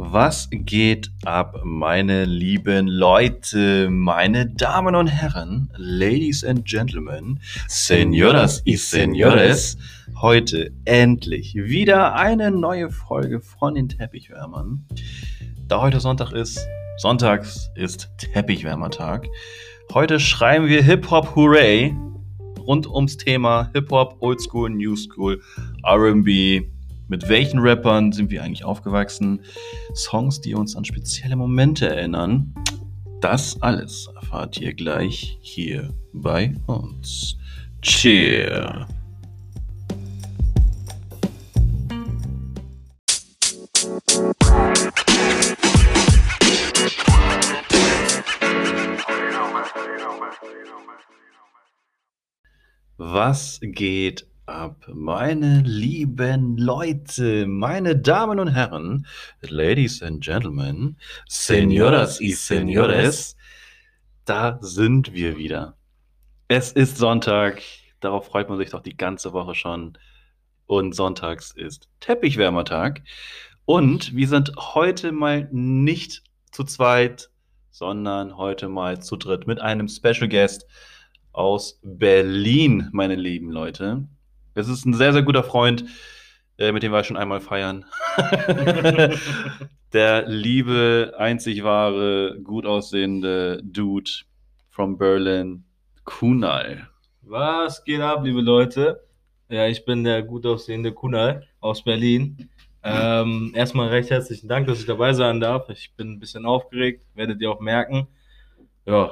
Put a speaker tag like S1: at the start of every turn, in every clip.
S1: Was geht ab, meine lieben Leute, meine Damen und Herren, Ladies and Gentlemen, Señoras y Señores, heute endlich wieder eine neue Folge von den Teppichwärmern. Da heute Sonntag ist, sonntags ist Teppichwärmertag. Heute schreiben wir Hip-Hop Hooray rund ums Thema Hip-Hop, Oldschool, New School, R&B. Mit welchen Rappern sind wir eigentlich aufgewachsen? Songs, die uns an spezielle Momente erinnern. Das alles erfahrt ihr gleich hier bei uns. Cheer! Was geht ab, meine lieben Leute, meine Damen und Herren, Ladies and Gentlemen, Señoras y Señores, da sind wir wieder. Es ist Sonntag, darauf freut man sich doch die ganze Woche schon. Und sonntags ist Teppichwärmertag. Und wir sind heute mal nicht zu zweit, sondern heute mal zu dritt mit einem Special Guest aus Berlin, meine lieben Leute. Es ist ein sehr, sehr guter Freund, mit dem war ich schon einmal feiern. Der liebe, einzig wahre, gut aussehende Dude from Berlin, Kunal.
S2: Was geht ab, liebe Leute? Ja, ich bin der gut aussehende Kunal aus Berlin. Erstmal recht herzlichen Dank, dass ich dabei sein darf. Ich bin ein bisschen aufgeregt, werdet ihr auch merken. Ja.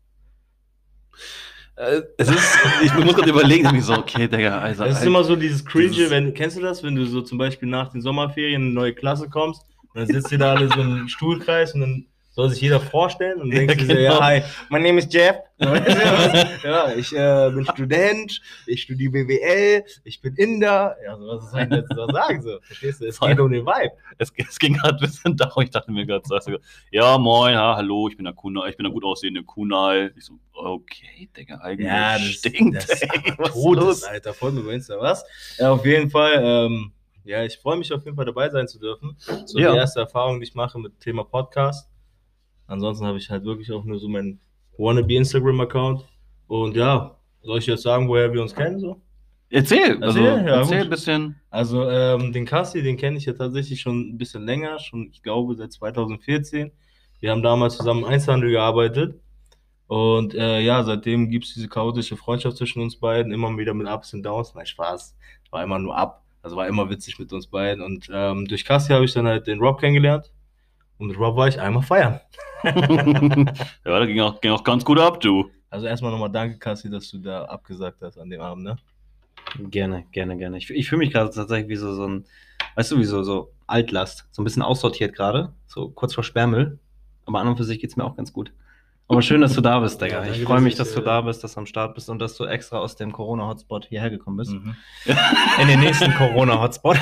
S1: Ich muss gerade überlegen, nämlich so, okay, Digga, also.
S2: Es ist immer so dieses Cringe, kennst du das, wenn du so zum Beispiel nach den Sommerferien in eine neue Klasse kommst und dann sitzt ihr da alle so im Stuhlkreis und dann soll sich jeder vorstellen und denkst du so, ja, hi, my name is Jeff. Ja, ich bin Student, ich studiere BWL, ich bin Inder. Ja, so was soll ich jetzt da sagen? So? Verstehst du? Es geht um den Vibe.
S1: Es ging gerade ein bisschen darum, ich dachte mir gerade, so, ja, moin, hallo, ich bin der Kunal, ich bin der gut aussehende Kunal. Ich so, okay, Digga, eigentlich
S2: ja, das
S1: stinkt.
S2: Das was Todes, Alter, voll mir Insta, was? Ja, auf jeden Fall, ja, ich freue mich auf jeden Fall dabei sein zu dürfen. So die erste Erfahrung, die ich mache mit dem Thema Podcast. Ansonsten habe ich halt wirklich auch nur so meinen Wannabe-Instagram-Account. Und ja, soll ich jetzt sagen, woher wir uns kennen? So?
S1: Erzähl
S2: Erzähl
S1: ein bisschen.
S2: Also den Kassi, den kenne ich ja tatsächlich schon ein bisschen länger, schon ich glaube seit 2014. Wir haben damals zusammen im Einzelhandel gearbeitet. Und ja, seitdem gibt es diese chaotische Freundschaft zwischen uns beiden, immer wieder mit Ups und Downs. Nein, Spaß, war immer nur up. Also war immer witzig mit uns beiden. Und durch Kassi habe ich dann halt den Rob kennengelernt. Und mit Rob war ich einmal feiern.
S1: Ja, da ging auch ganz gut ab, du.
S2: Also erstmal nochmal danke, Kassi, dass du da abgesagt hast an dem Abend, ne?
S3: Gerne. Ich fühle mich gerade tatsächlich wie so ein, weißt du, wie so Altlast. So ein bisschen aussortiert gerade, so kurz vor Sperrmüll. Aber an und für sich geht es mir auch ganz gut. Aber schön, dass du da bist, Digga.
S2: Ja,
S3: ich freue mich, dass du da bist, dass du am Start bist und dass du extra aus dem Corona-Hotspot hierher gekommen bist. In den nächsten Corona-Hotspot.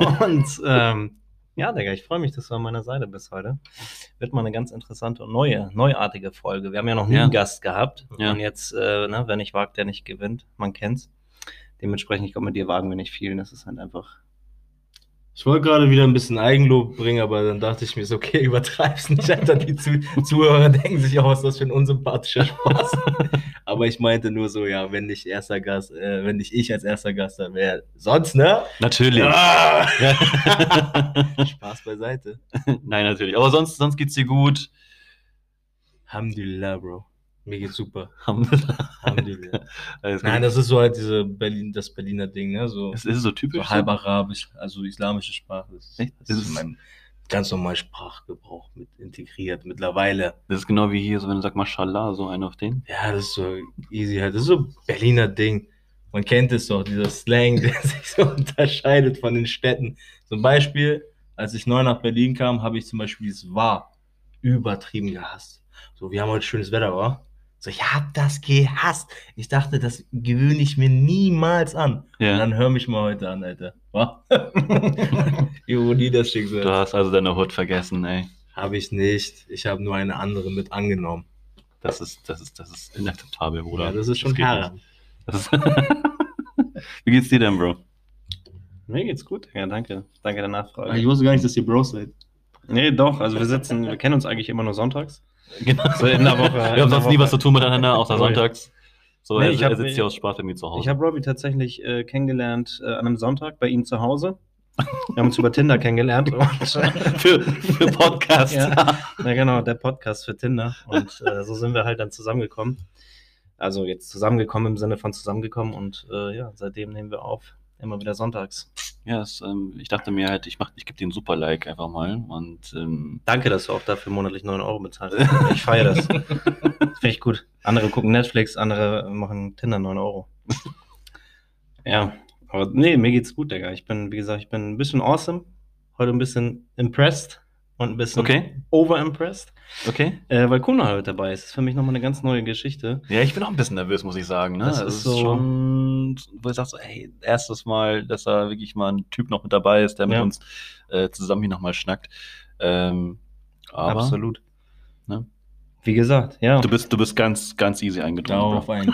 S3: Und ja, Digga, ich freue mich, dass du an meiner Seite bist heute. Wird mal eine ganz interessante und neuartige Folge. Wir haben ja noch nie einen Gast gehabt.
S1: Ja.
S3: Und jetzt, wer nicht wagt, der nicht gewinnt. Man kennt's. Dementsprechend, ich glaube, mit dir wagen wir nicht viel. Das ist halt einfach...
S2: Ich wollte gerade wieder ein bisschen Eigenlob bringen, aber dann dachte ich mir, ist okay, übertreib's nicht, Alter. Die Zuhörer denken sich auch, was ist das für ein unsympathischer Spaß. Aber ich meinte nur so, ja, wenn nicht ich als erster Gast, dann wäre sonst, ne?
S1: Natürlich.
S2: Ah! Spaß beiseite.
S1: Nein, natürlich. Aber sonst geht's dir gut.
S2: Alhamdulillah, Bro. Mir geht's super.
S1: Alhamdulillah.
S2: Nein, das ist so halt das Berliner Ding, ne? So,
S1: es ist so typisch.
S2: So halb arabisch, also islamische Sprache. Das ist
S1: in
S2: mein ganz normaler Sprachgebrauch mit integriert mittlerweile.
S1: Das ist genau wie hier, so wenn du sagst, Mashallah, so einer auf den.
S2: Ja, das ist so easy halt. Das ist so Berliner Ding. Man kennt es doch, dieser Slang, der sich so unterscheidet von den Städten. Zum Beispiel, als ich neu nach Berlin kam, habe ich zum Beispiel dieses War übertrieben gehasst. So, wir haben heute schönes Wetter, wa? So, ich hab das gehasst. Ich dachte, das gewöhne ich mir niemals an.
S1: Ja.
S2: Und dann hör mich mal heute an, Alter. Was? Ironie des Schicksals.
S1: Du hast also deine Hood vergessen, ey.
S2: Habe ich nicht. Ich habe nur eine andere mit angenommen.
S1: Das ist inakzeptabel, Bruder.
S2: Ja, das ist schon Haram.
S1: Wie geht's dir denn, Bro?
S3: Mir geht's gut, ja, danke. Danke der Nachfrage.
S2: Ich wusste gar nicht, dass ihr Bros seid.
S3: Nee, doch, also wir kennen uns eigentlich immer nur sonntags.
S1: Genau.
S3: So in der Woche.
S1: Wir haben sonst nie was zu tun miteinander, außer
S3: Robbie.
S1: sonntags. So,
S3: Nee,
S1: er sitzt hier aus Spaß bei mir zu Hause.
S3: Ich habe Robbie tatsächlich kennengelernt an einem Sonntag bei ihm zu Hause. Wir haben uns über Tinder kennengelernt.
S1: für Podcast.
S3: Ja, genau, der Podcast für Tinder. Und so sind wir halt dann zusammengekommen. Also jetzt zusammengekommen im Sinne von zusammengekommen. Und ja, seitdem nehmen wir auf. Immer wieder sonntags.
S1: Ja, ich dachte mir halt, ich gebe dir einen super Like einfach mal. Und
S3: danke, dass du auch dafür monatlich 9 Euro bezahlst. Ich feiere das. Finde ich gut. Andere gucken Netflix, andere machen Tinder 9 Euro. Ja, aber nee, mir geht's gut, Digga. Wie gesagt, ich bin ein bisschen awesome. Heute ein bisschen impressed und ein bisschen overimpressed.
S1: Okay.
S3: Weil Kuno halt dabei ist. Das ist für mich nochmal eine ganz neue Geschichte.
S1: Ja, ich bin auch ein bisschen nervös, muss ich sagen. Ne?
S3: Das ist so
S1: schon, wo ich sage so, hey, erstes Mal, dass da wirklich mal ein Typ noch mit dabei ist, der mit uns zusammen hier nochmal schnackt. Aber,
S3: absolut.
S1: Ne?
S3: Wie gesagt, ja.
S1: Du bist ganz, ganz easy eingedrungen.
S2: Auf ein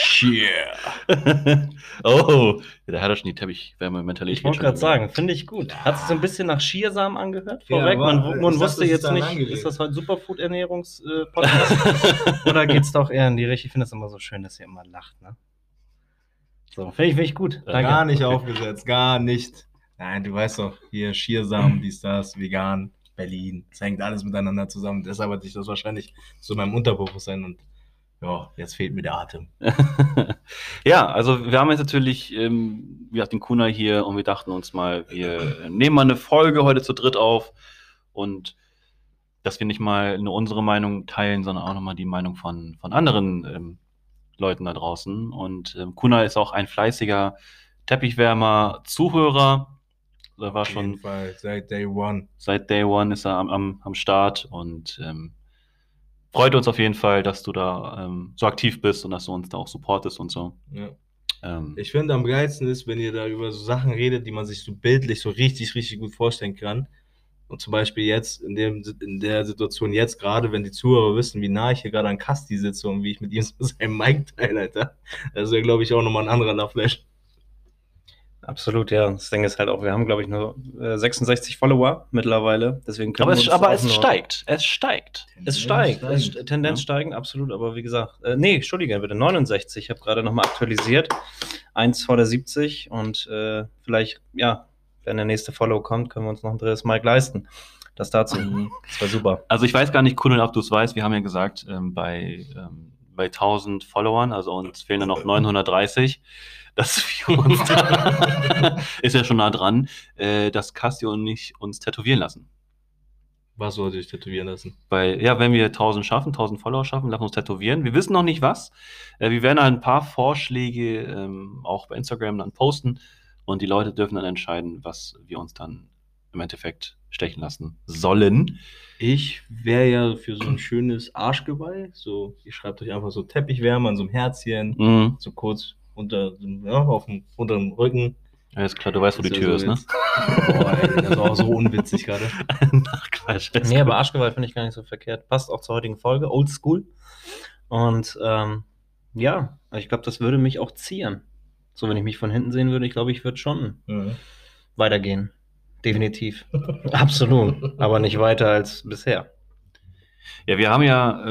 S1: Cheer. Oh, der hat ja schon die Teppichwärme-Mentalität.
S3: Ich wollte gerade sagen, finde ich gut. Hat sich so ein bisschen nach Schiersamen angehört vorweg? Man wusste jetzt nicht, ist das heute Superfood-Ernährungs-Podcast? Oder geht es doch eher in die Richtung? Ich finde es immer so schön, dass ihr immer lacht, ne? So, finde ich gut.
S2: Danke. Gar nicht aufgesetzt, gar nicht. Nein, du weißt doch, hier Schiersamen, dies, das, vegan, Berlin. Das hängt alles miteinander zusammen. Deshalb hat sich das wahrscheinlich zu meinem Unterbewusstsein und ja, jetzt fehlt mir der Atem.
S1: Ja, also wir haben jetzt natürlich, wir hatten den Kuna hier und wir dachten uns mal, wir nehmen mal eine Folge heute zu dritt auf und dass wir nicht mal nur unsere Meinung teilen, sondern auch nochmal die Meinung von anderen Leuten da draußen. Und Kuna ist auch ein fleißiger Teppichwärmer, Zuhörer. Da war
S2: Auf jeden Fall, seit Day One.
S1: Seit Day One ist er am Start und freut uns auf jeden Fall, dass du da so aktiv bist und dass du uns da auch supportest und so.
S2: Ja. Ich finde, am geilsten ist, wenn ihr da über so Sachen redet, die man sich so bildlich so richtig, richtig gut vorstellen kann. Und zum Beispiel jetzt, in der Situation jetzt gerade, wenn die Zuhörer wissen, wie nah ich hier gerade an Kasti sitze und wie ich mit ihm seinem Mic teile, Alter. Das wäre, glaube ich, auch nochmal ein anderer Love-Flash.
S3: Absolut, ja. Das Ding ist halt auch, wir haben, glaube ich, nur 66 Follower mittlerweile. Deswegen können
S1: es steigt. Es steigt.
S3: Tendenz steigend, absolut. Aber wie gesagt, nee, Entschuldigung, bitte 69. Ich habe gerade nochmal aktualisiert. 1 vor der 70 und vielleicht, ja, wenn der nächste Follow kommt, können wir uns noch ein drittes Mic leisten. Das dazu. Das war super.
S1: Also ich weiß gar nicht, Kunal, ob du es weißt, wir haben ja gesagt, bei 1000 Followern, also uns fehlen ja noch 930, dass wir uns da, ist ja schon nah dran, dass Kasti und ich uns tätowieren lassen.
S2: Was sollte ich tätowieren lassen?
S1: Weil, ja, wenn wir 1000 Follower schaffen, lassen wir uns tätowieren. Wir wissen noch nicht was. Wir werden ein paar Vorschläge auch bei Instagram dann posten und die Leute dürfen dann entscheiden, was wir uns dann im Endeffekt stechen lassen sollen.
S2: Ich wäre ja für so ein schönes Arschgeweih. So, ihr schreibt euch einfach so Teppichwärme an so einem Herzchen, so kurz unter dem Rücken.
S1: Ja, ist klar, du weißt, wo die Tür ist, ne?
S2: Boah, ey, das war auch so unwitzig gerade.
S1: Ach, Quatsch.
S3: Nee, aber Arschgeweih finde ich gar nicht so verkehrt. Passt auch zur heutigen Folge, Oldschool. Und ja, ich glaube, das würde mich auch zieren. So, wenn ich mich von hinten sehen würde, ich glaube, ich würde schon weitergehen. Definitiv. Absolut. Aber nicht weiter als bisher.
S1: Ja, wir haben ja,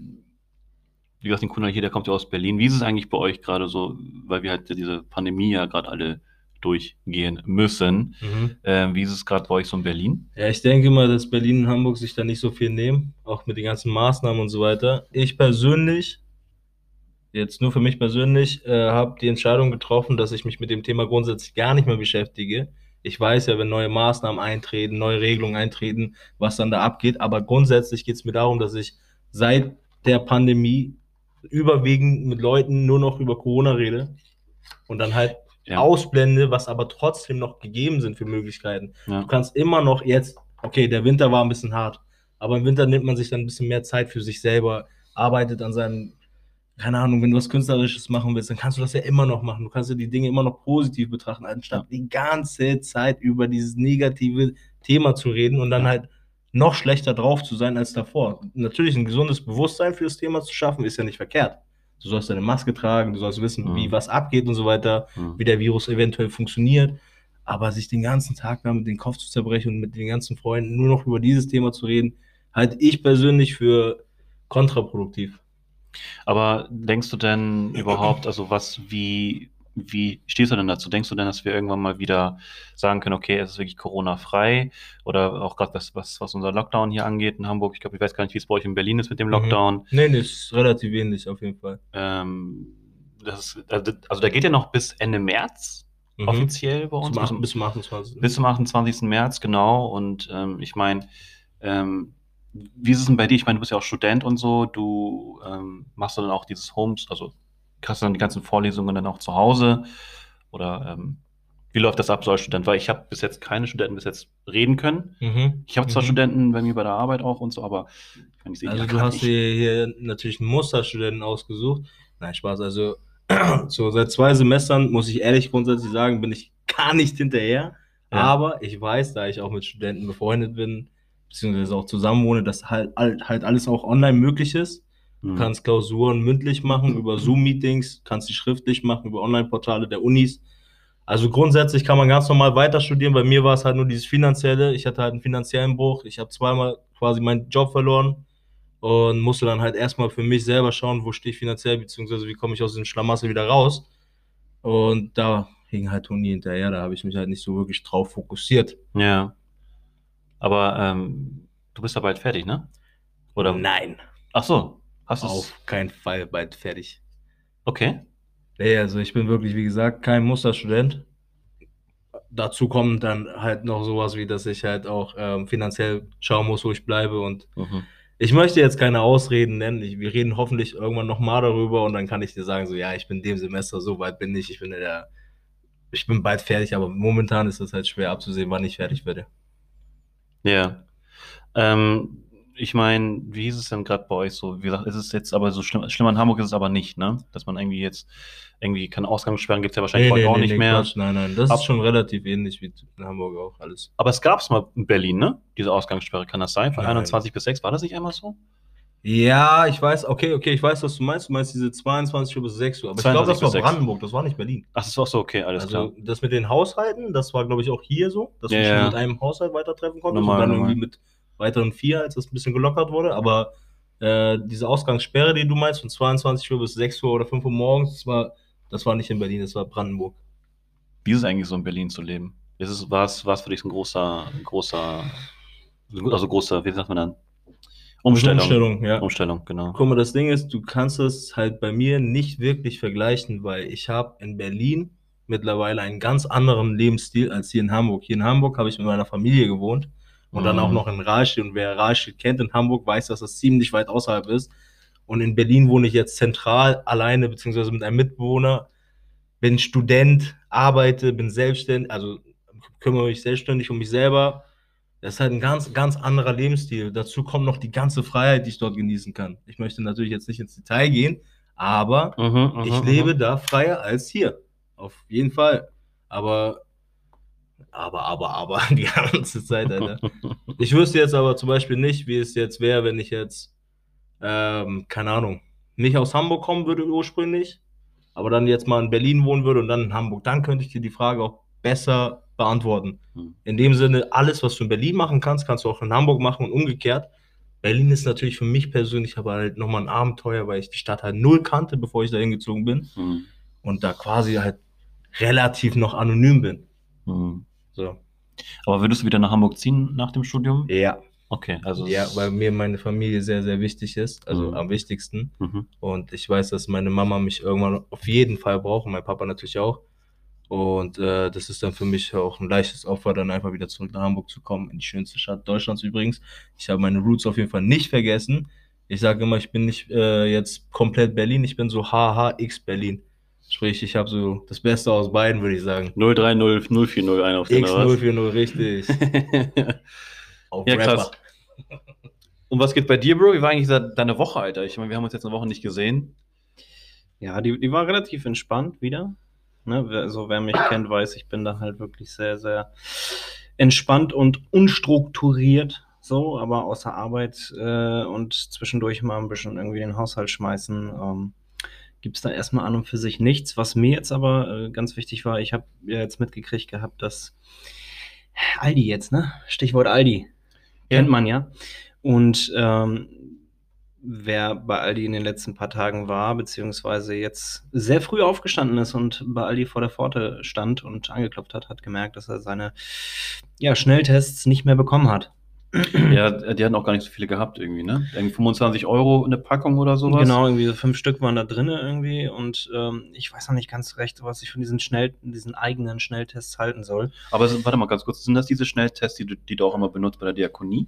S1: wie gesagt, den Kunal hier, der kommt ja aus Berlin. Wie ist es eigentlich bei euch gerade so, weil wir halt diese Pandemie ja gerade alle durchgehen müssen. Wie ist es gerade bei euch so in Berlin?
S2: Ja, ich denke mal, dass Berlin und Hamburg sich da nicht so viel nehmen, auch mit den ganzen Maßnahmen und so weiter. Ich persönlich, jetzt nur für mich persönlich, habe die Entscheidung getroffen, dass ich mich mit dem Thema grundsätzlich gar nicht mehr beschäftige. Ich weiß ja, wenn neue Maßnahmen eintreten, neue Regelungen eintreten, was dann da abgeht, aber grundsätzlich geht es mir darum, dass ich seit der Pandemie überwiegend mit Leuten nur noch über Corona rede und dann halt ausblende, was aber trotzdem noch gegeben sind für Möglichkeiten. Du kannst immer noch jetzt, okay, der Winter war ein bisschen hart, aber im Winter nimmt man sich dann ein bisschen mehr Zeit für sich selber, arbeitet an seinem, keine Ahnung, wenn du was Künstlerisches machen willst, dann kannst du das ja immer noch machen. Du kannst ja die Dinge immer noch positiv betrachten, anstatt die ganze Zeit über dieses negative Thema zu reden und dann halt noch schlechter drauf zu sein als davor. Natürlich ein gesundes Bewusstsein für das Thema zu schaffen, ist ja nicht verkehrt. Du sollst deine Maske tragen, du sollst wissen, wie was abgeht und so weiter, wie der Virus eventuell funktioniert. aber sich den ganzen Tag damit den Kopf zu zerbrechen und mit den ganzen Freunden nur noch über dieses Thema zu reden, halte ich persönlich für kontraproduktiv.
S1: Aber denkst du denn überhaupt, also wie stehst du denn dazu? Denkst du denn, dass wir irgendwann mal wieder sagen können, okay, es ist wirklich Corona-frei? Oder auch gerade was unser Lockdown hier angeht in Hamburg? Ich glaube, ich weiß gar nicht, wie es bei euch in Berlin ist mit dem Lockdown.
S2: Nee, ist relativ ähnlich auf jeden Fall.
S1: Also da geht ja noch bis Ende März offiziell bei uns.
S2: Bis zum 28.
S1: Bis zum 28. März, genau. Und ich meine, wie ist es denn bei dir? Ich meine, du bist ja auch Student und so. Du machst du dann auch dieses Homes, also kriegst du dann die ganzen Vorlesungen dann auch zu Hause? Oder wie läuft das ab so als Student? Weil ich habe bis jetzt keine Studenten bis jetzt reden können. Ich habe zwar Studenten bei mir bei der Arbeit auch und so, aber ich meine, ich sehe die
S2: Also
S1: ja
S2: du
S1: gar
S2: hast
S1: nicht.
S2: dir hier natürlich einen Musterstudenten ausgesucht. Nein, Spaß. Also so seit 2 Semestern, muss ich ehrlich grundsätzlich sagen, bin ich gar nicht hinterher.
S1: Ja.
S2: Aber ich weiß, da ich auch mit Studenten befreundet bin, beziehungsweise auch zusammenwohne, dass halt alles auch online möglich ist. Du kannst Klausuren mündlich machen über Zoom-Meetings, kannst die schriftlich machen über Online-Portale der Unis. Also grundsätzlich kann man ganz normal weiter studieren. Bei mir war es halt nur dieses Finanzielle. Ich hatte halt einen finanziellen Bruch. Ich habe zweimal quasi meinen Job verloren und musste dann halt erstmal für mich selber schauen, wo stehe ich finanziell, beziehungsweise wie komme ich aus dem Schlamassel wieder raus. Und da hing halt Uni hinterher. Da habe ich mich halt nicht so wirklich drauf fokussiert.
S1: Ja. Aber du bist ja bald fertig, ne? Oder?
S2: Nein,
S1: Ach so, hast du es?
S2: auf keinen Fall bald fertig.
S1: Okay.
S2: Nee, also ich bin wirklich, wie gesagt, kein Musterstudent. Dazu kommt dann halt noch sowas wie, dass ich halt auch finanziell schauen muss, wo ich bleibe. Und ich möchte jetzt keine Ausreden nennen. Wir reden hoffentlich irgendwann nochmal darüber und dann kann ich dir sagen, so ja, ich bin dem Semester, so weit bin ich. Ich bin bald fertig, aber momentan ist es halt schwer abzusehen, wann ich fertig werde.
S1: Ja. Ich meine, wie ist es denn gerade bei euch so? Wie gesagt, ist es jetzt aber so schlimm? Schlimm in Hamburg ist es aber nicht, ne? Dass man irgendwie keine Ausgangssperren gibt es ja wahrscheinlich bei euch auch nicht mehr.
S2: Quatsch, nein. Das ist schon relativ ähnlich wie in Hamburg auch alles.
S1: Aber es gab es mal in Berlin, ne? Diese Ausgangssperre, kann das sein? Von
S2: Nein.
S1: 21 bis 6, war das nicht einmal so?
S2: Ja, ich weiß, okay, ich weiß, was du meinst. Du meinst diese 22 Uhr bis 6 Uhr. Aber ich glaube,
S1: 22
S2: das war
S1: bis 6.
S2: Brandenburg, das war nicht Berlin.
S1: Ach, das war so, okay, alles klar.
S2: Also das mit den Haushalten, das war, glaube ich, auch hier so, dass du schon mit einem Haushalt weiter treffen konntest und dann irgendwie mit weiteren 4, als das ein bisschen gelockert wurde. Aber diese Ausgangssperre, die du meinst, von 22 Uhr bis 6 Uhr oder 5 Uhr morgens, das war nicht in Berlin, das war Brandenburg.
S1: Wie ist es eigentlich so in Berlin zu leben? War es für dich ein großer, wie sagt man dann?
S2: Umstellung, ja.
S1: Umstellung, genau.
S2: Guck mal, das Ding ist, du kannst es halt bei mir nicht wirklich vergleichen, weil ich habe in Berlin mittlerweile einen ganz anderen Lebensstil als hier in Hamburg. Hier in Hamburg habe ich mit meiner Familie gewohnt und dann auch noch in Rahlstedt. Und wer Rahlstedt kennt in Hamburg, weiß, dass das ziemlich weit außerhalb ist. Und in Berlin wohne ich jetzt zentral alleine, beziehungsweise mit einem Mitbewohner. Bin Student, arbeite, bin selbstständig, also kümmere mich selbstständig um mich selber. Das ist halt ein ganz, ganz anderer Lebensstil. Dazu kommt noch die ganze Freiheit, die ich dort genießen kann. Ich möchte natürlich jetzt nicht ins Detail gehen, aber ich lebe da freier als hier. Auf jeden Fall. Aber die ganze Zeit, Alter. Ich wüsste jetzt aber zum Beispiel nicht, wie es jetzt wäre, wenn ich jetzt, keine Ahnung, nicht aus Hamburg kommen würde ursprünglich, aber dann jetzt mal in Berlin wohnen würde und dann in Hamburg. Dann könnte ich dir die Frage auch besser beantworten. In dem Sinne, alles, was du in Berlin machen kannst, kannst du auch in Hamburg machen und umgekehrt. Berlin ist natürlich für mich persönlich aber halt nochmal ein Abenteuer, weil ich die Stadt halt null kannte, bevor ich da hingezogen bin und da quasi halt relativ noch anonym bin. So.
S1: Aber würdest du wieder nach Hamburg ziehen nach dem Studium?
S2: Ja.
S1: Okay, also.
S2: Ja, weil mir meine Familie sehr, sehr wichtig ist, also am wichtigsten. Und ich weiß, dass meine Mama mich irgendwann auf jeden Fall braucht und mein Papa natürlich auch. Und das ist dann für mich auch ein leichtes Opfer, dann einfach wieder zurück nach Hamburg zu kommen, in die schönste Stadt Deutschlands übrigens. Ich habe meine Roots auf jeden Fall nicht vergessen. Ich sage immer, ich bin nicht jetzt komplett Berlin, ich bin so HHX Berlin. Sprich, ich habe so das Beste aus beiden, würde ich sagen.
S1: 030 040 ein auf den
S2: X040, richtig. Auf
S1: ja,
S2: Rapper.
S1: krass. Und was geht bei dir, Bro? Wie war eigentlich deine Woche, Alter? Ich meine, wir haben uns jetzt eine Woche nicht gesehen.
S3: Ja, die war relativ entspannt wieder. Ne? Also wer mich kennt, weiß, ich bin da halt wirklich sehr, sehr entspannt und unstrukturiert. So, aber außer Arbeit und zwischendurch mal ein bisschen irgendwie den Haushalt schmeißen. gibt es da erstmal an und für sich nichts. Was mir jetzt aber ganz wichtig war, ich habe ja jetzt mitgekriegt gehabt, dass Aldi jetzt, ne? Stichwort Aldi, kennt man ja. Und wer bei Aldi in den letzten paar Tagen war, beziehungsweise jetzt sehr früh aufgestanden ist und bei Aldi vor der Pforte stand und angeklopft hat, hat gemerkt, dass er seine Schnelltests nicht mehr bekommen hat.
S1: Ja, die hatten auch gar nicht so viele gehabt irgendwie, ne? Irgendwie 25 € eine Packung oder sowas.
S3: Genau, irgendwie so 5 Stück waren da drin irgendwie und ich weiß noch nicht ganz recht, was ich von diesen eigenen Schnelltests halten soll.
S1: Aber warte mal ganz kurz, sind das diese Schnelltests, die du auch immer benutzt bei der Diakonie?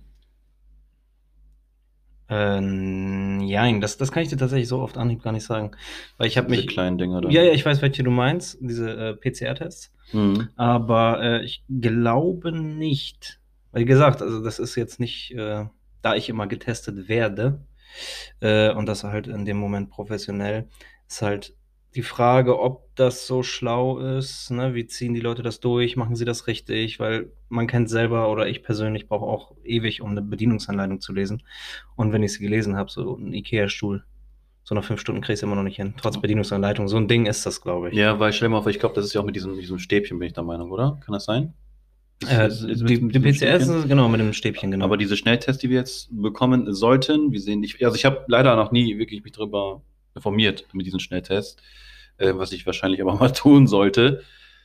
S3: Ja, das kann ich dir tatsächlich so oft Anhieb gar nicht sagen. Weil ich habe
S1: Diese kleinen Dinger da.
S3: Ja, ich weiß, welche du meinst, diese PCR-Tests. Aber ich glaube nicht. Wie gesagt, also das ist jetzt nicht, da ich immer getestet werde und das halt in dem Moment professionell, ist halt die Frage, ob das so schlau ist, ne? Wie ziehen die Leute das durch? Machen sie das richtig? Weil man kennt selber oder ich persönlich brauche auch ewig, um eine Bedienungsanleitung zu lesen. Und wenn ich sie gelesen habe, so ein Ikea-Stuhl, so nach 5 Stunden kriegst du immer noch nicht hin, trotz Bedienungsanleitung. So ein Ding ist das, glaube ich.
S1: Ja, weil stell dir mal vor, ich glaube, das ist ja auch mit diesem Stäbchen, bin ich der Meinung, oder? Kann das sein?
S3: Die PCR ist genau mit dem Stäbchen, genau.
S1: Aber diese Schnelltests, die wir jetzt bekommen sollten, also ich habe leider noch nie wirklich mich darüber informiert mit diesen Schnelltests, was ich wahrscheinlich aber mal tun sollte.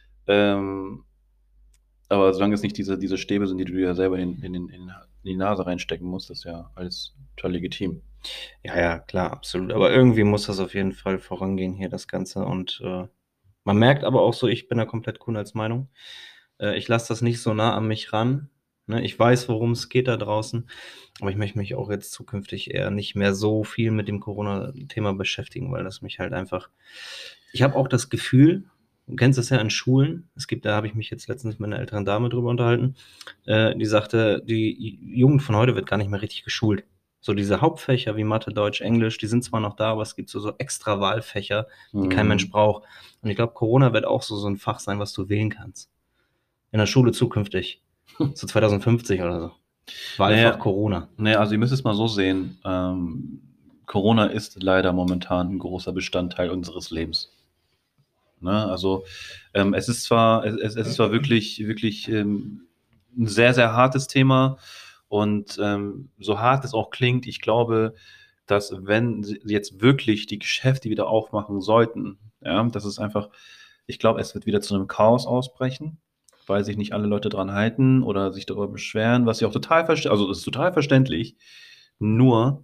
S1: Aber solange es nicht diese Stäbe sind, die du ja selber in die Nase reinstecken musst, ist ja alles total legitim.
S3: Ja, klar, absolut. Aber irgendwie muss das auf jeden Fall vorangehen hier, das Ganze. Und man merkt aber auch so, ich bin da komplett Kunals Meinung. Ich lasse das nicht so nah an mich ran. Ne? Ich weiß, worum es geht da draußen. Aber ich möchte mich auch jetzt zukünftig eher nicht mehr so viel mit dem Corona-Thema beschäftigen, weil das mich halt einfach. Ich habe auch das Gefühl, du kennst das ja in Schulen. Da habe ich mich jetzt letztens mit einer älteren Dame drüber unterhalten. Die sagte, die Jugend von heute wird gar nicht mehr richtig geschult. So diese Hauptfächer wie Mathe, Deutsch, Englisch, die sind zwar noch da, aber es gibt so extra Wahlfächer, die kein Mensch braucht. Und ich glaube, Corona wird auch so ein Fach sein, was du wählen kannst. In der Schule zukünftig. So 2050 oder so. Wahlfach Corona.
S1: Naja, also ihr müsst es mal so sehen. Corona ist leider momentan ein großer Bestandteil unseres Lebens. Ne? Also es ist zwar wirklich, wirklich ein sehr, sehr hartes Thema. Und so hart es auch klingt, ich glaube, dass wenn sie jetzt wirklich die Geschäfte wieder aufmachen sollten, ja, das ist einfach, ich glaube, es wird wieder zu einem Chaos ausbrechen, weil sich nicht alle Leute dran halten oder sich darüber beschweren, was ich auch also es ist total verständlich. Nur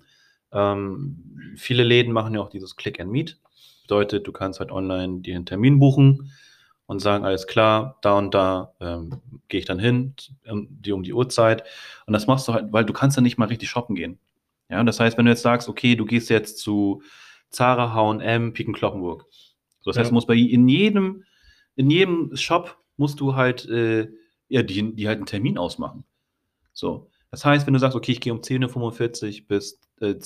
S1: viele Läden machen ja auch dieses Click and Meet. Bedeutet, du kannst halt online dir einen Termin buchen und sagen, alles klar, da und da gehe ich dann hin, um die Uhrzeit. Und das machst du halt, weil du kannst ja nicht mal richtig shoppen gehen. Ja, das heißt, wenn du jetzt sagst, okay, du gehst jetzt zu Zara, H&M, Piken-Kloppenburg. So, das heißt, du musst in jedem Shop musst du halt die halt einen Termin ausmachen. So, das heißt, wenn du sagst, okay, ich gehe um 10:45 Uhr bis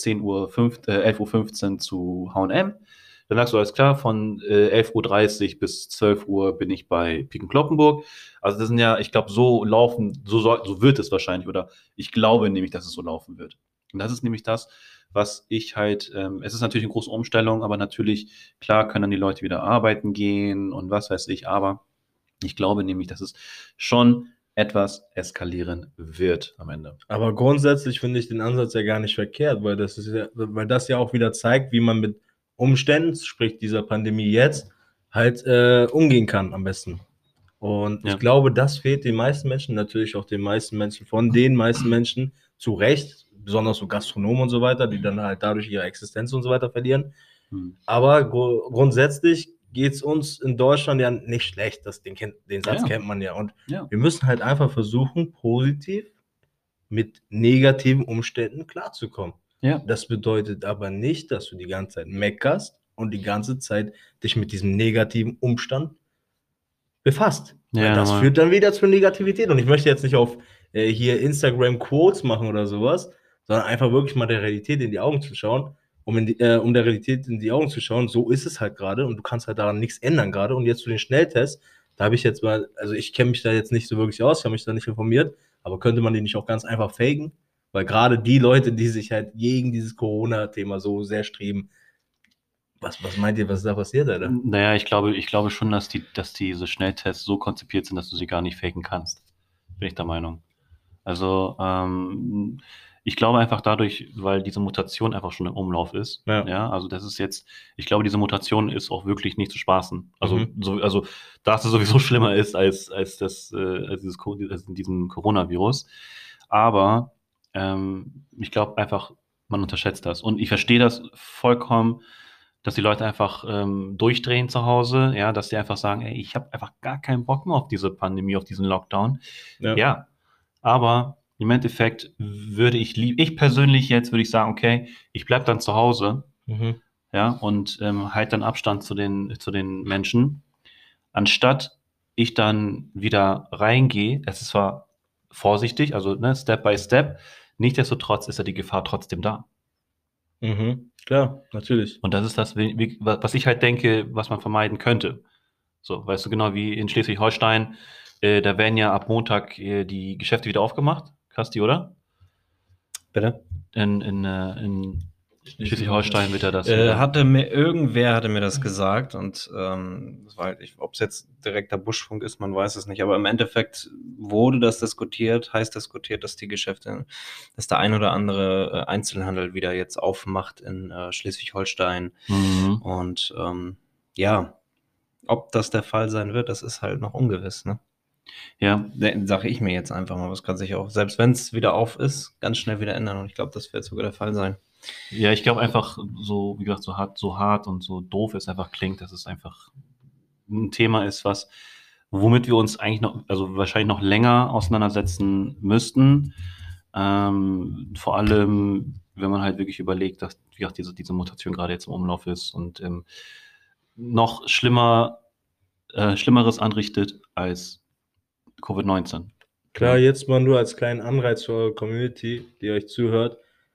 S1: 11:15 Uhr zu H&M, dann sagst du, alles klar, von 11:30 Uhr bis 12 Uhr bin ich bei Piken-Kloppenburg. Also das sind ja, ich glaube, so wird es wahrscheinlich, oder ich glaube nämlich, dass es so laufen wird. Und das ist nämlich das, was ich halt, es ist natürlich eine große Umstellung, aber natürlich, klar, können dann die Leute wieder arbeiten gehen und was weiß ich, aber ich glaube nämlich, dass es schon etwas eskalieren wird am Ende.
S2: Aber grundsätzlich finde ich den Ansatz ja gar nicht verkehrt, weil das ja auch wieder zeigt, wie man mit Umständen, sprich dieser Pandemie jetzt, halt umgehen kann am besten. Und ich glaube, das fehlt den meisten Menschen, natürlich auch den meisten Menschen zu Recht, besonders so Gastronomen und so weiter, die dann halt dadurch ihre Existenz und so weiter verlieren. Aber grundsätzlich geht es uns in Deutschland ja nicht schlecht. Den Satz kennt man ja. Und wir müssen halt einfach versuchen, positiv mit negativen Umständen klarzukommen. Ja. Das bedeutet aber nicht, dass du die ganze Zeit meckerst und die ganze Zeit dich mit diesem negativen Umstand befasst. Ja, das führt dann wieder zur Negativität. Und ich möchte jetzt nicht auf hier Instagram-Quotes machen oder sowas, sondern einfach wirklich mal der Realität in die Augen zu schauen. Um der Realität in die Augen zu schauen, so ist es halt gerade und du kannst halt daran nichts ändern gerade. Und jetzt zu den Schnelltests, da habe ich jetzt mal, also ich kenne mich da jetzt nicht so wirklich aus, ich habe mich da nicht informiert, aber könnte man die nicht auch ganz einfach faken? Weil gerade die Leute, die sich halt gegen dieses Corona-Thema so sehr streben, Was meint ihr, was da passiert, Alter?
S1: Naja, ich glaube schon, dass diese Schnelltests so konzipiert sind, dass du sie gar nicht faken kannst. Bin ich der Meinung. Also, ich glaube einfach dadurch, weil diese Mutation einfach schon im Umlauf ist.
S2: Ja.
S1: Also das ist jetzt, ich glaube, diese Mutation ist auch wirklich nicht zu spaßen. Also,
S2: Mhm.
S1: also da es sowieso schlimmer ist als diesem Coronavirus. Aber ich glaube einfach, man unterschätzt das. Und ich verstehe das vollkommen, dass die Leute einfach durchdrehen zu Hause, ja, dass die einfach sagen, ey, ich habe einfach gar keinen Bock mehr auf diese Pandemie, auf diesen Lockdown. Ja, aber im Endeffekt ich persönlich jetzt würde ich sagen, okay, ich bleib dann zu Hause,
S2: Mhm.
S1: ja, und halt dann Abstand zu den Menschen, anstatt ich dann wieder reingehe. Es ist zwar vorsichtig, also ne, Step by Step, nichtsdestotrotz ist ja die Gefahr trotzdem da.
S2: Mhm. Klar, natürlich.
S1: Und das ist das, was ich halt denke, was man vermeiden könnte. So, weißt du, genau wie in Schleswig-Holstein, da werden ja ab Montag die Geschäfte wieder aufgemacht. Kasti, oder?
S3: Bitte?
S1: In Schleswig-Holstein wird ja das.
S3: Irgendwer hatte mir das gesagt und das war halt, ob es jetzt direkter Buschfunk ist, man weiß es nicht, aber im Endeffekt wurde das heiß diskutiert, dass die Geschäfte, dass der ein oder andere Einzelhandel wieder jetzt aufmacht in Schleswig-Holstein und ja, ob das der Fall sein wird, das ist halt noch ungewiss, ne?
S1: Ja.
S3: Sage ich mir jetzt einfach mal, was kann sich auch, selbst wenn es wieder auf ist, ganz schnell wieder ändern und ich glaube, das wird sogar der Fall sein.
S1: Ja, ich glaube einfach, so, wie gesagt, so hart und so doof es einfach klingt, dass es einfach ein Thema ist, womit wir uns eigentlich noch, also wahrscheinlich noch länger auseinandersetzen müssten. Vor allem, wenn man halt wirklich überlegt, dass, wie gesagt, diese Mutation gerade jetzt im Umlauf ist und noch Schlimmeres anrichtet als Covid-19.
S2: Klar, jetzt mal nur als kleinen Anreiz für eure Community, die euch zuhört.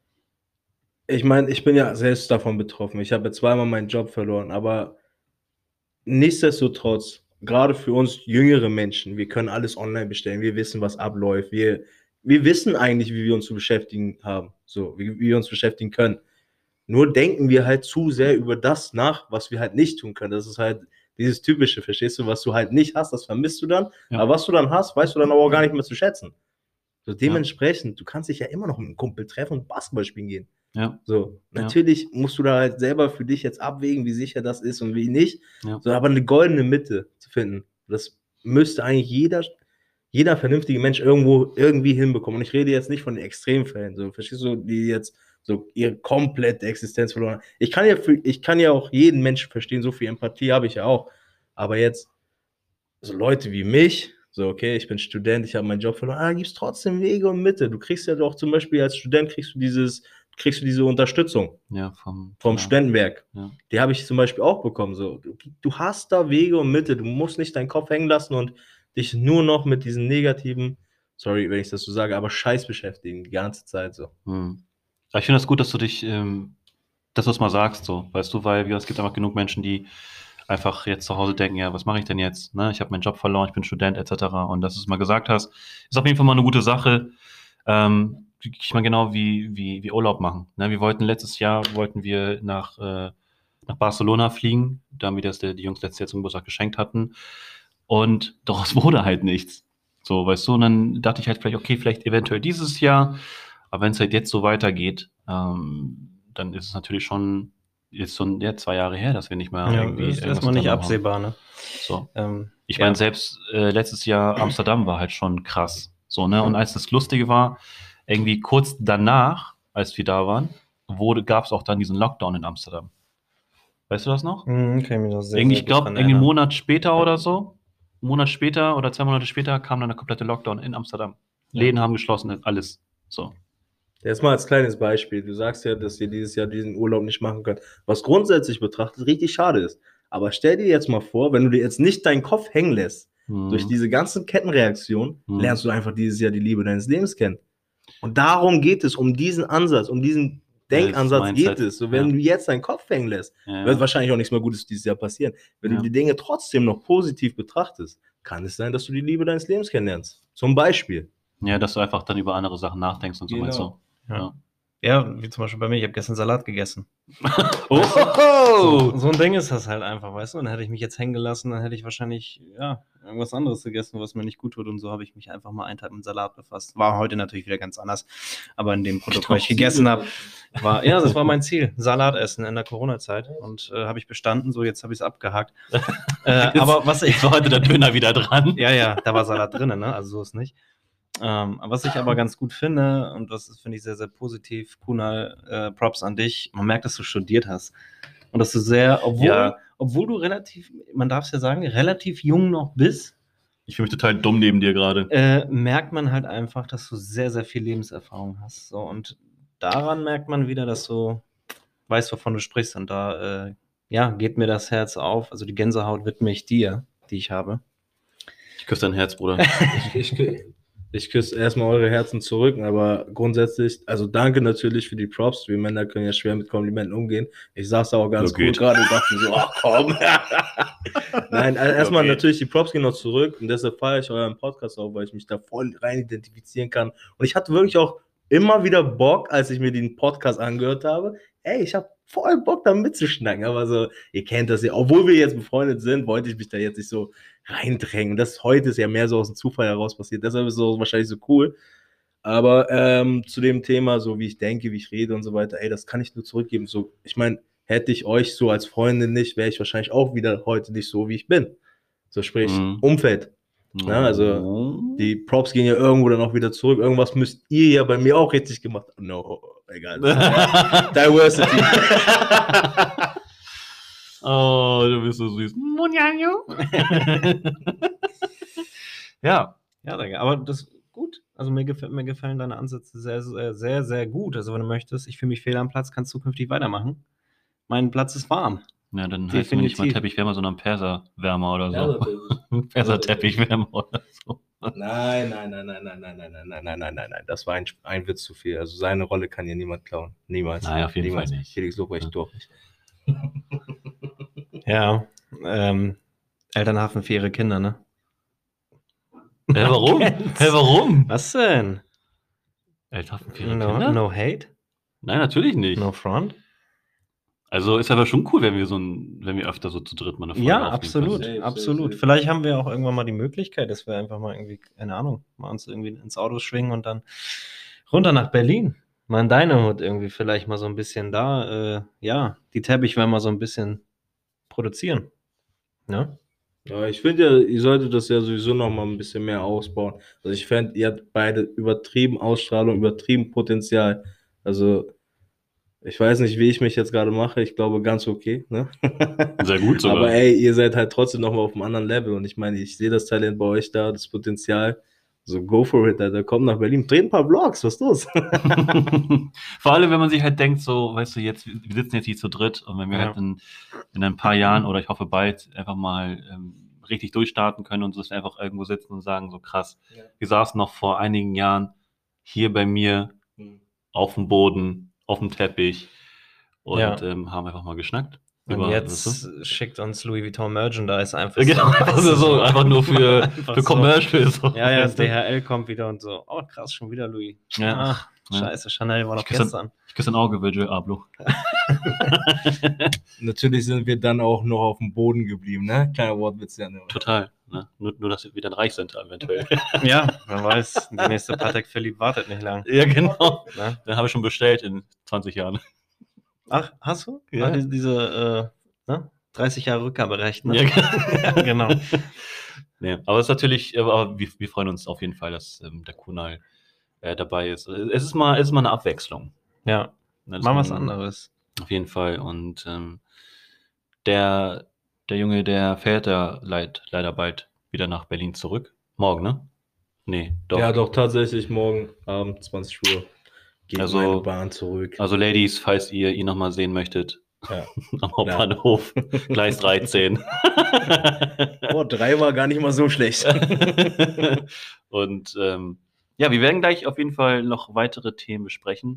S2: Ich meine, ich bin ja selbst davon betroffen. Ich habe ja zweimal meinen Job verloren, aber nichtsdestotrotz, gerade für uns jüngere Menschen, wir können alles online bestellen, wir wissen, was abläuft, wir wissen eigentlich, wie wir uns zu beschäftigen haben, so, wie wir uns beschäftigen können. Nur denken wir halt zu sehr über das nach, was wir halt nicht tun können. Das ist halt dieses Typische, verstehst du, was du halt nicht hast, das vermisst du dann,
S1: Ja.
S2: aber was du dann hast, weißt du dann aber auch gar nicht mehr zu schätzen. So, dementsprechend, du kannst dich ja immer noch mit einem Kumpel treffen und Basketball spielen gehen.
S1: Ja.
S2: So, natürlich musst du da halt selber für dich jetzt abwägen, wie sicher das ist und wie nicht.
S1: Ja.
S2: So, aber eine goldene Mitte zu finden, das müsste eigentlich jeder vernünftige Mensch irgendwie hinbekommen. Und ich rede jetzt nicht von den Extremfällen, so, verstehst du, die jetzt so ihre komplette Existenz verloren haben. Ich kann ja auch jeden Menschen verstehen, so viel Empathie habe ich ja auch. Aber jetzt, so Leute wie mich, so, okay, ich bin Student, ich habe meinen Job verloren, da gibt es trotzdem Wege und Mitte. Du kriegst ja doch zum Beispiel als Student kriegst du diese Unterstützung vom Studentenwerk.
S1: Ja.
S2: Die habe ich zum Beispiel auch bekommen. So, du hast da Wege und Mitte, du musst nicht deinen Kopf hängen lassen und dich nur noch mit diesen negativen, sorry, wenn ich das so sage, aber Scheiß beschäftigen, die ganze Zeit so.
S1: Aber ich finde das gut, dass du es mal sagst, so, weißt du, weil es gibt einfach genug Menschen, die einfach jetzt zu Hause denken, ja, was mache ich denn jetzt? Ne? Ich habe meinen Job verloren, ich bin Student, etc. Und dass du es mal gesagt hast, ist auf jeden Fall mal eine gute Sache. Ich meine, genau wie Urlaub machen. Ne? Letztes Jahr wollten wir nach Barcelona fliegen, da haben wir die Jungs letztes Jahr zum Geburtstag geschenkt hatten. Und daraus wurde halt nichts. So, weißt du, und dann dachte ich halt vielleicht eventuell dieses Jahr, aber wenn es halt jetzt so weitergeht, dann ist es natürlich schon jetzt so 2 Jahre her, dass wir nicht mehr irgendwie.
S3: Das ist erstmal nicht absehbar, ne?
S1: So. Ich meine, selbst letztes Jahr Amsterdam war halt schon krass. So, ne? Und als das Lustige war, irgendwie kurz danach, als wir da waren, gab es auch dann diesen Lockdown in Amsterdam. Weißt du das noch? Ich glaube, irgendwie einen Monat später oder so. Einen Monat später oder 2 Monate später kam dann der komplette Lockdown in Amsterdam. Läden haben geschlossen, alles. So.
S2: Jetzt mal als kleines Beispiel. Du sagst ja, dass ihr dieses Jahr diesen Urlaub nicht machen könnt, was grundsätzlich betrachtet richtig schade ist. Aber stell dir jetzt mal vor, wenn du dir jetzt nicht deinen Kopf hängen lässt, durch diese ganzen Kettenreaktionen, lernst du einfach dieses Jahr die Liebe deines Lebens kennen. Und darum geht es, um diesen Ansatz, um diesen Denkansatz geht es. So, wenn du jetzt deinen Kopf hängen lässt, wird wahrscheinlich auch nichts mehr Gutes dieses Jahr passieren. Wenn du die Dinge trotzdem noch positiv betrachtest, kann es sein, dass du die Liebe deines Lebens kennenlernst. Zum Beispiel.
S1: Ja, dass du einfach dann über andere Sachen nachdenkst und so.
S2: Genau.
S1: Meinst du? Ja.
S3: Ja, wie zum Beispiel bei mir, ich habe gestern Salat gegessen.
S1: Oh!
S3: So ein Ding ist das halt einfach, weißt du? Und hätte ich mich jetzt hängen gelassen, dann hätte ich wahrscheinlich, irgendwas anderes gegessen, was mir nicht gut tut. Und so habe ich mich einfach mal einen Tag mit Salat befasst. War heute natürlich wieder ganz anders. Aber in dem Produkt, was ich gegessen habe, das war mein Ziel. Salat essen in der Corona-Zeit. Und habe ich bestanden, so jetzt habe ich es abgehakt. Aber was ich...
S1: Jetzt war heute der Döner wieder dran.
S3: Ja, da war Salat drin, ne? Also so ist nicht. Was ich aber ganz gut finde, und das finde ich sehr, sehr positiv, Kunal, Props an dich, man merkt, dass du studiert hast. Und dass du obwohl du relativ, man darf es ja sagen, relativ jung noch bist,
S1: Ich fühle mich total dumm neben dir gerade.
S3: merkt man halt einfach, dass du sehr, sehr viel Lebenserfahrung hast. So, und daran merkt man wieder, dass du weißt, wovon du sprichst. Und da, geht mir das Herz auf. Also die Gänsehaut widme ich dir, die ich habe.
S1: Ich küsse dein Herz, Bruder.
S2: Ich küsse erstmal eure Herzen zurück, aber grundsätzlich, also danke natürlich für die Props. Wir Männer können ja schwer mit Komplimenten umgehen. Ich saß da auch ganz
S1: So
S2: cool
S1: geht.
S2: gerade und dachte so, ach komm. Nein, also erstmal
S1: Okay.
S2: natürlich, die Props gehen noch zurück und deshalb feiere ich euren Podcast auch, weil ich mich da voll rein identifizieren kann. Und ich hatte wirklich auch immer wieder Bock, als ich mir den Podcast angehört habe. Ey, ich habe voll Bock, da mitzuschnacken. Aber so, ihr kennt das ja. Obwohl wir jetzt befreundet sind, wollte ich mich da jetzt nicht so reindrängen. Das heute ist ja mehr so aus dem Zufall heraus passiert. Deshalb ist es so wahrscheinlich so cool. Aber zu dem Thema, so wie ich denke, wie ich rede und so weiter, ey, das kann ich nur zurückgeben. So, ich meine, hätte ich euch so als Freundin nicht, wäre ich wahrscheinlich auch wieder heute nicht so, wie ich bin. So sprich, Umfeld. Ja, also die Props gehen ja irgendwo dann auch wieder zurück. Irgendwas müsst ihr ja bei mir auch richtig gemacht haben. No, egal. Diversity.
S1: Oh, du bist so süß. Ja.
S3: Ja, danke. Aber das ist gut. Also mir gefallen deine Ansätze sehr, sehr, sehr, sehr gut. Also wenn du möchtest, ich fühle mich fehl am Platz, kannst zukünftig weitermachen. Mein Platz ist warm.
S1: Ja, dann heißt du nicht mal
S3: Definitiv.
S1: Teppichwärmer, sondern Perserwärmer oder so. Perserteppichwärmer oder so.
S2: Nein. Das war ein Witz zu viel. Also seine Rolle kann hier niemand klauen. Niemals.
S1: Nein, auf jeden
S2: Niemals.
S1: Fall nicht.
S2: Felix Lobrecht, du auch nicht.
S3: Ja. Eltern haften für ihre Kinder, ne?
S1: Warum? Warum?
S3: Was denn?
S1: Eltern für ihre Kinder?
S3: No hate?
S1: Nein, natürlich nicht.
S3: No front?
S1: Also ist aber schon cool, wenn wir öfter so zu dritt mal eine Folge
S3: Ja,
S1: aufnehmen
S3: absolut,
S1: können.
S3: absolut.
S2: Safe.
S3: Vielleicht haben wir auch irgendwann mal die Möglichkeit, dass wir einfach mal irgendwie, keine Ahnung, mal uns irgendwie ins Auto schwingen und dann runter nach Berlin. Mal in deine Hut irgendwie vielleicht mal so ein bisschen da, die Teppichwärmer so ein bisschen produzieren. Ne?
S2: Ja, ich finde ja, ihr solltet das ja sowieso noch mal ein bisschen mehr ausbauen. Also ich fände, ihr habt beide übertrieben Ausstrahlung, übertrieben Potenzial. Also ich weiß nicht, wie ich mich jetzt gerade mache. Ich glaube, ganz okay. Ne?
S1: Sehr gut sogar.
S2: Aber ey, ihr seid halt trotzdem noch mal auf einem anderen Level. Und ich meine, ich sehe das Talent bei euch da, das Potenzial. So, go for it, Alter. Kommt nach Berlin, dreht ein paar Vlogs, was ist los?
S1: Vor allem, wenn man sich halt denkt, so, weißt du, jetzt, wir sitzen jetzt hier zu dritt und wenn wir
S3: Ja.
S1: halt in ein paar Jahren oder ich hoffe bald einfach mal richtig durchstarten können und so dass wir einfach irgendwo sitzen und sagen, so krass,
S2: Ja.
S1: wir saßen noch vor einigen Jahren hier bei mir auf dem Boden, auf dem Teppich und
S3: Ja.
S1: haben einfach mal geschnackt.
S3: Und
S1: über-
S3: jetzt
S1: weißt du?
S3: schickt uns Louis Vuitton Merchandise einfach
S1: Genau, einfach nur für
S3: Einfach
S1: Commercials.
S3: So. Ja, das DHL kommt wieder und so. Oh, krass, schon wieder Louis.
S1: Ja.
S3: Ach,
S1: Ja.
S3: scheiße, Chanel war noch
S1: Ich küsse-
S3: gestern.
S1: Ich küsse ein Auge, Virgil Abloh.
S2: Natürlich sind wir dann auch noch auf dem Boden geblieben, ne? Kleiner Wortwitz, ja. Ne?
S1: Total. Ne? Nur, dass wir dann reich sind, eventuell.
S3: Ja, wer weiß, die nächste Patek Philippe wartet nicht lang.
S1: Ja, genau.
S3: Ne?
S1: Den habe ich schon bestellt in 20 Jahren.
S3: Ach, hast du?
S1: Ja.
S3: Diese 30 Jahre Rückgaberecht, ne?
S1: Ja,
S3: genau.
S1: Nee, aber es ist natürlich, aber wir freuen uns auf jeden Fall, dass der Kunal dabei ist. Es ist mal eine Abwechslung.
S3: Ja,
S1: Ne, dass
S3: mal was
S1: man-
S3: anderes.
S1: Auf jeden Fall. Und der Junge, der fährt ja leider bald wieder nach Berlin zurück. Morgen, ne? Nee, doch.
S2: Ja, doch, tatsächlich morgen Abend, 20 Uhr, geht
S1: Also-
S2: meine Bahn zurück.
S1: Also Ladies, falls ihr ihn nochmal sehen möchtet,
S2: Ja.
S1: am Hauptbahnhof, Gleis 13.
S2: Oh, 3 war gar nicht mal so schlecht.
S1: Und ja, wir werden gleich auf jeden Fall noch weitere Themen besprechen.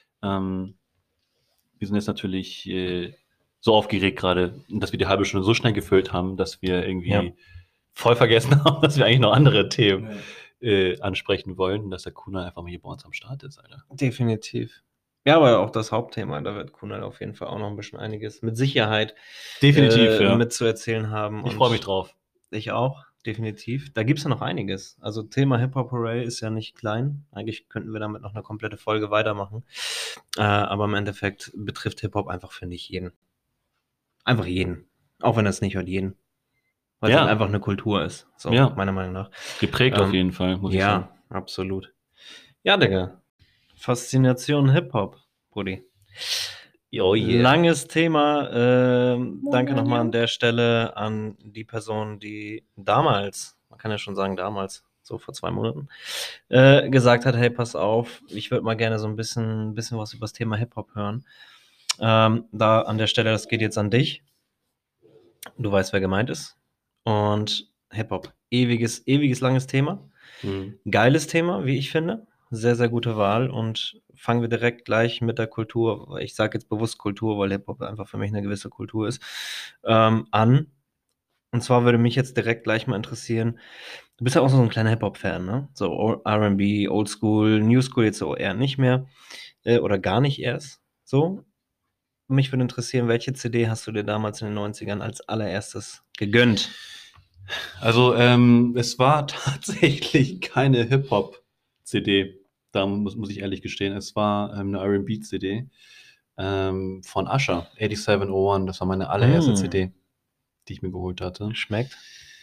S1: Wir sind jetzt natürlich so aufgeregt gerade, dass wir die halbe Stunde so schnell gefüllt haben, dass wir irgendwie
S3: Ja.
S1: voll vergessen haben, dass wir eigentlich noch andere Themen ansprechen wollen, dass der Kuna einfach mal hier bei uns am Start ist, Alter.
S3: Definitiv. Ja, aber auch das Hauptthema, da wird Kunal auf jeden Fall auch noch ein bisschen einiges mit Sicherheit
S1: Definitiv, ja.
S3: mitzuerzählen haben.
S1: Ich freue mich drauf.
S3: Ich auch, definitiv. Da gibt es ja noch einiges. Also Thema Hip-Hop Hooray ist ja nicht klein. Eigentlich könnten wir damit noch eine komplette Folge weitermachen. Aber im Endeffekt betrifft Hip-Hop einfach, finde ich, jeden. Einfach jeden. Auch wenn es nicht hört, jeden. Weil es
S1: Ja.
S3: halt einfach eine Kultur ist. So,
S1: Ja.
S3: meiner Meinung nach.
S1: Geprägt auf jeden Fall, muss ich sagen.
S3: Ja, absolut. Ja, Digga. Faszination Hip-Hop, Brudi.
S1: Oh yeah.
S3: Langes Thema. Danke nochmal an der Stelle an die Person, die damals, man kann ja schon sagen damals, so vor 2 Monaten, gesagt hat, hey, pass auf, ich würde mal gerne so ein bisschen was über das Thema Hip-Hop hören. Da an der Stelle, das geht jetzt an dich. Du weißt, wer gemeint ist. Und Hip-Hop, ewiges langes Thema. Geiles Thema, wie ich finde. Sehr, sehr gute Wahl. Und fangen wir direkt gleich mit der Kultur, ich sage jetzt bewusst Kultur, weil Hip-Hop einfach für mich eine gewisse Kultur ist, an. Und zwar würde mich jetzt direkt gleich mal interessieren, du bist ja auch so ein kleiner Hip-Hop-Fan, ne? So R&B, Oldschool, New School jetzt so eher nicht mehr oder gar nicht erst. So. Mich würde interessieren, welche CD hast du dir damals in den 90ern als allererstes gegönnt?
S1: Also, es war tatsächlich keine Hip-Hop-CD. Da muss ich ehrlich gestehen. Es war eine R&B-CD von Usher, 8701. Das war meine allererste CD, die ich mir geholt hatte.
S3: Schmeckt?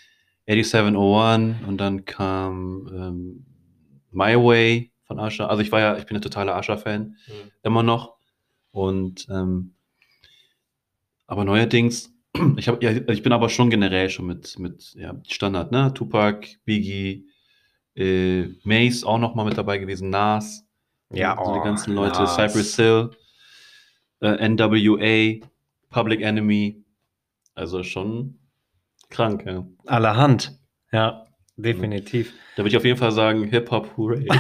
S1: 8701 und dann kam My Way von Usher. Also ich bin ein totaler Usher-Fan, immer noch. Und aber neuerdings, ich bin aber schon generell schon mit Standard, ne? Tupac, Biggie, Mace auch noch mal mit dabei gewesen, Nas,
S3: Ja,
S1: so die ganzen Leute,
S3: Nas.
S1: Cypress Hill, NWA, Public Enemy, also schon krank, ja.
S3: Allerhand. Ja, definitiv.
S1: Da würde ich auf jeden Fall sagen, Hip-Hop, hooray.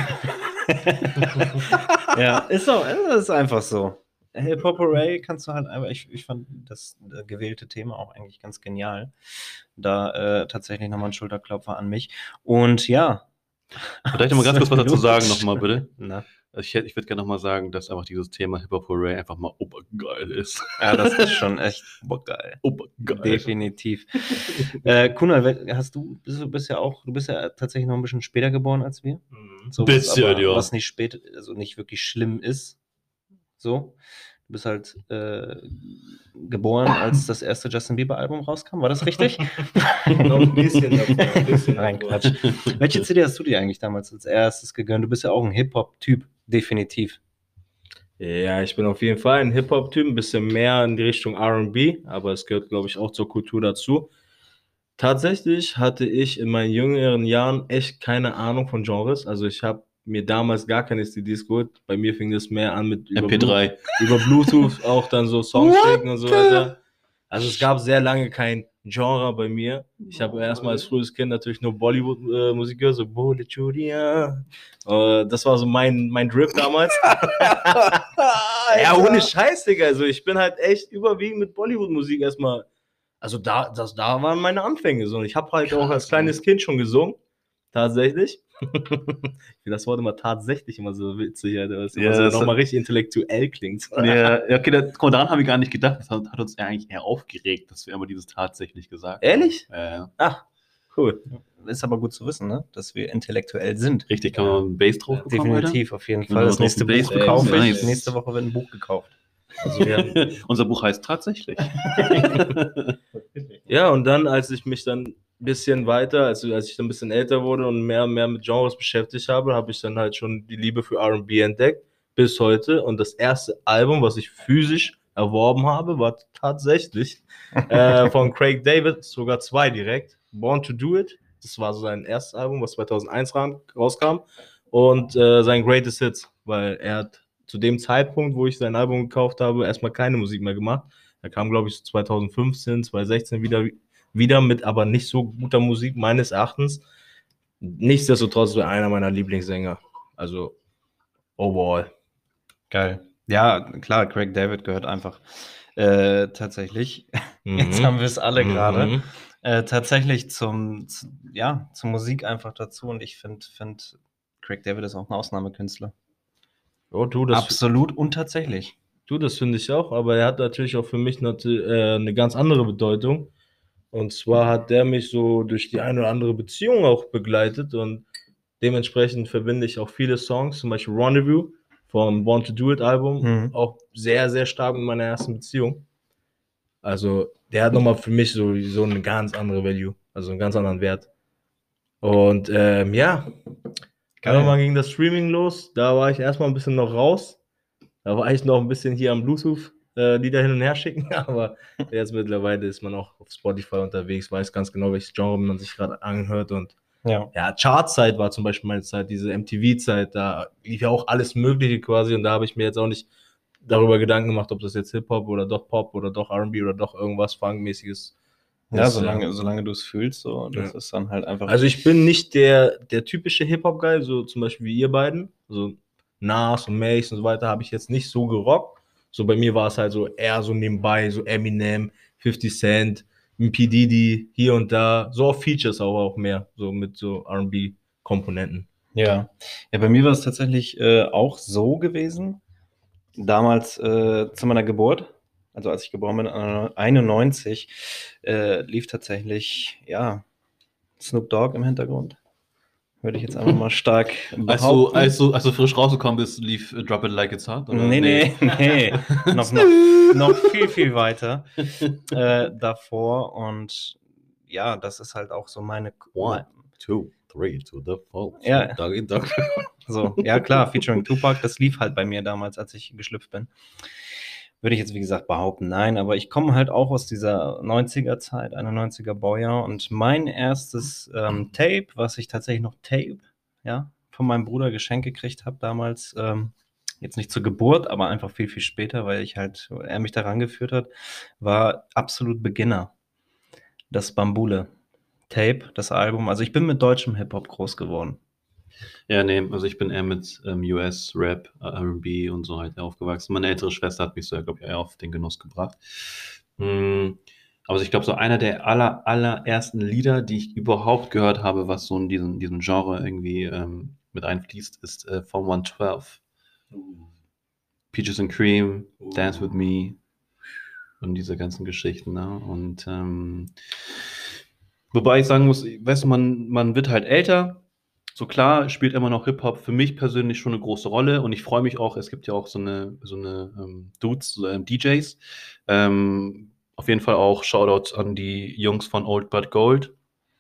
S3: Ja, das ist einfach so. Hip-Hop Hooray kannst du halt einfach, ich fand das gewählte Thema auch eigentlich ganz genial. Da tatsächlich nochmal ein Schulterklopfer an mich. Und ja.
S1: Vielleicht noch mal ganz kurz was dazu sagen, nochmal bitte.
S3: Na.
S1: Ich würde gerne nochmal sagen, dass einfach dieses Thema Hip-Hop Hooray einfach mal obergeil ist.
S3: Ja, das ist schon echt obergeil.
S1: Obergeil.
S3: Definitiv. Kunal, du bist ja tatsächlich noch ein bisschen später geboren als wir. So,
S1: Bisschen, ja.
S3: Was nicht spät, also nicht wirklich schlimm ist. So. Du bist halt geboren, als das erste Justin Bieber-Album rauskam. War das richtig?
S2: Noch ein bisschen davon.
S3: Nein, Quatsch. Welche CD hast du dir eigentlich damals als erstes gegönnt? Du bist ja auch ein Hip-Hop-Typ, definitiv.
S2: Ja, ich bin auf jeden Fall ein Hip-Hop-Typ, ein bisschen mehr in die Richtung R&B, aber es gehört, glaube ich, auch zur Kultur dazu. Tatsächlich hatte ich in meinen jüngeren Jahren echt keine Ahnung von Genres. Also ich habe mir damals gar keine CDs geholt. Bei mir fing das mehr an mit
S1: MP3.
S2: Über Bluetooth auch dann so Songs schicken und so weiter. Also es gab sehr lange kein Genre bei mir. Ich habe erstmal als frühes Kind natürlich nur Bollywood-Musik gehört, so Bollywood. Das war so mein Drip damals. Ja, ohne Scheiß, Digga. Also ich bin halt echt überwiegend mit Bollywood-Musik erstmal. Also da waren meine Anfänge so. Und ich habe halt auch als kleines Kind schon gesungen. Tatsächlich. Ich finde das Wort immer tatsächlich immer so witzig, Alter, was immer so nochmal richtig intellektuell klingt.
S1: Ja, okay, daran habe ich gar nicht gedacht. Das hat uns eigentlich eher aufgeregt, dass wir immer dieses tatsächlich gesagt haben.
S2: Ehrlich?
S1: Ja.
S2: Ach, cool.
S3: Ist aber gut zu wissen, ne? Dass wir intellektuell sind.
S1: Richtig, kann man einen Bass drauf bekommen,
S3: Definitiv, auf jeden
S1: Kann
S3: Fall.
S1: man
S3: Das
S1: drauf
S3: nächste
S1: ein Bass
S3: Buch
S1: bekommen?
S3: gekauft.
S1: Nice.
S3: Nächste Woche wird ein Buch gekauft.
S2: Also
S1: Unser Buch heißt tatsächlich.
S2: ja, und dann, als ich mich dann ein bisschen weiter, als ich dann ein bisschen älter wurde und mehr mit Genres beschäftigt habe ich dann halt schon die Liebe für R&B entdeckt, bis heute. Und das erste Album, was ich physisch erworben habe, war tatsächlich von Craig David, sogar 2 direkt, Born to Do It. Das war so sein erstes Album, was 2001 rauskam. Und sein Greatest Hits, weil er hat zu dem Zeitpunkt, wo ich sein Album gekauft habe, erstmal keine Musik mehr gemacht. Er kam, glaube ich, 2015, 2016 wieder mit, aber nicht so guter Musik, meines Erachtens. Nichtsdestotrotz war einer meiner Lieblingssänger. Also, overall.
S3: Geil. Ja, klar, Craig David gehört einfach tatsächlich, jetzt haben wir es alle gerade, tatsächlich zur Musik einfach dazu. Und ich finde, Craig David ist auch ein Ausnahmekünstler.
S2: Oh,
S3: Absolut und tatsächlich.
S2: Das finde ich auch, aber er hat natürlich auch für mich eine ganz andere Bedeutung. Und zwar hat der mich so durch die eine oder andere Beziehung auch begleitet und dementsprechend verbinde ich auch viele Songs, zum Beispiel Rendezvous vom Born to Do It Album, auch sehr, sehr stark mit meiner ersten Beziehung. Also der hat nochmal für mich so eine ganz andere Value, also einen ganz anderen Wert. Und ja, irgendwann ging das Streaming los, da war ich erstmal ein bisschen noch raus. Da war ich noch ein bisschen hier am Bluetooth Lieder hin und her schicken, aber jetzt mittlerweile ist man auch auf Spotify unterwegs, weiß ganz genau, welches Genre man sich gerade anhört und
S3: Ja.
S2: ja, Chartzeit war zum Beispiel meine Zeit, diese MTV-Zeit, da lief ja auch alles Mögliche quasi und da habe ich mir jetzt auch nicht darüber Gedanken gemacht, ob das jetzt Hip-Hop oder doch Pop oder doch R&B oder doch irgendwas Funkmäßiges
S3: Ja,
S2: ist.
S3: solange du es fühlst, so, das ist dann halt einfach.
S2: Also ich bin nicht der typische Hip-Hop-Guy, so zum Beispiel wie ihr beiden, so Nas und Mace und so weiter, habe ich jetzt nicht so gerockt. So bei mir war es halt so eher so nebenbei, so Eminem, 50 Cent, P. Diddy, hier und da, so auf Features auch mehr, so mit so R&B-Komponenten.
S3: Ja. Ja, bei mir war es tatsächlich auch so gewesen. Damals zu meiner Geburt, also als ich geboren bin, 91, lief tatsächlich, ja, Snoop Dogg im Hintergrund. Würde ich jetzt einfach mal stark behaupten.
S1: Als du frisch rausgekommen bist, lief Drop It Like It's Hot? Oder?
S3: Nee. noch viel, viel weiter davor. Und ja, das ist halt auch so meine...
S1: 1, 2, 3 to the fall.
S3: Ja.
S1: Doggy Dogg.
S3: So, ja klar, featuring Tupac, das lief halt bei mir damals, als ich geschlüpft bin. Würde ich jetzt, wie gesagt, behaupten, nein, aber ich komme halt auch aus dieser 90er-Zeit, 91er Baujahr und mein erstes Tape, was ich tatsächlich noch ja, von meinem Bruder geschenkt gekriegt habe damals, jetzt nicht zur Geburt, aber einfach viel, viel später, weil er mich daran geführt hat, war absolut Beginner. Das Bambule Tape, das Album. Also ich bin mit deutschem Hip-Hop groß geworden.
S1: Ja, nee, also ich bin eher mit US-Rap, R&B und so halt aufgewachsen. Meine ältere Schwester hat mich so, glaube ich, eher auf den Genuss gebracht. Aber ich glaube, so einer der allerersten Lieder, die ich überhaupt gehört habe, was so in diesen Genre irgendwie mit einfließt, ist von 112. Peaches and Cream, Dance With Me und diese ganzen Geschichten. Ne? Und wobei ich sagen muss, weißt du, man wird halt älter. So klar spielt immer noch Hip-Hop für mich persönlich schon eine große Rolle und ich freue mich auch, es gibt ja auch so eine Dudes, DJs. Auf jeden Fall auch Shoutouts an die Jungs von Old But Gold.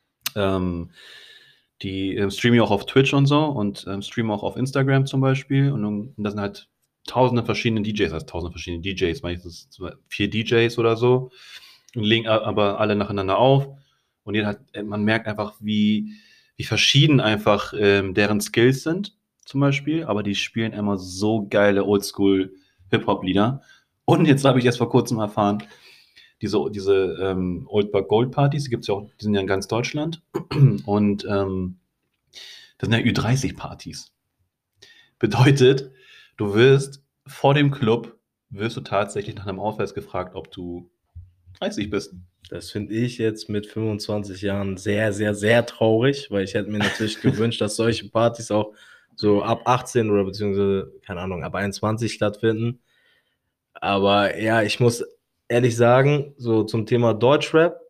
S1: Die streamen auch auf Twitch und so und streamen auch auf Instagram zum Beispiel. Und das sind halt tausende verschiedene DJs, meistens 4 DJs oder so. Und legen aber alle nacheinander auf. Und man merkt einfach, wie verschieden einfach deren Skills sind, zum Beispiel. Aber die spielen immer so geile Oldschool-Hip-Hop-Lieder. Und jetzt habe ich erst vor kurzem erfahren, diese Old But Gold Partys, die sind ja in ganz Deutschland. Und das sind ja Ü30-Partys. Bedeutet, du wirst vor dem Club, tatsächlich nach einem Ausweis gefragt, ob du 30 bist.
S2: Das finde ich jetzt mit 25 Jahren sehr, sehr, sehr traurig, weil ich hätte mir natürlich gewünscht, dass solche Partys auch so ab 18 oder beziehungsweise, keine Ahnung, ab 21 stattfinden. Aber ja, ich muss ehrlich sagen, so zum Thema Deutschrap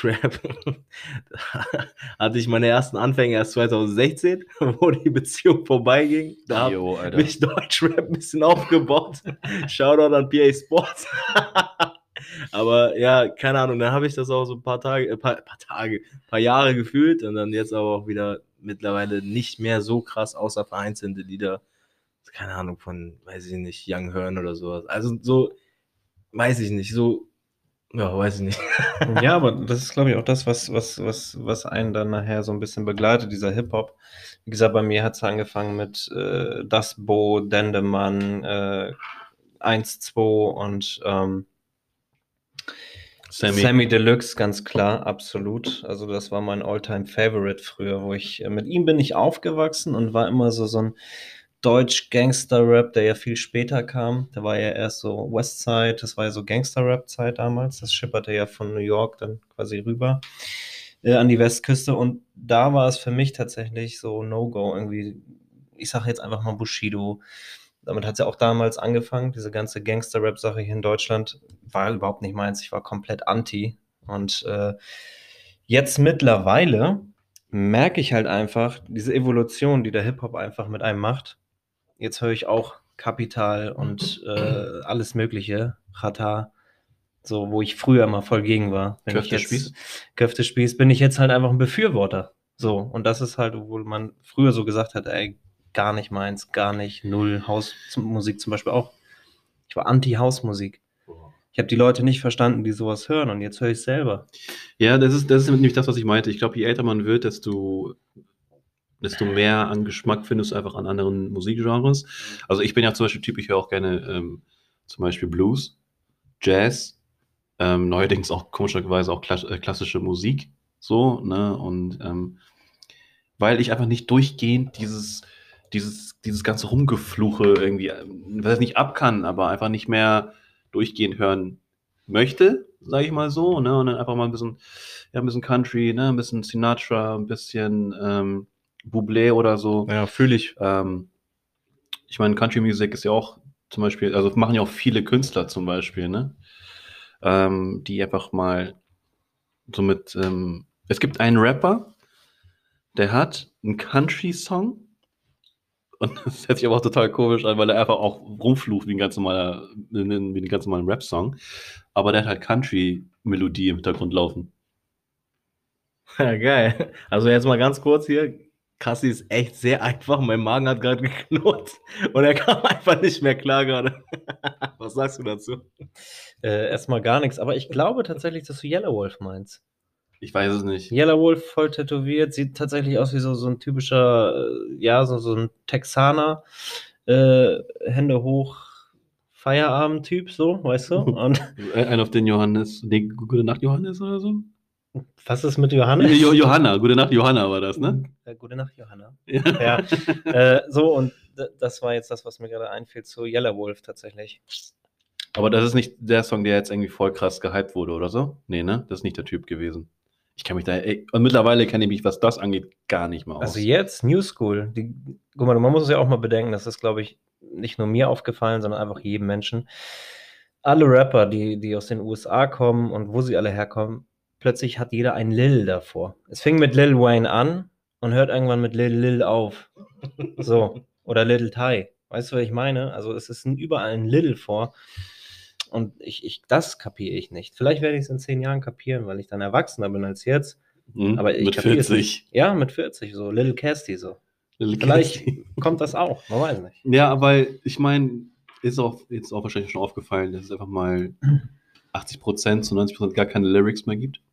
S2: hatte ich meine ersten Anfänge erst 2016, wo die Beziehung vorbeiging. Da habe ich Deutschrap ein bisschen aufgebaut. Shoutout an PA Sports. Aber ja, keine Ahnung, dann habe ich das auch so ein paar Jahre gefühlt und dann jetzt aber auch wieder mittlerweile nicht mehr so krass, außer vereinzelte Lieder. Keine Ahnung, von, weiß ich nicht, Young Hearn oder sowas. Also so, weiß ich nicht, so, ja, weiß ich nicht.
S3: Ja, aber das ist, glaube ich, auch das, was einen dann nachher so ein bisschen begleitet, dieser Hip-Hop. Wie gesagt, bei mir hat es angefangen mit Das Bo, Dendemann, 1-2 und Sammy Deluxe, ganz klar, absolut. Also das war mein All-Time-Favorite früher, mit ihm bin ich aufgewachsen und war immer so ein Deutsch-Gangster-Rap, der ja viel später kam. Der war ja erst so Westside, das war ja so Gangster-Rap-Zeit damals. Das schipperte ja von New York dann quasi rüber an die Westküste und da war es für mich tatsächlich so No-Go irgendwie. Ich sage jetzt einfach mal Bushido, Damit hat es ja auch damals angefangen. Diese ganze Gangster-Rap-Sache hier in Deutschland war überhaupt nicht meins. Ich war komplett anti. Und jetzt mittlerweile merke ich halt einfach diese Evolution, die der Hip-Hop einfach mit einem macht. Jetzt höre ich auch Kapital und alles Mögliche, Chata, so, wo ich früher mal voll gegen war. Köftespieß bin ich jetzt halt einfach ein Befürworter. So, und das ist halt, wo man früher so gesagt hat, ey, gar nicht meins, gar nicht, null, Hausmusik zum Beispiel auch. Ich war Anti-Hausmusik. Ich habe die Leute nicht verstanden, die sowas hören, und jetzt höre ich es selber.
S1: Ja, das ist nämlich das, was ich meinte. Ich glaube, je älter man wird, desto mehr an Geschmack findest du einfach an anderen Musikgenres. Also ich bin ja zum Beispiel Typ, ich höre auch gerne zum Beispiel Blues, Jazz, neuerdings auch komischerweise auch klassische Musik, so, ne, und weil ich einfach nicht durchgehend dieses ganze Rumgefluche irgendwie, was ich nicht ab kann, aber einfach nicht mehr durchgehend hören möchte, sage ich mal so, ne, und dann einfach mal ein bisschen Country, ne, ein bisschen Sinatra, ein bisschen Bublé oder so.
S2: Ja, fühle ich.
S1: Ich meine, Country Music ist ja auch zum Beispiel, also machen ja auch viele Künstler zum Beispiel, ne, die einfach mal so mit, es gibt einen Rapper, der hat einen Country-Song, und das hört sich aber auch total komisch an, weil er einfach auch rumflucht wie ein ganz normaler Rap-Song, aber der hat halt Country-Melodie im Hintergrund laufen.
S2: Ja, geil. Also jetzt mal ganz kurz hier. Kassi ist echt sehr einfach. Mein Magen hat gerade geknurrt und er kam einfach nicht mehr klar gerade. Was sagst du dazu?
S3: Erstmal gar nichts, aber ich glaube tatsächlich, dass du Yelawolf meinst.
S1: Ich weiß es nicht.
S3: Yelawolf, voll tätowiert, sieht tatsächlich aus wie so ein typischer, ja, so ein Texaner, Hände hoch, Feierabend-Typ, so, weißt du? Und
S1: Ein auf den Johannes, nee, Gute Nacht Johannes oder so?
S3: was ist mit Johannes?
S1: Johanna, Gute Nacht Johanna war das, ne?
S3: Gute Nacht, Johanna.
S1: Ja.
S3: Ja, so, und das war jetzt das, was mir gerade einfiel zu Yelawolf tatsächlich.
S1: Aber das ist nicht der Song, der jetzt irgendwie voll krass gehypt wurde oder so? Nee, ne? Das ist nicht der Typ gewesen. Ich kann mich da, und mittlerweile kenne ich mich, was das angeht, gar nicht mehr aus.
S3: Also jetzt, New School, guck mal, man muss es ja auch mal bedenken, das ist, glaube ich, nicht nur mir aufgefallen, sondern einfach jedem Menschen. Alle Rapper, die aus den USA kommen und wo sie alle herkommen, plötzlich hat jeder ein Lil davor. Es fing mit Lil Wayne an und hört irgendwann mit Lil auf. So, oder Little Ty. Weißt du, was ich meine? Also es ist überall ein Lil vor. Und das kapiere ich nicht. Vielleicht werde ich es in 10 Jahren kapieren, weil ich dann erwachsener bin als jetzt. Aber ich
S1: mit
S3: kapiere es
S1: 40.
S3: nicht. Ja, mit 40, so Little Casty so.
S1: Little
S3: Vielleicht
S1: Casty.
S3: kommt das auch, man weiß nicht.
S1: Ja, aber ich meine, ist auch jetzt auch wahrscheinlich schon aufgefallen, dass es einfach mal 80% zu 90% gar keine Lyrics mehr gibt.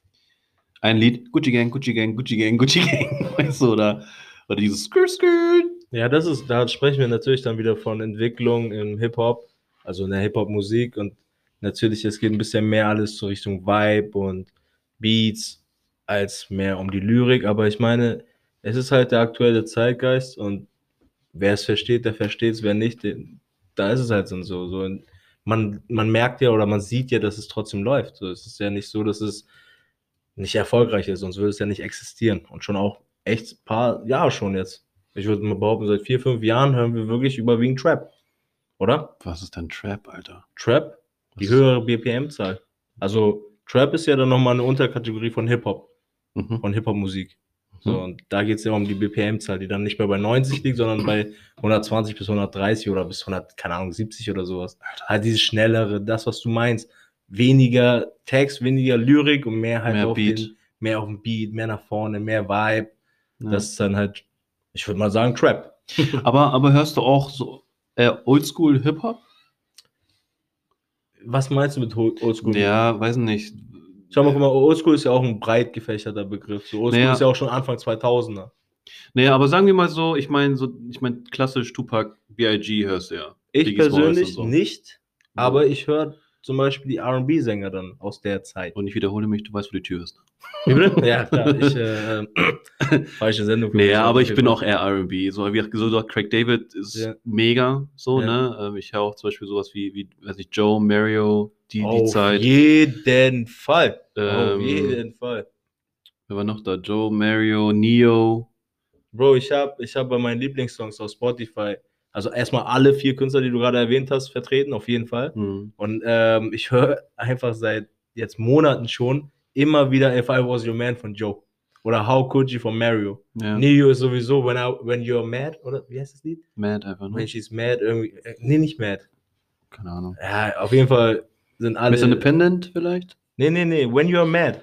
S1: Ein Lied, Gucci Gang, Gucci Gang, Gucci Gang, Gucci Gang, weißt du, oder dieses Skr.
S2: Ja, da sprechen wir natürlich dann wieder von Entwicklung im Hip-Hop, also in der Hip-Hop-Musik, und natürlich, es geht ein bisschen mehr alles so Richtung Vibe und Beats als mehr um die Lyrik, aber ich meine, es ist halt der aktuelle Zeitgeist, und wer es versteht, der versteht es, wer nicht, da ist es halt so. Man merkt ja oder man sieht ja, dass es trotzdem läuft. So, es ist ja nicht so, dass es nicht erfolgreich ist, sonst würde es ja nicht existieren. Und schon auch echt ein paar Jahre schon jetzt. Ich würde mal behaupten, seit 4, 5 Jahren hören wir wirklich überwiegend Trap. Oder?
S1: Was ist denn Trap, Alter?
S2: Trap? Die höhere BPM-Zahl. Also Trap ist ja dann nochmal eine Unterkategorie von Hip-Hop. Von Hip-Hop-Musik. So, und da geht es ja um die BPM-Zahl, die dann nicht mehr bei 90 liegt, sondern bei 120 bis 130 oder bis 100, keine Ahnung, 70 oder sowas. Halt dieses schnellere, das, was du meinst. Weniger Text, weniger Lyrik und mehr halt mehr auf dem Beat, mehr nach vorne, mehr Vibe. Ja. Das ist dann halt, ich würde mal sagen, Trap.
S1: aber hörst du auch so Oldschool Hip-Hop?
S2: Was meinst du mit Oldschool?
S1: Ja, weiß nicht.
S2: Schau mal, guck mal, Oldschool ist ja auch ein breit gefächerter Begriff. So, Oldschool ist ja auch schon Anfang 2000er.
S1: Naja, aber sagen wir mal so, ich meine klassisch Tupac, B.I.G. hörst du ja.
S2: Ich persönlich nicht, aber ich höre zum Beispiel die R&B-Sänger dann aus der Zeit.
S1: Und ich wiederhole mich, du weißt, wo die Tür ist.
S2: Wie bitte? Ja, klar. Falsche Sendung.
S1: Nee, aber ich bin auch eher R&B. So wie gesagt, Craig David ist mega, so, ne? Ich höre auch zum Beispiel sowas wie weiß ich, Joe, Mario, die Zeit.
S2: Auf jeden Fall. Auf jeden Fall.
S1: Wer war noch da? Joe, Mario, Neo.
S2: Bro, ich hab bei meinen Lieblingssongs auf Spotify, Also erstmal alle 4 Künstler, die du gerade erwähnt hast, vertreten, auf jeden Fall. Und ich höre einfach seit jetzt Monaten schon immer wieder If I Was Your Man von Joe. Oder How Could You von Mario.
S1: Ja.
S2: Neo ist sowieso When You're Mad, oder wie heißt das Lied?
S1: Mad einfach, ne?
S2: When She's Mad, irgendwie. Nee, nicht Mad.
S1: Keine Ahnung.
S2: Ja, auf jeden Fall sind alle.
S1: Miss Independent vielleicht?
S2: Nee, When You're Mad.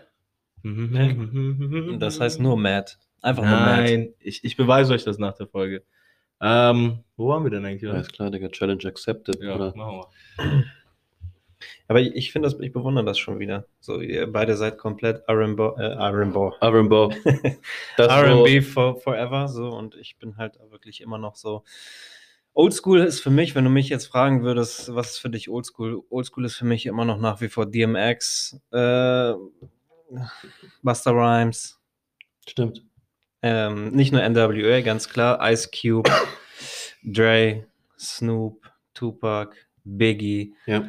S3: Das heißt nur Mad. Einfach nur Mad.
S2: Nein, ich beweise euch das nach der Folge. Wo waren wir denn eigentlich?
S1: Ja, ist klar, Digga. Challenge accepted,
S2: Ja,
S1: oder?
S2: machen wir.
S3: Aber ich finde das, ich bewundere das schon wieder. So, ihr beide seid komplett R&B.
S1: R&B.
S3: R&B forever, so, und ich bin halt wirklich immer noch so. Oldschool ist für mich, wenn du mich jetzt fragen würdest, was ist für dich Oldschool? Oldschool ist für mich immer noch nach wie vor DMX, Busta Rhymes.
S1: Stimmt.
S3: Nicht nur NWA, ganz klar. Ice Cube, Dre, Snoop, Tupac, Biggie,
S1: Ja.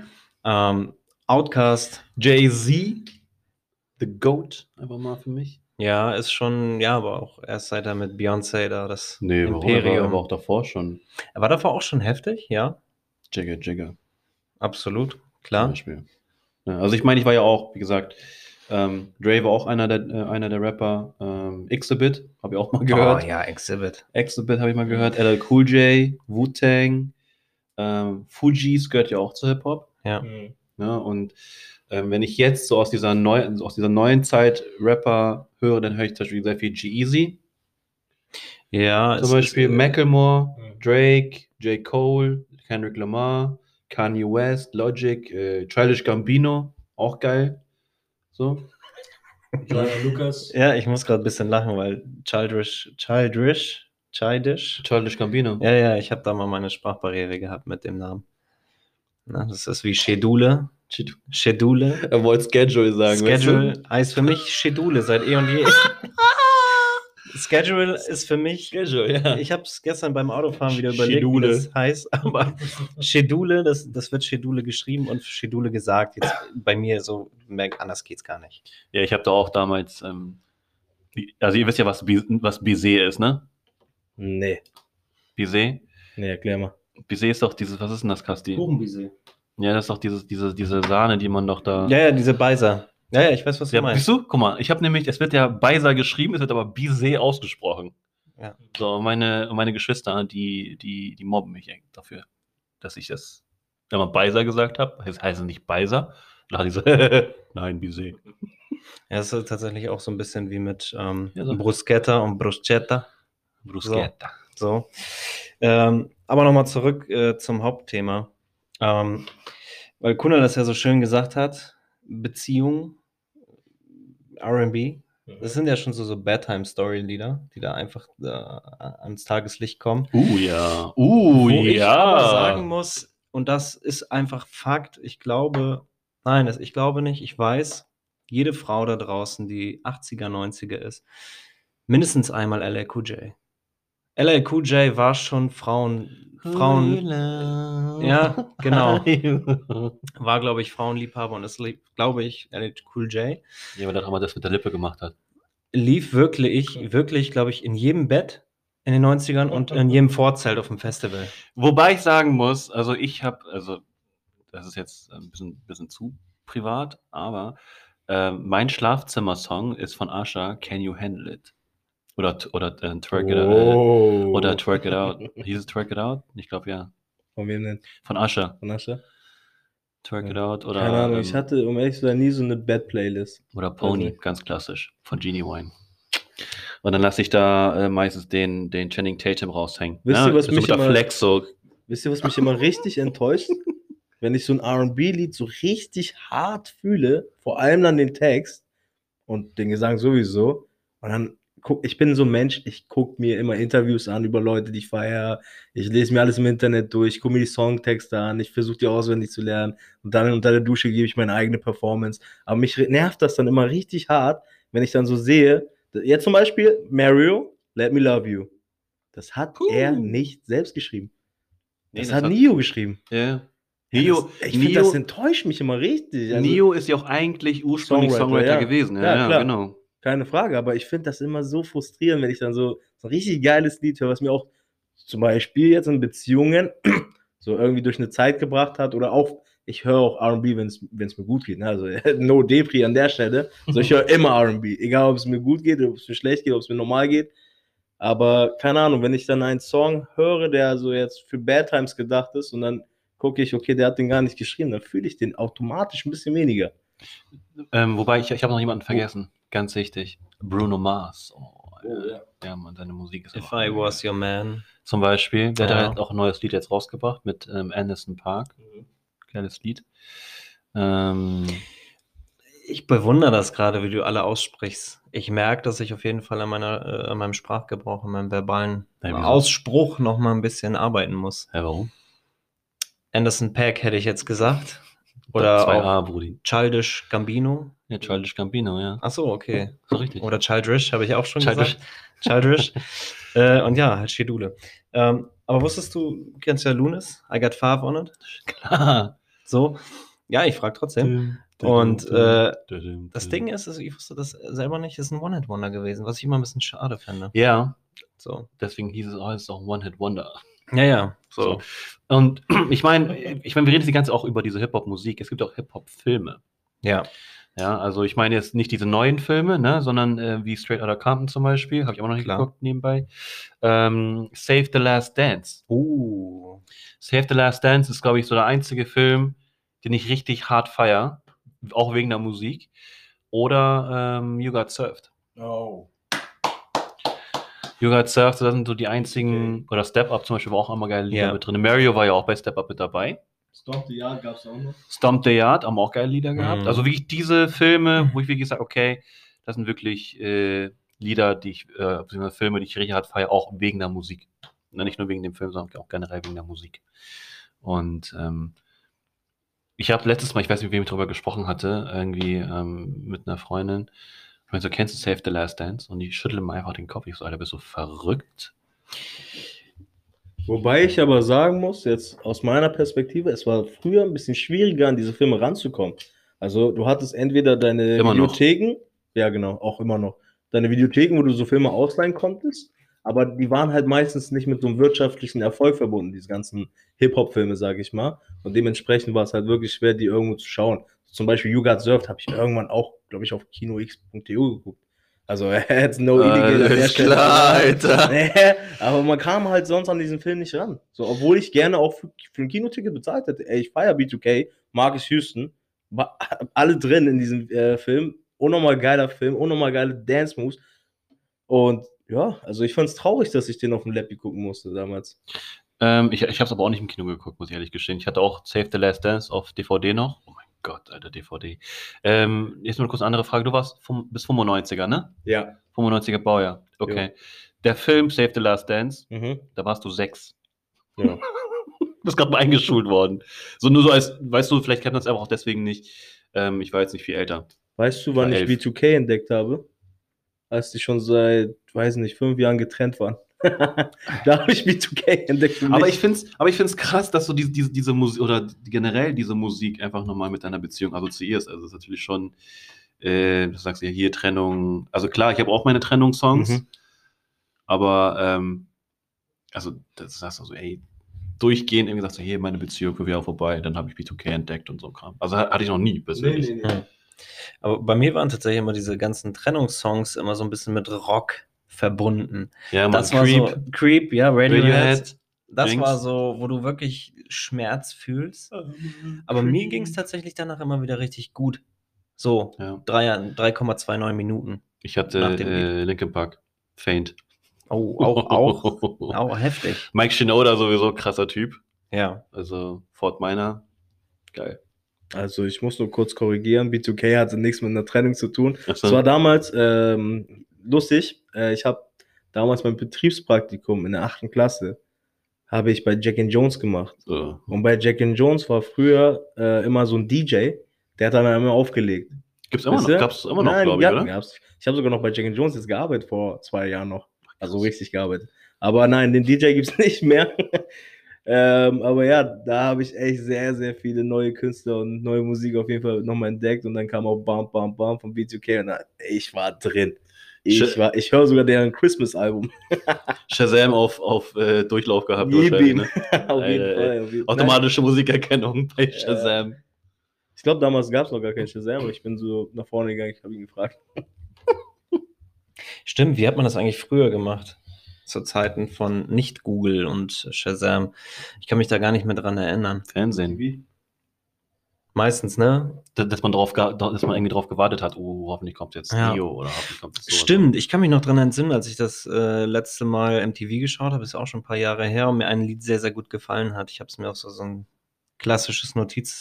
S3: Outkast.
S1: Jay-Z, The GOAT, einfach mal für mich.
S3: Ja, ist schon, ja, aber auch erst seit er mit Beyoncé da das
S1: Nee, warum? Er
S3: Imperium.
S1: war auch davor schon.
S3: Er war davor auch schon heftig, ja.
S1: Jigger.
S3: Absolut,
S1: Zum
S3: klar.
S1: Beispiel. Ja, also ich meine, ich war ja auch, wie gesagt, Dre war auch einer der Rapper. Exhibit, habe ich auch mal gehört.
S3: Oh ja, Exhibit.
S1: Exhibit habe ich mal gehört. LL Cool J, Wu-Tang, Fugees gehört ja auch zu Hip-Hop.
S3: Ja.
S1: Ja, und wenn ich jetzt so aus dieser neuen Zeit Rapper höre, dann höre ich zum Beispiel sehr viel G-Eazy.
S3: Ja,
S1: Zum Beispiel Macklemore,
S2: Mhm.
S1: Drake, J. Cole, Kendrick Lamar, Kanye West, Logic, Childish Gambino, auch geil. So.
S2: Lucas.
S3: Ja, ich muss gerade ein bisschen lachen, weil Childish.
S1: Childish Gambino.
S3: Ja, ich habe da mal meine Sprachbarriere gehabt mit dem Namen. Na, das ist wie Schedule. Schedule.
S1: Er wollte Schedule sagen.
S3: Schedule heißt für mich Schedule seit eh und je. Schedule ist für mich.
S1: Schedule, ja.
S3: Ich habe es gestern beim Autofahren wieder überlegt,
S1: Schedule.
S3: wie das heißt, aber Schedule, das wird Schedule geschrieben und Schedule gesagt. Jetzt bei mir so, anders geht's gar nicht.
S1: Ja, ich habe da auch damals, also ihr wisst ja, was Bizet ist, ne?
S2: Nee.
S1: Bizet?
S2: Nee, erklär mal.
S1: Bizet ist doch dieses, was ist denn das, Kasti?
S3: Kuchenbisel.
S1: Ja, das ist doch diese Sahne, die man doch da...
S3: Ja, diese Beiser. Ja, ich weiß, was du
S1: Ja,
S3: meinst.
S1: siehst du? Guck mal, ich habe nämlich, es wird ja Beiser geschrieben, es wird aber Bizet ausgesprochen.
S3: Ja.
S1: So, meine Geschwister, die mobben mich dafür, dass ich das immer Beiser gesagt habe. Das heißt nicht Beiser. Da hat die so, nein, Bizet.
S3: Ja, das ist tatsächlich auch so ein bisschen wie mit
S1: so.
S3: Bruschetta und Bruschetta.
S1: Bruschetta.
S3: So. Aber nochmal zurück zum Hauptthema. Weil Kunal das ja so schön gesagt hat, Beziehung, R&B, das sind ja schon so Bedtime-Story-Lieder, die da einfach ans Tageslicht kommen.
S1: Ja.
S3: Wo ich
S1: ja.
S3: aber sagen muss, und das ist einfach Fakt, ich glaube nicht, ich weiß, jede Frau da draußen, die 80er, 90er ist, mindestens einmal LL Cool J. LL Cool J war schon Frauen, ja, genau, war, glaube ich, Frauenliebhaber und es lief, glaube ich, LL Cool J.
S1: Ja, weil er mal das mit der Lippe gemacht hat.
S3: Lief wirklich, glaube ich, in jedem Bett in den 90ern und in jedem Vorzelt auf dem Festival.
S1: Wobei ich sagen muss, also das ist jetzt ein bisschen zu privat, aber mein Schlafzimmer-Song ist von Usher, Can You Handle It? Oder Twerk It Out. Oder Twerk It Out. Hieß es Twerk It Out? Ich glaube, ja.
S2: Von wem denn?
S1: Von Usher.
S2: Von Ascher?
S1: Twerk It Out oder...
S2: Keine Ahnung, ich hatte, um ehrlich zu sein, nie so eine Bad-Playlist.
S1: Oder Pony,
S2: Also-
S1: ganz klassisch, von Genie Wine. Und dann lasse ich da meistens den Channing Tatum raushängen.
S2: Wisst ihr, was
S1: so
S2: mich
S1: mit der
S2: immer-
S1: Flex so.
S2: Wisst ihr, was mich immer richtig enttäuscht? Wenn ich so ein R&B-Lied so richtig hart fühle, vor allem dann den Text und den Gesang sowieso, und dann ich bin so ein Mensch, ich gucke mir immer Interviews an über Leute, die ich feiere, ich lese mir alles im Internet durch, gucke mir die Songtexte an, ich versuche die auswendig zu lernen und dann unter der Dusche gebe ich meine eigene Performance. Aber mich nervt das dann immer richtig hart, wenn ich dann so sehe, jetzt zum Beispiel Mario, Let Me Love You. Das hat er nicht selbst geschrieben. Das hat Nio geschrieben.
S1: Ja.
S2: Nio, ich finde, das enttäuscht mich immer richtig. Also,
S1: Nio ist ja auch eigentlich ursprünglich Songwriter
S2: ja.
S1: gewesen.
S2: Ja, klar.
S1: Genau.
S2: keine Frage, aber ich finde das immer so frustrierend, wenn ich dann so ein richtig geiles Lied höre, was mir auch zum Beispiel jetzt in Beziehungen so irgendwie durch eine Zeit gebracht hat oder auch, ich höre auch R&B, wenn es mir gut geht, ne? Also no Depri an der Stelle, also ich höre immer R&B, egal ob es mir gut geht, ob es mir schlecht geht, ob es mir normal geht, aber keine Ahnung, wenn ich dann einen Song höre, der so jetzt für Bad Times gedacht ist und dann gucke ich, okay, der hat den gar nicht geschrieben, dann fühle ich den automatisch ein bisschen weniger.
S1: Wobei, ich habe noch jemanden vergessen. Ganz wichtig. Bruno Mars.
S2: ja.
S1: Ja, man, seine Musik ist
S3: If
S1: einfach
S3: I Was Your Man.
S1: Zum Beispiel. Der
S3: Ja.
S1: hat halt auch ein neues Lied jetzt rausgebracht mit Anderson .Paak. Geiles Lied.
S3: Ich bewundere das gerade, wie du alle aussprichst. Ich merke, dass ich auf jeden Fall an meinem Sprachgebrauch, an meinem verbalen
S1: Ja, wieso?
S3: Ausspruch noch mal ein bisschen arbeiten muss.
S1: Ja, warum?
S3: Anderson .Paak hätte ich jetzt gesagt. Oder
S1: 2A,
S3: auch
S1: Brudi.
S3: Childish Gambino.
S1: Ja, Childish Gambino, ja.
S3: Ach so, okay.
S1: So richtig.
S3: Oder Childrish, habe ich auch schon
S1: Childish.
S3: gesagt. Childrish. Und ja, halt Schedule. Aber wusstest du, kennst ja Lunis? I Got Five on It?
S1: Klar.
S3: So. Ja, ich frage trotzdem. Und das Ding ist, ich wusste das selber nicht, ist ein One-Hit-Wonder gewesen, was ich immer ein bisschen schade finde.
S1: Ja,
S3: So.
S1: deswegen hieß es auch One-Hit-Wonder.
S3: Ja.
S1: So. Und ich meine, wir reden jetzt die ganze Zeit auch über diese Hip-Hop-Musik. Es gibt auch Hip-Hop-Filme.
S3: Ja.
S1: Ja, also ich meine jetzt nicht diese neuen Filme, ne, sondern wie Straight Outta Compton zum Beispiel, habe ich auch noch nicht
S3: Klar.
S1: geguckt nebenbei. Save the Last Dance. Save the Last Dance ist, glaube ich, so der einzige Film, den ich richtig hart feier, auch wegen der Musik. Oder You Got Served.
S2: Oh.
S1: You Got Served, das sind so die einzigen, oder Step Up zum Beispiel war auch immer geile Lieder
S3: Ja.
S1: mit drin. Mario war ja auch bei Step Up mit dabei.
S2: Stomp the Yard gab es auch noch.
S1: Stomp the Yard haben auch geile Lieder gehabt.
S3: Mhm.
S1: Also wirklich diese Filme, wo ich wirklich sage, okay, das sind wirklich Lieder, die ich, beziehungsweise Filme, die ich richtig hart feiere, auch wegen der Musik. Na, nicht nur wegen dem Film, sondern auch generell wegen der Musik. Und ich habe letztes Mal, ich weiß nicht, mit wem ich darüber gesprochen hatte, irgendwie mit einer Freundin. Ich meine, so, kennst du Save the Last Dance? Und die schütteln mir einfach den Kopf. Ich so, Alter, bist du verrückt?
S2: Wobei ich aber sagen muss, jetzt aus meiner Perspektive, es war früher ein bisschen schwieriger, an diese Filme ranzukommen. Also du hattest entweder deine
S1: Immer noch.
S2: Videotheken, ja genau, auch immer noch, deine Videotheken, wo du so Filme ausleihen konntest, aber die waren halt meistens nicht mit so einem wirtschaftlichen Erfolg verbunden, diese ganzen Hip-Hop-Filme, sage ich mal. Und dementsprechend war es halt wirklich schwer, die irgendwo zu schauen. Zum Beispiel You Got Served habe ich irgendwann auch, glaube ich, auf kinox.eu geguckt. Also jetzt no illegal an der Stelle.
S1: klar, Alter.
S2: Aber man kam halt sonst an diesen Film nicht ran. So, obwohl ich gerne auch für ein Kinoticket bezahlt hätte. Ey, ich feiere B2K, Marcus Houston, war alle drin in diesem Film. Unnormal geiler Film, unnormal geile Dance-Moves. Und ja, also ich fand es traurig, dass ich den auf dem Laptop gucken musste damals.
S1: Ich habe es aber auch nicht im Kino geguckt, muss ich ehrlich gestehen. Ich hatte auch Save the Last Dance auf DVD noch. Oh mein Gott, Alter, DVD. Jetzt nur kurz eine andere Frage. Du warst bis 95er, ne?
S2: Ja.
S1: 95er Baujahr. Okay.
S2: Ja.
S1: Der Film Save the Last Dance,
S2: Mhm.
S1: da warst du 6.
S2: Ja.
S1: Du bist gerade mal eingeschult worden. So nur so als, weißt du, vielleicht kennt man es einfach auch deswegen nicht. Ich war jetzt nicht viel älter.
S2: Weißt du, wann
S1: war
S2: ich
S1: 11.
S2: B2K entdeckt habe? Als die schon seit, weiß nicht, 5 Jahren getrennt waren. Da habe ich B2K entdeckt für mich.
S1: Aber ich find's krass, dass du diese Musik oder generell diese Musik einfach nochmal mit deiner Beziehung assoziierst. Also es ist natürlich schon, du sagst ja hier Trennung. Also klar, ich habe auch meine Trennungssongs,
S2: Mhm.
S1: aber also das sagst du so, ey, durchgehend irgendwie sagst du, hier meine Beziehung für wieder vorbei, dann habe ich B2K entdeckt und so Kram. Also hatte ich noch nie persönlich.
S2: Nee.
S3: Aber bei mir waren tatsächlich immer diese ganzen Trennungssongs immer so ein bisschen mit Rock verbunden.
S1: Ja, man,
S3: Das war so Creep, ja, Radiohead. Das
S1: Dings.
S3: war so, wo du wirklich Schmerz fühlst. Aber mir ging es tatsächlich danach immer wieder richtig gut. So,
S1: Ja.
S3: 3,29 Minuten.
S1: Ich hatte
S3: Nach dem Lied.
S1: Linkin Park, Faint.
S3: Oh, auch heftig.
S1: Mike Shinoda sowieso krasser Typ.
S3: Ja.
S1: Also Fort Minor, geil.
S2: Also ich muss nur kurz korrigieren, B2K hatte nichts mit einer Trennung zu tun.
S1: Ach so.
S2: Es war damals lustig, ich habe damals mein Betriebspraktikum in der 8. Klasse, habe ich bei Jack and Jones gemacht.
S1: So.
S2: Und bei Jack and Jones war früher immer so ein DJ, der hat dann immer aufgelegt.
S1: Gab's immer noch,
S2: Nein,
S1: glaube ich, oder?
S2: Gab's. Ich habe sogar noch bei Jack and Jones jetzt gearbeitet vor 2 Jahren noch. Also richtig gearbeitet. Aber nein, den DJ gibt's nicht mehr. Aber ja, da habe ich echt sehr, sehr viele neue Künstler und neue Musik auf jeden Fall nochmal entdeckt und dann kam auch Bam Bam Bam von B2K und ich war drin. Ich höre sogar deren Christmas-Album.
S1: Shazam auf Durchlauf gehabt.
S2: Auf jeden
S1: Fall. Automatische Musikerkennung bei Shazam.
S2: Ich glaube, damals gab es noch gar kein Shazam, aber ich bin so nach vorne gegangen, ich habe ihn gefragt.
S3: Stimmt, wie hat man das eigentlich früher gemacht? Zu Zeiten von nicht Google und Shazam. Ich kann mich da gar nicht mehr dran erinnern.
S1: Fernsehen.
S3: Meistens, ne?
S1: Dass man irgendwie drauf gewartet hat, hoffentlich kommt jetzt Neo oder hoffentlich kommt jetzt sowas.
S3: Stimmt, ich kann mich noch dran entsinnen, als ich das letzte Mal MTV geschaut habe, ist auch schon ein paar Jahre her, und mir ein Lied sehr, sehr gut gefallen hat. Ich habe es mir auf so ein klassisches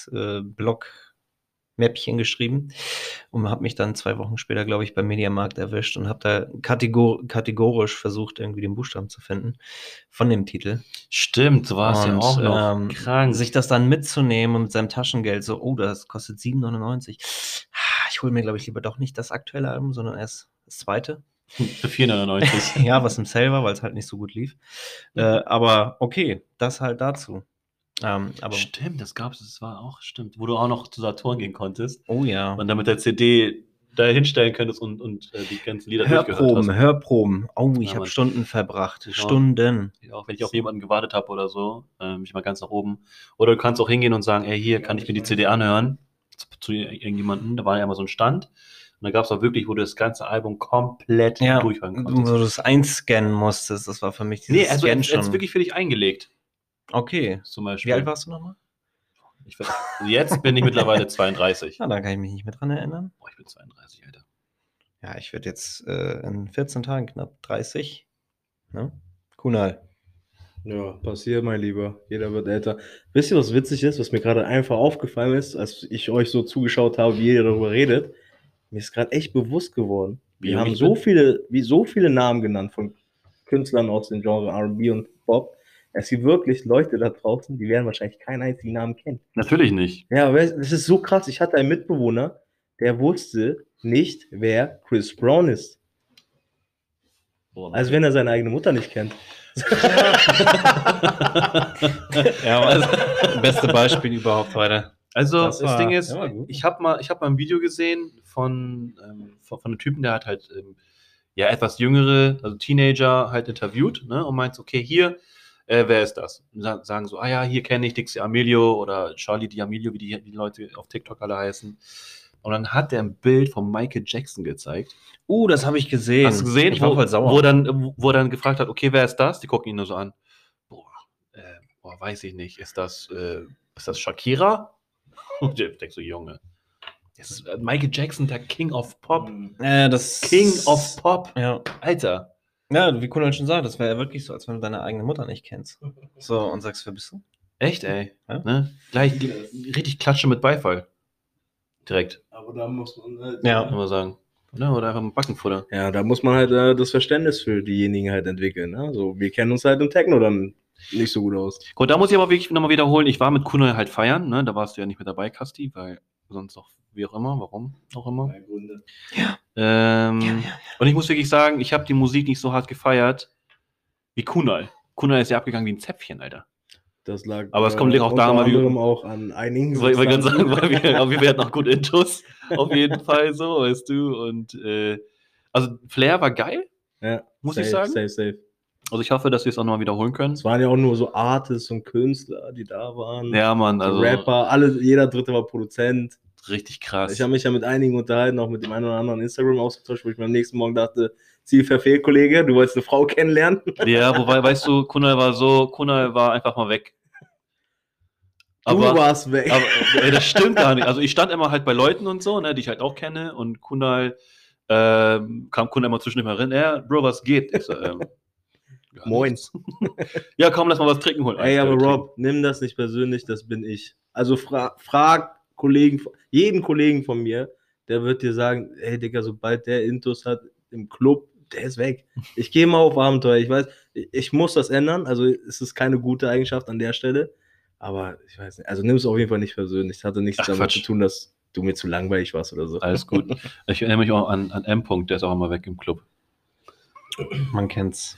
S3: Notizblock-Mäppchen geschrieben und habe mich dann 2 Wochen später, glaube ich, beim Mediamarkt erwischt und habe da kategorisch versucht, irgendwie den Buchstaben zu finden von dem Titel.
S1: Stimmt, so war es ja auch noch.
S3: Krank. Sich das dann mitzunehmen und mit seinem Taschengeld so, oh, das kostet 7,99. Ich hole mir, glaube ich, lieber doch nicht das aktuelle Album, sondern erst das zweite.
S1: Für 4,99.
S3: Ja, was im Sale war, weil es halt nicht so gut lief. Aber okay, das halt dazu. Aber
S1: stimmt, das war auch, stimmt, wo du auch noch zu Saturn gehen konntest.
S3: Oh ja.
S1: Und dann mit der CD da hinstellen könntest und die ganzen Lieder durchgehört hast.
S3: Hörproben. Oh, ich habe Stunden verbracht. Stunden.
S1: Auch wenn ich auf jemanden gewartet habe oder so, mich mal ganz nach oben. Oder du kannst auch hingehen und sagen, ey, hier kann ich mir die CD anhören. Zu irgendjemandem, da war ja immer so ein Stand. Und da gab es auch wirklich, wo du das ganze Album komplett durchhören konntest.
S3: Wo du es einscannen musstest, das war für mich dieses
S1: Scan schon. Jetzt wirklich für dich eingelegt.
S3: Okay.
S1: Zum Beispiel.
S3: Wie alt warst du nochmal?
S1: Jetzt bin ich mittlerweile 32.
S3: Da kann ich mich nicht mehr dran erinnern.
S1: Boah, ich bin 32, Alter.
S3: Ja, ich werde jetzt in 14 Tagen knapp 30. Ne? Kunal.
S2: Ja, passiert, mein Lieber. Jeder wird älter. Wisst ihr, was witzig ist, was mir gerade einfach aufgefallen ist, als ich euch so zugeschaut habe, wie ihr darüber redet? Mir ist gerade echt bewusst geworden. Wir haben so viele Namen genannt von Künstlern aus dem Genre R&B und Pop. Es gibt wirklich Leute da draußen, die werden wahrscheinlich keinen einzigen Namen kennen.
S1: Natürlich nicht.
S2: Ja, aber das ist so krass. Ich hatte einen Mitbewohner, der wusste nicht, wer Chris Brown ist. Als wenn er seine eigene Mutter nicht kennt.
S3: Ja, also, beste Beispiel überhaupt heute.
S1: Also das Ding ist, ich hab mal ein Video gesehen von einem Typen, der hat halt etwas jüngere, also Teenager halt interviewt, ne, und meint, okay, hier, wer ist das? Und sagen so, hier kenne ich Dixie Amelio oder Charlie D'Amelio, wie die Leute auf TikTok alle heißen. Und dann hat der ein Bild von Michael Jackson gezeigt.
S3: Das habe ich gesehen.
S1: Hast du gesehen?
S3: Ich war voll sauer.
S1: Wo er dann gefragt hat, okay, wer ist das? Die gucken ihn nur so an. Weiß ich nicht. Ist das Shakira? Und ich denke so, Junge. Das ist Michael Jackson, der King of Pop. King of Pop.
S3: Ja.
S1: Alter.
S3: Ja, wie Kunal schon sagt, das wäre ja wirklich so, als wenn du deine eigene Mutter nicht kennst. So, und sagst, wer bist du?
S1: Echt, ey.
S3: Ja?
S1: Ne? Gleich richtig Klatsche mit Beifall. Direkt.
S2: Aber da muss man halt...
S3: Ja.
S1: Kann man sagen. Ne? Oder einfach mit Backenfutter.
S2: Ja, da muss man halt das Verständnis für diejenigen halt entwickeln. Ne? Also, wir kennen uns halt im Techno dann nicht so gut aus.
S1: Gut, da muss ich aber wirklich nochmal wiederholen. Ich war mit Kunal halt feiern. Ne? Da warst du ja nicht mit dabei, Kasti, weil sonst auch, wie auch immer, warum auch immer.
S2: Gründe.
S1: Und ich muss wirklich sagen, ich habe die Musik nicht so hart gefeiert wie Kunal. Kunal ist ja abgegangen wie ein Zäpfchen, Alter.
S2: Das lag
S1: aber es kommt auch daran,
S2: auch an einigen
S1: weil wir ganz sagen, weil wir hatten auch gut Intus, auf jeden Fall so, weißt du. Und also Flair war geil, muss ich sagen.
S2: Safe.
S1: Also ich hoffe, dass wir es auch nochmal wiederholen können.
S2: Es waren ja auch nur so Artists und Künstler, die da waren.
S1: Ja, Mann,
S2: so
S1: also
S2: Rapper, jeder Dritte war Produzent.
S1: Richtig krass.
S2: Ich habe mich ja mit einigen unterhalten, auch mit dem einen oder anderen Instagram ausgetauscht, wo ich mir am nächsten Morgen dachte, Ziel verfehlt, Kollege, du wolltest eine Frau kennenlernen.
S1: Ja, wobei, weißt du, Kunal war einfach mal weg.
S2: Du warst weg.
S1: Aber das stimmt gar nicht. Also ich stand immer halt bei Leuten und so, ne, die ich halt auch kenne, und Kunal kam Kunal immer zwischendurch mal rein, Bro, was geht? Ich so,
S2: Moin.
S1: Ja, komm, lass mal was trinken holen.
S2: Ey, aber Rob, nimm das nicht persönlich, das bin ich. Also frag jeden Kollegen von mir, der wird dir sagen, ey Digga, sobald der Intus hat im Club, der ist weg. Ich gehe mal auf Abenteuer. Ich weiß, ich muss das ändern. Also es ist keine gute Eigenschaft an der Stelle. Aber ich weiß nicht. Also nimm es auf jeden Fall nicht persönlich. Es hatte nichts damit zu tun, dass du mir zu langweilig warst oder so.
S1: Alles gut. Ich erinnere mich auch an M. Der ist auch immer weg im Club.
S3: Man kennt's.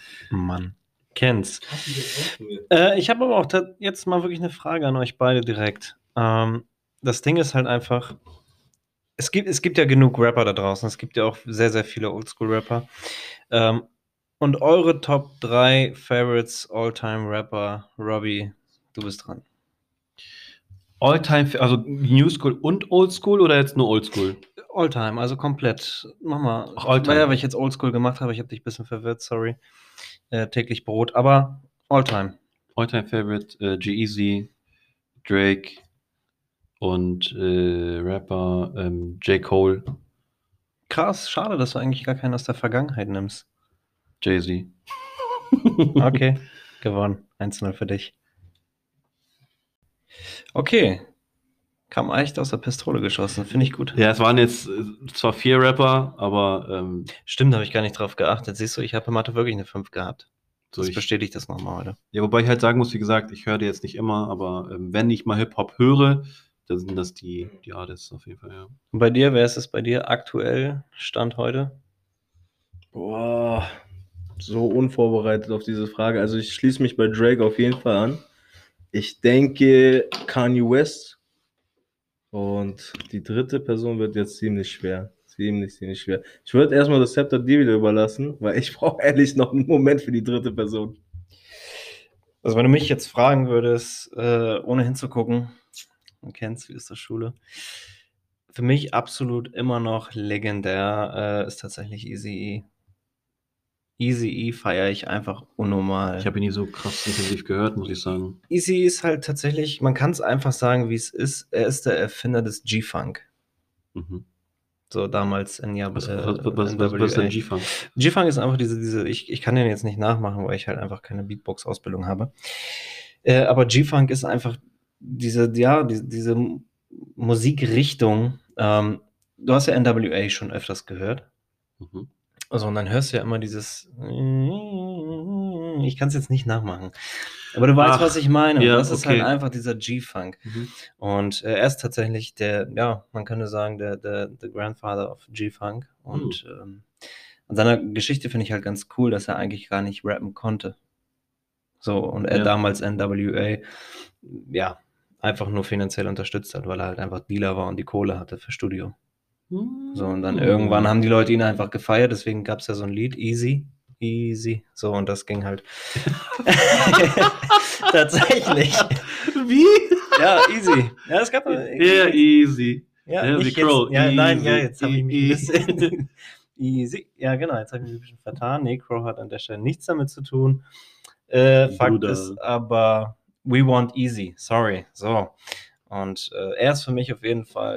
S3: Ich habe aber auch jetzt mal wirklich eine Frage an euch beide direkt. Das Ding ist halt einfach, Es gibt ja genug Rapper da draußen. Es gibt ja auch sehr, sehr viele Oldschool-Rapper. Und eure Top 3 Favorites, All-Time-Rapper, Robbie, du bist dran.
S1: All-Time, also New School und Old School oder jetzt nur Old School?
S3: All-Time, also komplett. Mach mal.
S1: Ach, All-Time.
S3: Weil ich jetzt Oldschool gemacht habe, ich habe dich ein bisschen verwirrt, sorry. Täglich Brot, aber All-Time.
S1: All-Time Favorite, G-Eazy, Drake und Rapper J. Cole,
S3: Krass, schade, dass du eigentlich gar keinen aus der Vergangenheit nimmst.
S1: Jay-Z.
S3: Okay, gewonnen. 1-0 für dich. Okay. Kam echt aus der Pistole geschossen, finde ich gut.
S1: Ja, es waren jetzt zwar 4 Rapper, aber
S3: Stimmt, habe ich gar nicht drauf geachtet. Siehst du, ich habe in Mathe wirklich eine 5 gehabt. Das bestätigt das nochmal heute.
S1: Ja, wobei ich halt sagen muss, wie gesagt, ich höre die jetzt nicht immer, aber wenn ich mal Hip-Hop höre, dann sind das die Artists auf jeden Fall, ja.
S3: Und bei dir, wer ist es bei dir aktuell, Stand heute?
S2: Boah, so unvorbereitet auf diese Frage. Also ich schließe mich bei Drake auf jeden Fall an. Ich denke Kanye West. Und die dritte Person wird jetzt ziemlich schwer. Ziemlich schwer. Ich würde erstmal das Zepter dir wieder überlassen, weil ich brauche ehrlich noch einen Moment für die dritte Person.
S3: Also wenn du mich jetzt fragen würdest, ohne hinzugucken, man kennt's, wie ist das Schule? Für mich absolut immer noch legendär ist tatsächlich Eazy-E. Eazy-E feiere ich einfach unnormal.
S1: Ich habe ihn nie so krass intensiv gehört, muss ich sagen.
S3: Eazy ist halt tatsächlich, man kann es einfach sagen, wie es ist. Er ist der Erfinder des G-Funk.
S1: Mhm.
S3: So damals in
S1: Was ist denn G-Funk?
S3: G-Funk ist einfach ich kann den jetzt nicht nachmachen, weil ich halt einfach keine Beatbox-Ausbildung habe. Aber G-Funk ist einfach diese Musikrichtung. Du hast ja NWA schon öfters gehört.
S1: Mhm.
S3: Also, und dann hörst du ja immer dieses. Ich kann es jetzt nicht nachmachen. Aber du weißt, was ich meine. Und
S1: ja,
S3: das ist halt einfach dieser G-Funk.
S1: Mhm.
S3: Und er ist tatsächlich man könnte sagen, der Grandfather of G-Funk. Und an seiner Geschichte finde ich halt ganz cool, dass er eigentlich gar nicht rappen konnte. So, und er damals NWA, ja, einfach nur finanziell unterstützt hat, weil er halt einfach Dealer war und die Kohle hatte für Studio. So, und dann irgendwann haben die Leute ihn einfach gefeiert, deswegen gab es ja so ein Lied, Easy. So, und das ging halt. Tatsächlich.
S1: Wie?
S3: Ja, easy. Ja, es gab
S1: ja, easy.
S3: Ja, nicht
S1: wie Crow.
S3: Jetzt, ja,
S1: easy.
S3: nein, ja, jetzt habe ich mich ein bisschen. Easy. Ja, genau, jetzt habe ich mich ein bisschen vertan. Nee, Crow hat an der Stelle nichts damit zu tun. Fakt ist aber, we want easy. Sorry. So. Und er ist für mich auf jeden Fall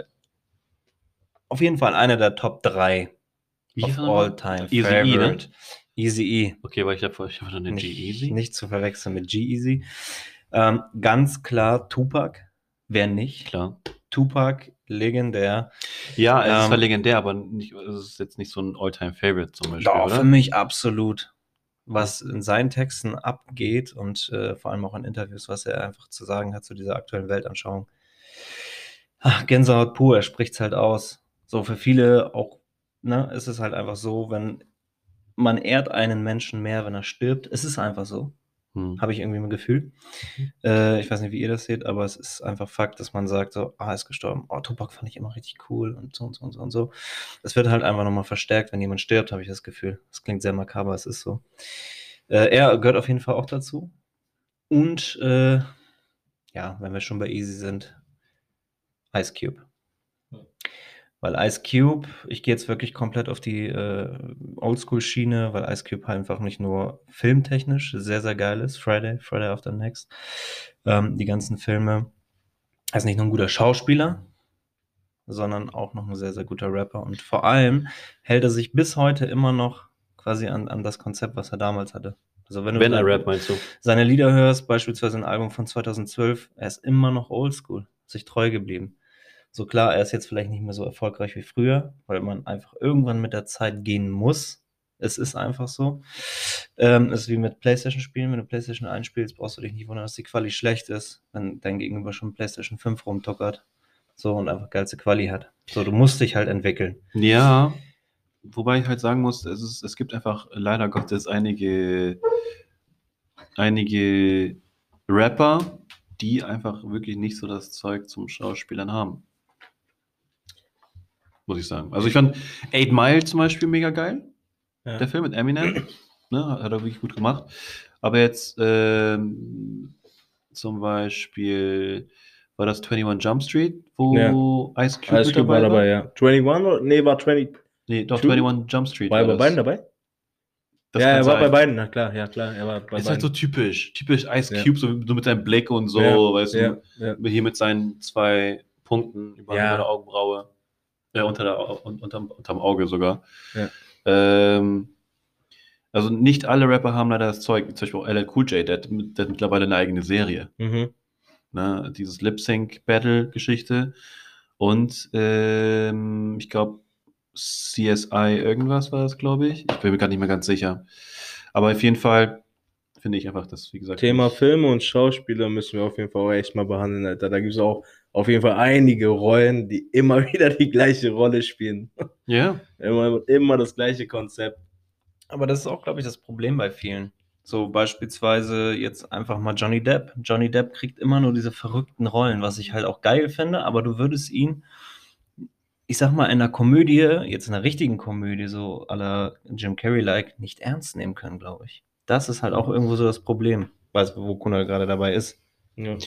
S3: einer der Top 3 of all-time favorite. Eazy-E.
S1: Okay, weil ich habe dann den G-Eazy.
S3: Nicht zu verwechseln mit G-Eazy. Ganz klar Tupac. Wer nicht?
S1: Klar.
S3: Tupac, legendär.
S1: Ja, es ist zwar legendär, aber es ist jetzt nicht so ein All-Time-Favorite zum Beispiel,
S3: Doch,
S1: oder?
S3: für mich absolut. Was in seinen Texten abgeht und vor allem auch in Interviews, was er einfach zu sagen hat zu dieser aktuellen Weltanschauung. Gänsehaut pur, er spricht es halt aus. So für viele auch, ne, ist es halt einfach so, wenn man ehrt einen Menschen mehr, wenn er stirbt. Es ist einfach so. Habe ich irgendwie ein Gefühl. Ich weiß nicht, wie ihr das seht, aber es ist einfach Fakt, dass man sagt so, er ist gestorben. Oh, Tupac fand ich immer richtig cool und so und so und so und so. Das wird halt einfach nochmal verstärkt, wenn jemand stirbt, habe ich das Gefühl. Das klingt sehr makaber, es ist so. Er gehört auf jeden Fall auch dazu. Und ja, wenn wir schon bei Easy sind, Ice Cube. Weil Ice Cube, ich gehe jetzt wirklich komplett auf die Oldschool-Schiene, weil Ice Cube halt einfach nicht nur filmtechnisch sehr, sehr geil ist. Friday After Next. Die ganzen Filme. Er ist nicht nur ein guter Schauspieler, sondern auch noch ein sehr, sehr guter Rapper. Und vor allem hält er sich bis heute immer noch quasi an das Konzept, was er damals hatte. Also wenn
S1: er rappt, meinst du?
S3: Seine Lieder hörst, beispielsweise ein Album von 2012, er ist immer noch oldschool, sich treu geblieben. So klar, er ist jetzt vielleicht nicht mehr so erfolgreich wie früher, weil man einfach irgendwann mit der Zeit gehen muss. Es ist einfach so. Es ist wie mit PlayStation-Spielen. Wenn du PlayStation einspielst, brauchst du dich nicht wundern, dass die Quali schlecht ist, wenn dein Gegenüber schon PlayStation 5 rumtuckert. So und einfach geilste Quali hat. So, du musst dich halt entwickeln.
S1: Ja, wobei ich halt sagen muss, es gibt einfach leider Gottes einige Rapper, die einfach wirklich nicht so das Zeug zum Schauspielern haben. muss ich sagen. Also ich fand 8 Mile zum Beispiel mega geil,
S2: Ja.
S1: der Film mit Eminem. Ne, hat er wirklich gut gemacht. Aber jetzt zum Beispiel war das 21 Jump Street, wo Ice Cube
S2: Ice
S1: mit
S2: Cube war
S1: dabei war?
S2: dabei, ja. 21 oder? Nee, war 20.
S1: Nee, doch,
S2: Two?
S1: 21 Jump Street
S2: War er bei
S1: das.
S2: beiden dabei?
S1: Das
S2: Ja,
S1: kann
S2: er war bei
S1: sein.
S2: beiden, na klar, ja klar, er war bei
S1: Ist halt so
S2: beiden.
S1: typisch Ice
S2: Ja.
S1: Cube, so mit seinem Blick und so,
S2: Ja,
S1: weißt
S2: ja,
S1: du,
S2: ja.
S1: hier mit seinen 2 Punkten über
S2: Ja.
S1: der Augenbraue, unterm Auge sogar.
S2: Ja.
S1: Also nicht alle Rapper haben leider das Zeug, zum Beispiel auch LL Cool J, der hat mittlerweile eine eigene Serie.
S2: Mhm.
S1: Ne? Dieses Lip-Sync-Battle-Geschichte und ich glaube CSI irgendwas war das, glaube ich. Ich bin mir gar nicht mehr ganz sicher. Aber auf jeden Fall finde ich einfach, dass, wie gesagt,
S2: Thema Filme und Schauspieler müssen wir auf jeden Fall auch echt mal behandeln, Alter. Da gibt es auch auf jeden Fall einige Rollen, die immer wieder die gleiche Rolle spielen.
S1: Ja,
S2: Immer das gleiche Konzept.
S3: Aber das ist auch, glaube ich, das Problem bei vielen. So beispielsweise jetzt einfach mal Johnny Depp. Johnny Depp kriegt immer nur diese verrückten Rollen, was ich halt auch geil finde, aber du würdest ihn, ich sag mal, in einer Komödie, jetzt in einer richtigen Komödie, so à la Jim Carrey-like, nicht ernst nehmen können, glaube ich. Das ist halt auch irgendwo so das Problem, weißt du, wo Kunal gerade dabei ist.
S2: Ja.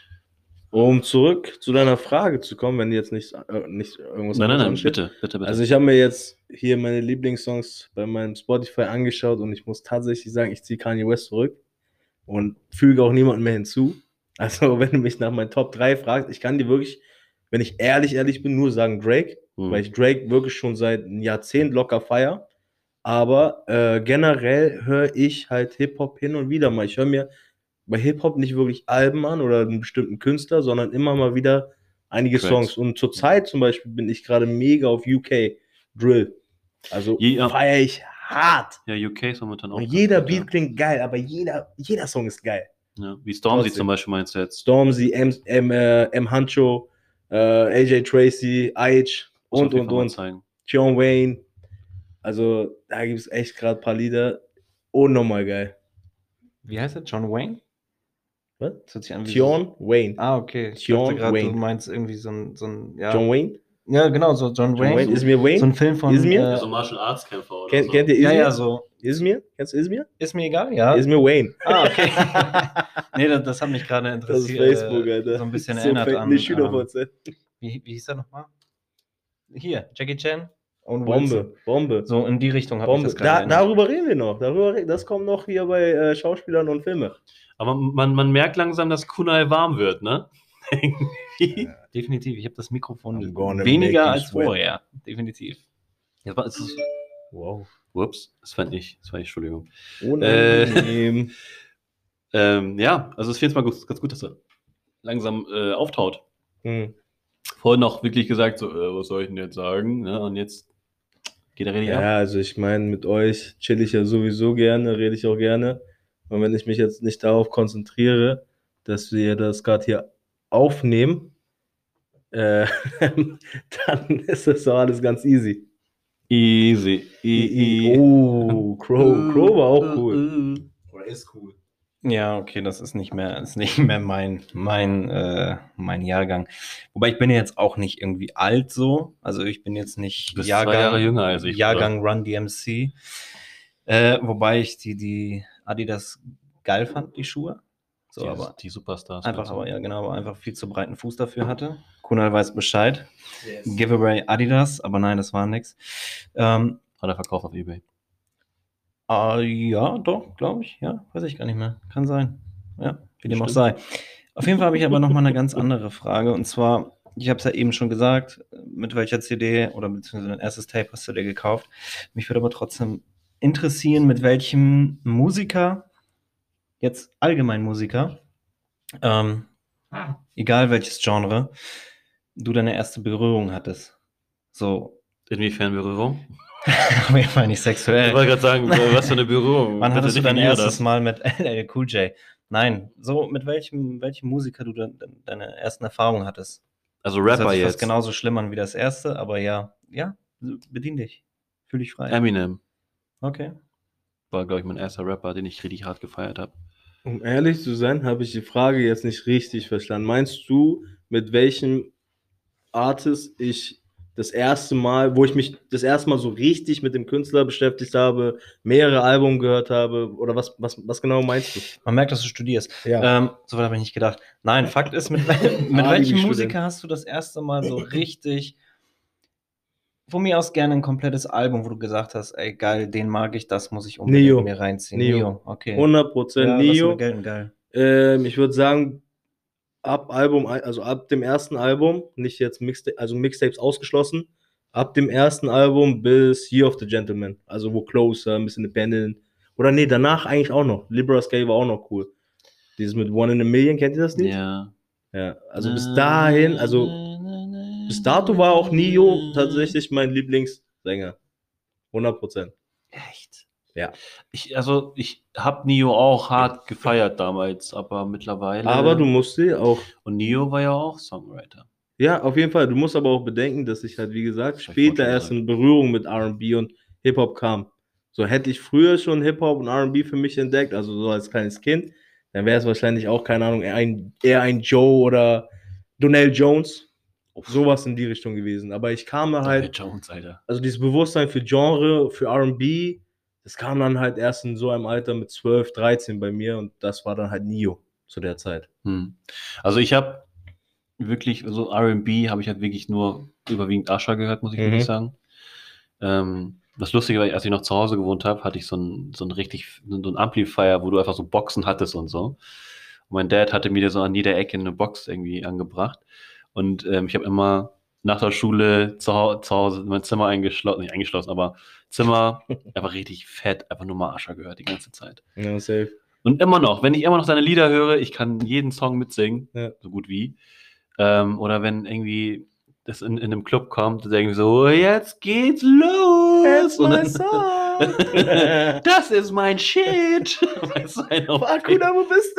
S2: Um zurück zu deiner Frage zu kommen, wenn jetzt nicht irgendwas
S1: nein,
S2: anderes
S1: nein,
S2: ansteht.
S1: bitte.
S2: Also ich habe mir jetzt hier meine Lieblingssongs bei meinem Spotify angeschaut und ich muss tatsächlich sagen, ich ziehe Kanye West zurück und füge auch niemanden mehr hinzu. Also wenn du mich nach meinen Top 3 fragst, ich kann dir wirklich, wenn ich ehrlich bin, nur sagen Drake, weil ich Drake wirklich schon seit einem Jahrzehnt locker feier. Aber generell höre ich halt Hip-Hop hin und wieder mal. Ich höre mir bei Hip-Hop nicht wirklich Alben an oder einen bestimmten Künstler, sondern immer mal wieder einige
S1: Tracks.
S2: Songs. Und zurzeit zum Beispiel bin ich gerade mega auf UK Drill. Also
S1: Ja.
S2: feiere ich hart.
S1: Ja, UK ist momentan auch.
S2: Und jeder
S1: gut,
S2: Beat klingt geil, aber jeder Song ist geil.
S1: Ja. Wie Stormzy
S2: Trotzdem.
S1: zum Beispiel meinst du jetzt?
S2: Stormzy, M. Huncho, AJ Tracy, Aich
S1: Muss auf jeden
S2: und.
S1: Fall mal zeigen.
S2: John Wayne. Also da gibt es echt gerade ein paar Lieder. Unnormal geil.
S3: Wie heißt er? John Wayne?
S2: Was?
S3: Das hört sich an wie
S2: John Wayne.
S3: Ah, okay. Ich
S2: John
S3: dachte gerade, du
S2: Wayne.
S3: meinst irgendwie so ein ja.
S2: John Wayne?
S3: Ja, genau, so John
S2: John
S3: Wayne.
S2: Wayne? Ist mir Wayne?
S3: So ein Film von.
S2: Izmir?
S1: So Martial Arts Kämpfer oder
S2: Kennt ihr
S3: ja,
S2: Izmir?
S3: ja, so.
S2: Izmir? Kennst du Izmir?
S3: Ist mir egal, ja.
S2: Izmir Wayne.
S3: Ah, okay. Nee, das hat mich gerade
S2: Das ist
S3: interessiert.
S2: Facebook, Alter.
S3: So ein bisschen
S2: so
S3: erinnert
S2: fake,
S3: an.
S2: Nicht SchülerVZ.
S3: Wie hieß er nochmal? Hier, Jackie Chan. Owen Wilson.
S2: Bombe.
S3: So in die Richtung habe ich
S2: Bombe.
S3: das gerade erinnert.
S2: Darüber reden wir noch. Das kommt noch hier bei Schauspielern und Filme.
S1: Aber man merkt langsam, dass Kunal warm wird, ne?
S3: Definitiv. Ich habe das Mikrofon
S2: I'm gonna
S3: weniger
S2: make you
S3: als
S2: sweat.
S3: vorher. Definitiv.
S2: Wow.
S1: Ups, das fand ich, Entschuldigung.
S2: Unangenehm.
S1: Ja, also es finde ich mal ganz gut, dass er langsam auftaut. Vorhin noch wirklich gesagt, so, was soll ich denn jetzt sagen? Ja, und jetzt geht er richtig ab.
S2: Ja, also ich meine, mit euch chill ich ja sowieso gerne, rede ich auch gerne. Und wenn ich mich jetzt nicht darauf konzentriere, dass wir das gerade hier aufnehmen, dann ist das doch alles ganz easy.
S1: Easy.
S2: Oh, Crow war auch cool.
S1: Oder ist cool.
S3: Ja, okay, das ist nicht mehr mein Jahrgang. Wobei ich bin ja jetzt auch nicht irgendwie alt so. Also ich bin jetzt nicht
S1: Du bist 2 Jahre jünger als ich.
S3: Jahrgang Run DMC. Wobei ich die Adidas geil fand, die Schuhe. So,
S1: Die,
S3: aber
S1: die Superstars.
S3: einfach, aber ja, genau, aber einfach viel zu breiten Fuß dafür hatte. Kunal weiß Bescheid.
S2: Yes.
S3: Giveaway Adidas, aber nein, das war nix.
S1: Hat er verkauft auf eBay.
S3: Ja, doch, glaube ich. Ja, weiß ich gar nicht mehr. Kann sein. Ja, wie dem auch
S1: Stimmt.
S3: sei. Auf jeden Fall habe ich aber nochmal eine ganz andere Frage. Und zwar, ich habe es ja eben schon gesagt, mit welcher CD oder beziehungsweise dein erstes Tape hast du dir gekauft. Mich würde aber trotzdem interessieren, mit welchem Musiker, jetzt allgemein Musiker, egal welches Genre, du deine erste Berührung hattest. So,
S1: Inwiefern Berührung?
S3: auf jeden Fall nicht
S1: Ich
S3: sexuell.
S1: wollte gerade sagen, was für eine Berührung.
S3: Wann
S1: Bitte
S3: hattest du dein
S1: definiere
S3: erstes
S1: das.
S3: Mal mit LL Cool J? Nein, so mit welchem Musiker du deine ersten Erfahrungen hattest.
S1: Also
S3: Das hört
S1: Rapper
S3: sich fast
S1: jetzt.
S3: genauso schlimm an wie das erste, aber ja, bedien dich. Fühl dich frei.
S1: Eminem
S3: Okay.
S1: war, glaube ich, mein erster Rapper, den ich richtig hart gefeiert habe.
S2: Um ehrlich zu sein, habe ich die Frage jetzt nicht richtig verstanden. Meinst du, mit welchem Artist ich das erste Mal, wo ich mich das erste Mal so richtig mit dem Künstler beschäftigt habe, mehrere Alben gehört habe, oder was genau meinst du?
S3: Man merkt, dass du studierst.
S2: Ja.
S3: So weit habe ich nicht gedacht. Nein, Fakt ist, mit welchem
S2: Alibi-Student.
S3: Musiker hast du das erste Mal so richtig, von mir aus gerne ein komplettes Album, wo du gesagt hast, ey, geil, den mag ich, das muss ich unbedingt mir reinziehen.
S2: Neo.
S3: Okay.
S2: 100%
S3: Ja,
S2: Neo.
S3: das ist geil.
S2: Ich würde sagen, ab dem ersten Album, nicht jetzt Mixtapes ausgeschlossen, ab dem ersten Album bis Year of the Gentleman, also wo Closer, Miss Independent, oder nee, danach eigentlich auch noch, Libra Sky war auch noch cool. Dieses mit One in a Million, kennt ihr das Lied?
S1: Ja.
S2: Ja, also bis dahin, bis dato war auch Neo tatsächlich mein Lieblingssänger. 100%.
S1: Echt?
S2: Ja.
S1: Ich habe Neo auch hart gefeiert damals, aber mittlerweile.
S2: Aber du musst sie auch.
S1: Und Neo war ja auch Songwriter.
S2: Ja, auf jeden Fall. Du musst aber auch bedenken, dass ich halt, wie gesagt, später erst in Berührung mit R&B und Hip-Hop kam. So hätte ich früher schon Hip-Hop und R&B für mich entdeckt, also so als kleines Kind, dann wäre es wahrscheinlich auch, keine Ahnung, eher ein Joe oder Donell Jones. Sowas in die Richtung gewesen. Aber ich kam da halt,
S1: Jones, Alter.
S2: also dieses Bewusstsein für Genre, für R&B, das kam dann halt erst in so einem Alter mit 12, 13 bei mir und das war dann halt Neo zu der Zeit.
S1: Also ich habe wirklich, so R&B habe ich halt wirklich nur überwiegend Usher gehört, muss ich wirklich sagen. Das Lustige war, als ich noch zu Hause gewohnt habe, hatte ich so ein Amplifier, wo du einfach so Boxen hattest und so. Und mein Dad hatte mir so an jeder Ecke eine Box irgendwie angebracht. Und ich habe immer nach der Schule zu Hause in mein Zimmer nicht eingeschlossen, aber Zimmer einfach richtig fett, einfach nur mal Usher gehört die ganze Zeit.
S2: Ja, safe.
S1: Und immer noch, wenn ich immer noch seine Lieder höre, ich kann jeden Song mitsingen,
S2: Ja.
S1: so gut wie. Oder wenn irgendwie das in einem Club kommt, dann irgendwie so, jetzt geht's los! Und dann, das ist mein Shit!
S2: Akuna, wo bist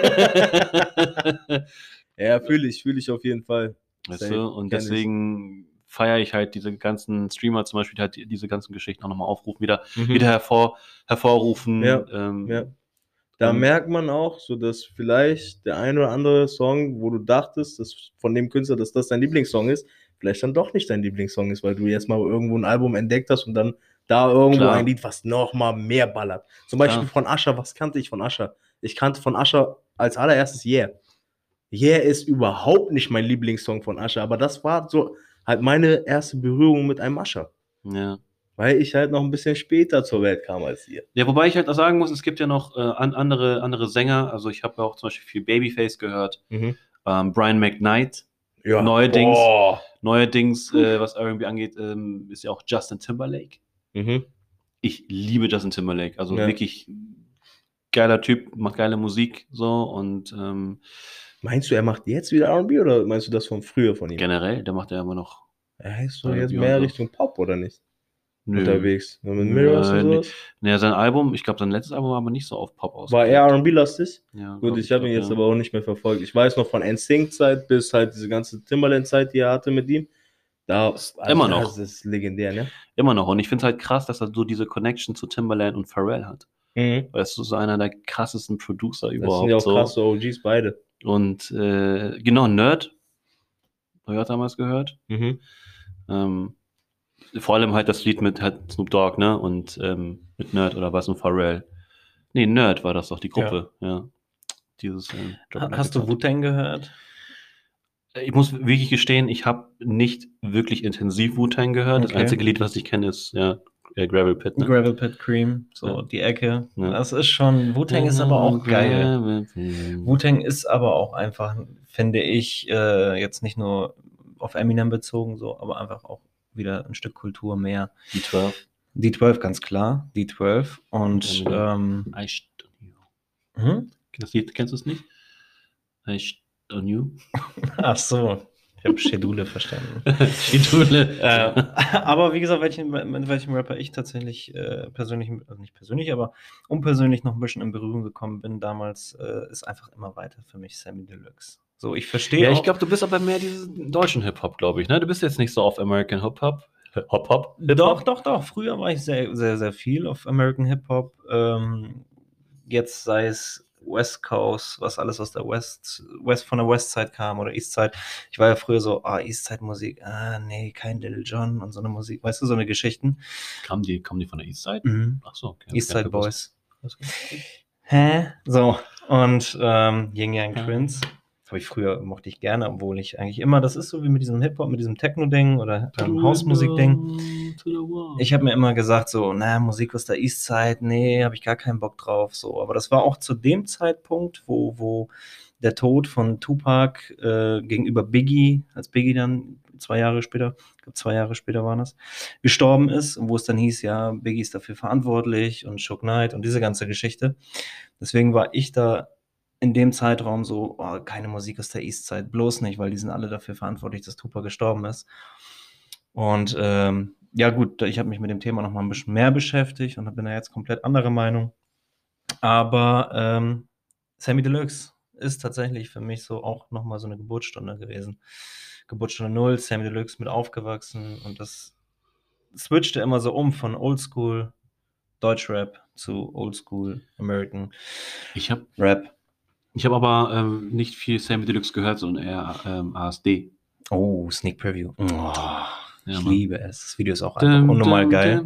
S2: du? Ja, fühle ich auf jeden Fall.
S1: Weißt du? Und deswegen feiere ich halt diese ganzen Streamer zum Beispiel, halt diese ganzen Geschichten auch nochmal aufrufen, wieder hervorrufen.
S2: Ja. Da merkt man auch, so dass vielleicht der ein oder andere Song, wo du dachtest, dass von dem Künstler, dass das dein Lieblingssong ist, vielleicht dann doch nicht dein Lieblingssong ist, weil du jetzt mal irgendwo ein Album entdeckt hast und dann da irgendwo ein Lied, was nochmal mehr ballert. Zum Beispiel von Usher, was kannte ich von Usher? Ich kannte von Usher als allererstes Yeah. Yeah ist überhaupt nicht mein Lieblingssong von Usher, aber das war so halt meine erste Berührung mit einem Usher.
S1: Ja.
S2: Weil ich halt noch ein bisschen später zur Welt kam als ihr.
S1: Ja, wobei ich halt auch sagen muss, es gibt ja noch andere Sänger. Also ich habe ja auch zum Beispiel viel Babyface gehört. Brian McKnight.
S2: Ja.
S1: Neuerdings, was R&B angeht, ist ja auch Justin Timberlake. Ich liebe Justin Timberlake. Also wirklich geiler Typ, macht geile Musik. So und
S2: meinst du, er macht jetzt wieder R&B oder meinst du das von früher von ihm?
S1: Generell, der macht ja immer noch.
S2: Er ist so jetzt mehr Richtung Pop, oder nicht?
S1: Nö.
S2: Unterwegs. Mit Mirrors und sowas?
S1: Nee, sein Album, ich glaube, sein letztes Album war aber nicht so auf Pop aus.
S2: War eher R&B-lastig?
S1: Ja.
S2: Gut, ich habe ihn jetzt aber auch nicht mehr verfolgt. Ich weiß noch von NSYNC-Zeit bis halt diese ganze Timbaland-Zeit, die er hatte mit ihm.
S1: Immer noch.
S2: Das ist legendär, ne?
S1: Immer noch. Und ich finde es halt krass, dass er so diese Connection zu Timbaland und Pharrell hat. Weißt du, so einer der krassesten Producer überhaupt.
S2: Das sind ja auch krasse OGs beide.
S1: Und genau, Nerd. Habe ich auch damals gehört. Vor allem halt das Lied mit halt Snoop Dogg, ne? Und mit Nerd oder was, und Pharrell. Nee, Nerd war das doch, die Gruppe. Ja. Dieses,
S3: hast du Wu-Tang gehört?
S1: Ich muss wirklich gestehen, ich habe nicht wirklich intensiv Wu-Tang gehört. Das einzige Lied, was ich kenne, ist Gravel Pit. Ne?
S3: Gravel Pit Cream, so die Ecke. Ja. Das ist schon, Wu-Tang ist aber auch geil. Wu-Tang ist aber auch einfach, finde ich, jetzt nicht nur auf Eminem bezogen, so, aber einfach auch wieder ein Stück Kultur mehr.
S1: D12.
S3: D12, ganz klar. D12. Und
S1: I Shit on You. Kennst du es nicht? I Shit on You.
S3: Ach so. Ich habe Schedule verstanden.
S1: Schedule.
S3: Aber wie gesagt, mit welchem Rapper ich tatsächlich persönlich, also nicht persönlich, aber unpersönlich noch ein bisschen in Berührung gekommen bin damals, ist einfach immer weiter für mich Samy Deluxe. So, ich verstehe.
S1: Ja, ich glaube, du bist aber mehr diesen deutschen Hip-Hop, glaube ich, ne? Du bist jetzt nicht so auf American Hip-Hop.
S3: Doch. Früher war ich sehr, sehr, sehr viel auf American Hip-Hop. Jetzt sei es West Coast, was alles aus der von der Westside kam oder Eastside. Ich war ja früher so, Eastside-Musik, nee, kein Little John und so eine Musik, weißt du, so eine Geschichten.
S1: Kommen die von der Eastside?
S3: Mhm.
S1: Ach so, okay.
S3: Eastside Boys. Hä? So, und Yin Yang Twins. Mochte ich gerne, obwohl ich eigentlich immer, das ist so wie mit diesem Hip-Hop, mit diesem Techno-Ding oder Hausmusik-Ding. Ich habe mir immer gesagt, so, Musik aus der Eastside, nee, habe ich gar keinen Bock drauf. So, aber das war auch zu dem Zeitpunkt, wo der Tod von Tupac gegenüber Biggie, als Biggie dann 2 Jahre später, ich glaube 2 Jahre später war das, gestorben ist, und wo es dann hieß, ja, Biggie ist dafür verantwortlich und Suge Knight und diese ganze Geschichte. Deswegen war ich da in dem Zeitraum so, keine Musik aus der Eastside, bloß nicht, weil die sind alle dafür verantwortlich, dass Tupac gestorben ist. Und ja gut, ich habe mich mit dem Thema noch mal ein bisschen mehr beschäftigt und bin da jetzt komplett anderer Meinung. Aber Samy Deluxe ist tatsächlich für mich so auch noch mal so eine Geburtsstunde gewesen. Geburtsstunde 0, Samy Deluxe mit aufgewachsen, und das switchte immer so von Oldschool Deutschrap zu Oldschool American Rap.
S1: Ich habe aber nicht viel Samy Deluxe gehört, sondern eher ASD.
S3: Oh, Sneak Preview. Ich
S1: Mann.
S3: liebe es. Das Video ist auch einfach unnormal geil.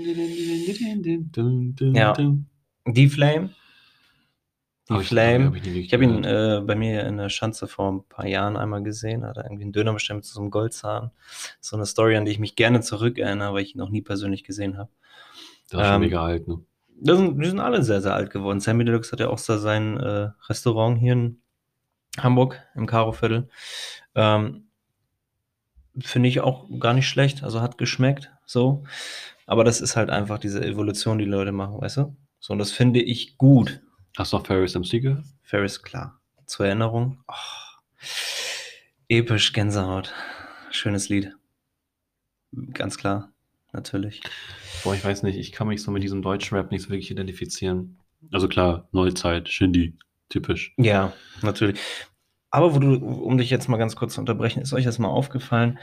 S3: Ja. D-Flame. D-Flame. Ich habe ihn bei mir in der Schanze vor ein paar Jahren einmal gesehen. Hat er irgendwie einen Döner bestellt zu so einem Goldzahn. So eine Story, an die ich mich gerne zurückerinnere, weil ich ihn noch nie persönlich gesehen habe.
S1: Das ist schon mega alt, ne?
S3: Die sind alle sehr, sehr alt geworden. Samy Deluxe hat ja auch so sein Restaurant hier in Hamburg im Karoviertel. Finde ich auch gar nicht schlecht. Also hat geschmeckt, so. Aber das ist halt einfach diese Evolution, die Leute machen, weißt du? So, und das finde ich gut.
S1: Hast du noch Ferris MC gehört?
S3: Ferris, klar. Zur Erinnerung. Episch, Gänsehaut. Schönes Lied. Ganz klar, natürlich.
S1: Boah, ich weiß nicht, ich kann mich so mit diesem Deutschrap nicht so wirklich identifizieren. Also klar, Neuzeit, Shindy, typisch.
S3: Ja, natürlich. Aber um dich jetzt mal ganz kurz zu unterbrechen, ist euch das mal aufgefallen,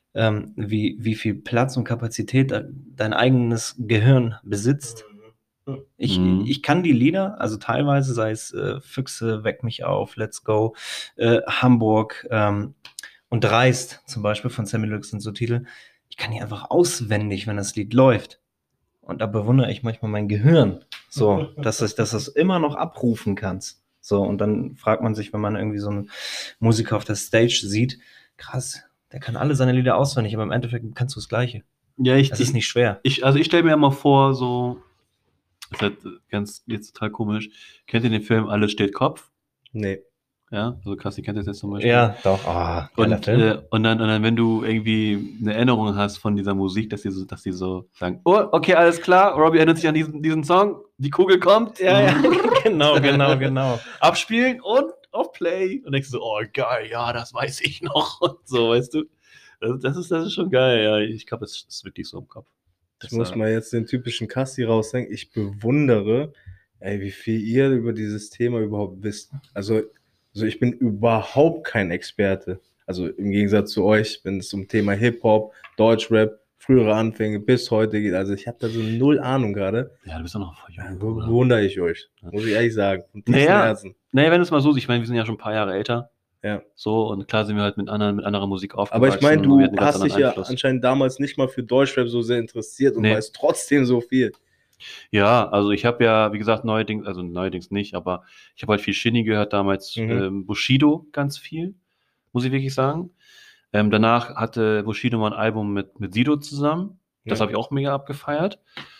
S3: wie viel Platz und Kapazität dein eigenes Gehirn besitzt? Ich kann die Lieder, also teilweise, sei es Füchse, Weck mich auf, Let's Go, Hamburg und Dreist zum Beispiel von Samy Deluxe sind so Titel, ich kann die einfach auswendig, wenn das Lied läuft. Und da bewundere ich manchmal mein Gehirn, so, dass du das immer noch abrufen kannst. So, und dann fragt man sich, wenn man irgendwie so einen Musiker auf der Stage sieht, krass, der kann alle seine Lieder auswendig, aber im Endeffekt kannst du das Gleiche.
S1: Ja,
S3: das ist nicht schwer.
S1: Ich stelle mir immer vor, so, das ist halt jetzt total komisch. Kennt ihr den Film Alles steht Kopf?
S2: Nee.
S1: Ja, also Kassi kennt das jetzt zum Beispiel.
S3: Ja, doch.
S1: Und dann, wenn du irgendwie eine Erinnerung hast von dieser Musik, dass die so sagen, oh, okay, alles klar, Robbie erinnert sich an diesen Song, die Kugel kommt.
S3: Ja, genau.
S1: Abspielen und auf Play. Und denkst du, oh, geil, ja, das weiß ich noch. Und so, weißt du. Das ist schon geil, ja. Ich glaube, es ist wirklich so im Kopf.
S2: Ich muss mal jetzt den typischen Kassi raushängen. Ich bewundere, wie viel ihr über dieses Thema überhaupt wisst. Also ich bin überhaupt kein Experte. Also im Gegensatz zu euch, wenn es um Thema Hip-Hop, Deutschrap, frühere Anfänge bis heute geht. Also ich habe da so null Ahnung gerade.
S1: Ja, du bist doch noch voll jung.
S2: Bewundere ich euch, muss ich ehrlich sagen.
S1: Naja, wenn du es mal so siehst, ich meine, wir sind ja schon ein paar Jahre älter.
S2: Ja.
S1: So, und klar sind wir halt mit anderer Musik aufgewachsen.
S2: Aber ich meine, du hast dich ja anscheinend damals nicht mal für Deutschrap so sehr interessiert und weißt trotzdem so viel.
S1: Ja, also ich habe ja, wie gesagt, neuerdings nicht, aber ich habe halt viel Shindy gehört damals, Bushido ganz viel, muss ich wirklich sagen. Danach hatte Bushido mal ein Album mit Sido zusammen, das habe ich auch mega abgefeiert.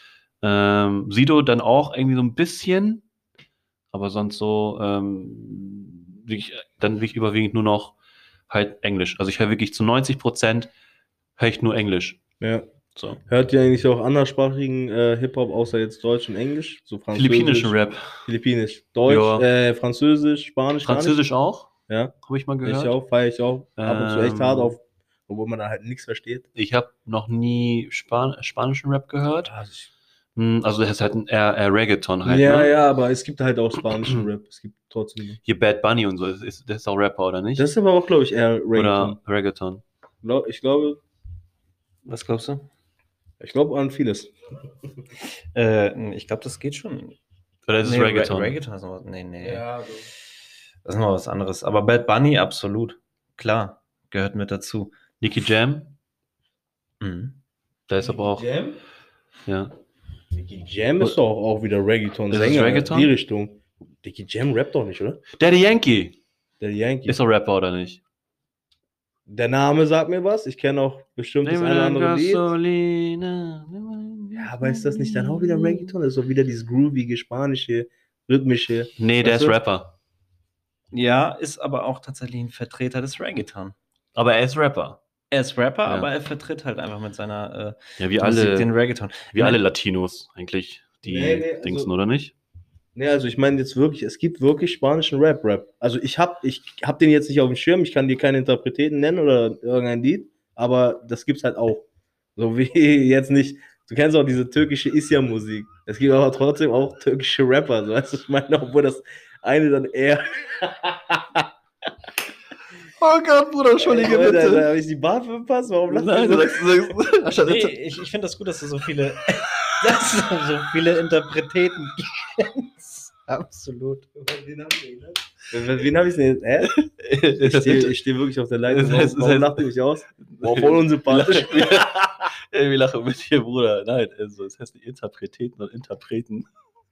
S1: Sido dann auch irgendwie so ein bisschen, aber sonst so wirklich überwiegend nur noch halt Englisch. Also ich höre wirklich zu 90% höre ich nur Englisch.
S2: Ja. So. Hört ihr eigentlich auch anderssprachigen Hip-Hop, außer jetzt Deutsch und Englisch? So Französisch?
S1: Philippinischen Rap.
S2: Philippinisch. Deutsch, Französisch, Spanisch.
S1: Französisch auch?
S2: Ja.
S1: Habe ich mal gehört.
S2: Ich auch, feiere ich auch. Ab und zu echt hart auf, obwohl man da halt nichts versteht.
S1: Ich habe noch nie spanischen Rap gehört. Also das ist halt eher Reggaeton halt.
S2: Ja,
S1: ne?
S2: Ja, aber es gibt halt auch spanischen Rap. Es gibt trotzdem.
S1: Hier Bad Bunny und so, das ist auch Rapper, oder nicht?
S2: Das ist aber auch, glaube ich, eher Reggaeton.
S1: Oder Reggaeton.
S2: Ich glaube.
S3: Was glaubst du?
S2: Ich glaube an vieles.
S3: Ich glaube, das geht schon
S1: Oder ist es Reggaeton?
S3: Reggaeton ist noch was. Nee.
S2: Ja,
S3: Das ist noch was anderes. Aber Bad Bunny, absolut. Klar, gehört mit dazu.
S1: Nicky Jam?
S3: Mhm.
S1: Da ist aber auch.
S2: Jam?
S1: Ja.
S2: Nicky Jam ist doch auch wieder Reggaeton-Sänger.
S1: Ist es Reggaeton?
S2: Die Richtung. Nicky Jam rappt doch nicht, oder?
S1: Daddy Yankee.
S2: Der Yankee.
S1: Ist er Rapper oder nicht?
S2: Der Name sagt mir was. Ich kenne auch bestimmt das eine oder andere Lied.
S1: Gasolina.
S2: Ja, aber ist das nicht dann auch wieder Reggaeton? Das ist doch wieder dieses groovige, spanische, rhythmische.
S1: Nee, der
S2: Weißt
S1: ist
S2: du?
S1: Rapper.
S3: Ja, ist aber auch tatsächlich ein Vertreter des Reggaeton.
S1: Aber er ist Rapper.
S3: Er ist Rapper,
S1: Ja.
S3: aber er vertritt halt einfach mit seiner
S1: Ja, wie
S3: Musik den
S1: alle,
S3: Reggaeton.
S1: wie alle Latinos eigentlich, die
S2: Nee, also-
S1: Dingsen, oder nicht?
S2: Nee, also ich meine jetzt wirklich, es gibt wirklich spanischen Rap. Also ich hab den jetzt nicht auf dem Schirm, ich kann dir keine Interpreten nennen oder irgendein Lied, aber das gibt's halt auch. So wie jetzt nicht, du kennst auch diese türkische Isya-Musik. Es gibt aber trotzdem auch türkische Rapper, so weißt du, ich meine, obwohl das eine dann eher...
S1: Oh Gott, Bruder,
S2: Da habe ich die Bar verpasst, warum lachst
S1: Nein,
S2: du
S1: du
S2: so?
S1: sagst,
S3: Nee, ich finde das gut, dass du so viele, Interpreteten kennst. Absolut.
S2: Wen habe ich denn jetzt? Hä? Ich stehe wirklich auf der Leitung. Warum lacht ihr mich aus? Boah, voll unsympathisch.
S1: Ey, wir lachen mit dir, Bruder. Nein, also, es heißt nicht Interpreteten und Interpreten.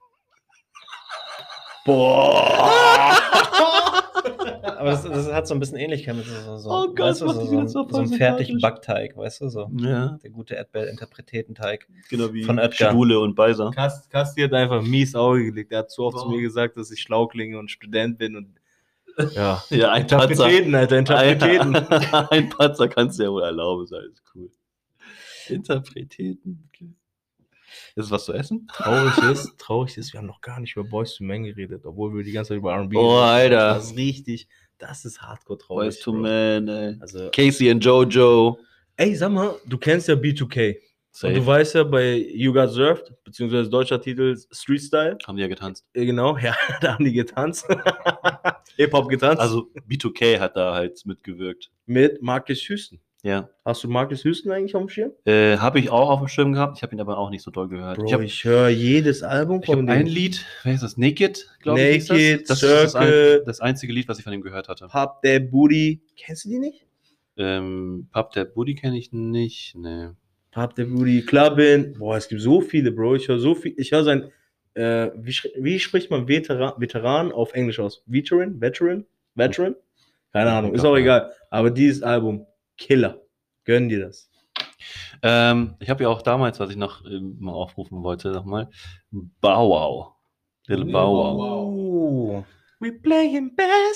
S2: Boah.
S3: Aber das hat so ein bisschen Ähnlichkeit mit so
S1: Oh Gott,
S3: weißt du,
S1: macht die wieder
S3: so
S1: so
S3: einem
S1: sympathisch.
S3: fertigen Backteig, weißt du, so.
S1: Ja,
S3: Der gute Erdbeer-Interpretetenteig.
S1: genau wie
S3: Von Edgar.
S1: Schwule und Beiser.
S2: Kasti hat einfach mies Auge gelegt. Er hat zu oft zu
S1: Warum?
S2: mir gesagt, dass ich schlau klinge und Student bin und ja.
S1: Ja, ein Patzer.
S2: Interpreteten, Alter, Interpreteten.
S1: Ein Patzer kannst du ja wohl erlauben, ist alles cool. Interpreteten. Okay. Ist es was zu essen?
S2: Traurig ist, wir haben noch gar nicht über Boyz II Men geredet, obwohl wir die ganze Zeit über R&B
S1: Oh, Alter.
S2: Das ist richtig, das ist hardcore traurig.
S1: Boyz II
S2: Bro.
S1: Men, ey.
S2: Also,
S1: Casey und Jojo.
S2: ey, sag mal, du kennst ja B2K.
S1: Safe.
S2: Und du weißt ja, bei You Got Served, beziehungsweise deutscher Titel Street Style,
S1: Haben die ja getanzt.
S2: genau, ja, da haben die getanzt. Hip-Hop getanzt.
S1: Also B2K hat da halt mitgewirkt.
S2: mit Marcus Houston.
S1: Ja.
S2: Hast du Marcus Houston eigentlich auf dem Schirm?
S1: Habe ich auch auf dem Schirm gehabt. Ich habe ihn aber auch nicht so doll gehört.
S2: Bro, ich höre jedes Album
S1: Ich hab
S2: von
S1: ein
S2: dem.
S1: Lied, wer ist das? Naked, glaube ich.
S2: Naked,
S1: Das ist
S2: Circle.
S1: das einzige Lied, was ich von ihm gehört hatte.
S2: Pop That Booty. Kennst du die nicht?
S1: Pub der Buddy kenne ich nicht. Nee.
S2: Pop That Booty, Clubbin. Boah, es gibt so viele, Bro. Ich höre so viel. Ich höre sein. Wie spricht man Veteran auf Englisch aus? Veteran? Keine Ahnung, ist auch egal. Aber dieses Album, Killer. Gönn dir das.
S1: Ich habe ja auch damals, was ich noch mal aufrufen wollte, nochmal, Bow Wow. Little Bow Wow.
S3: Oh.
S2: We playing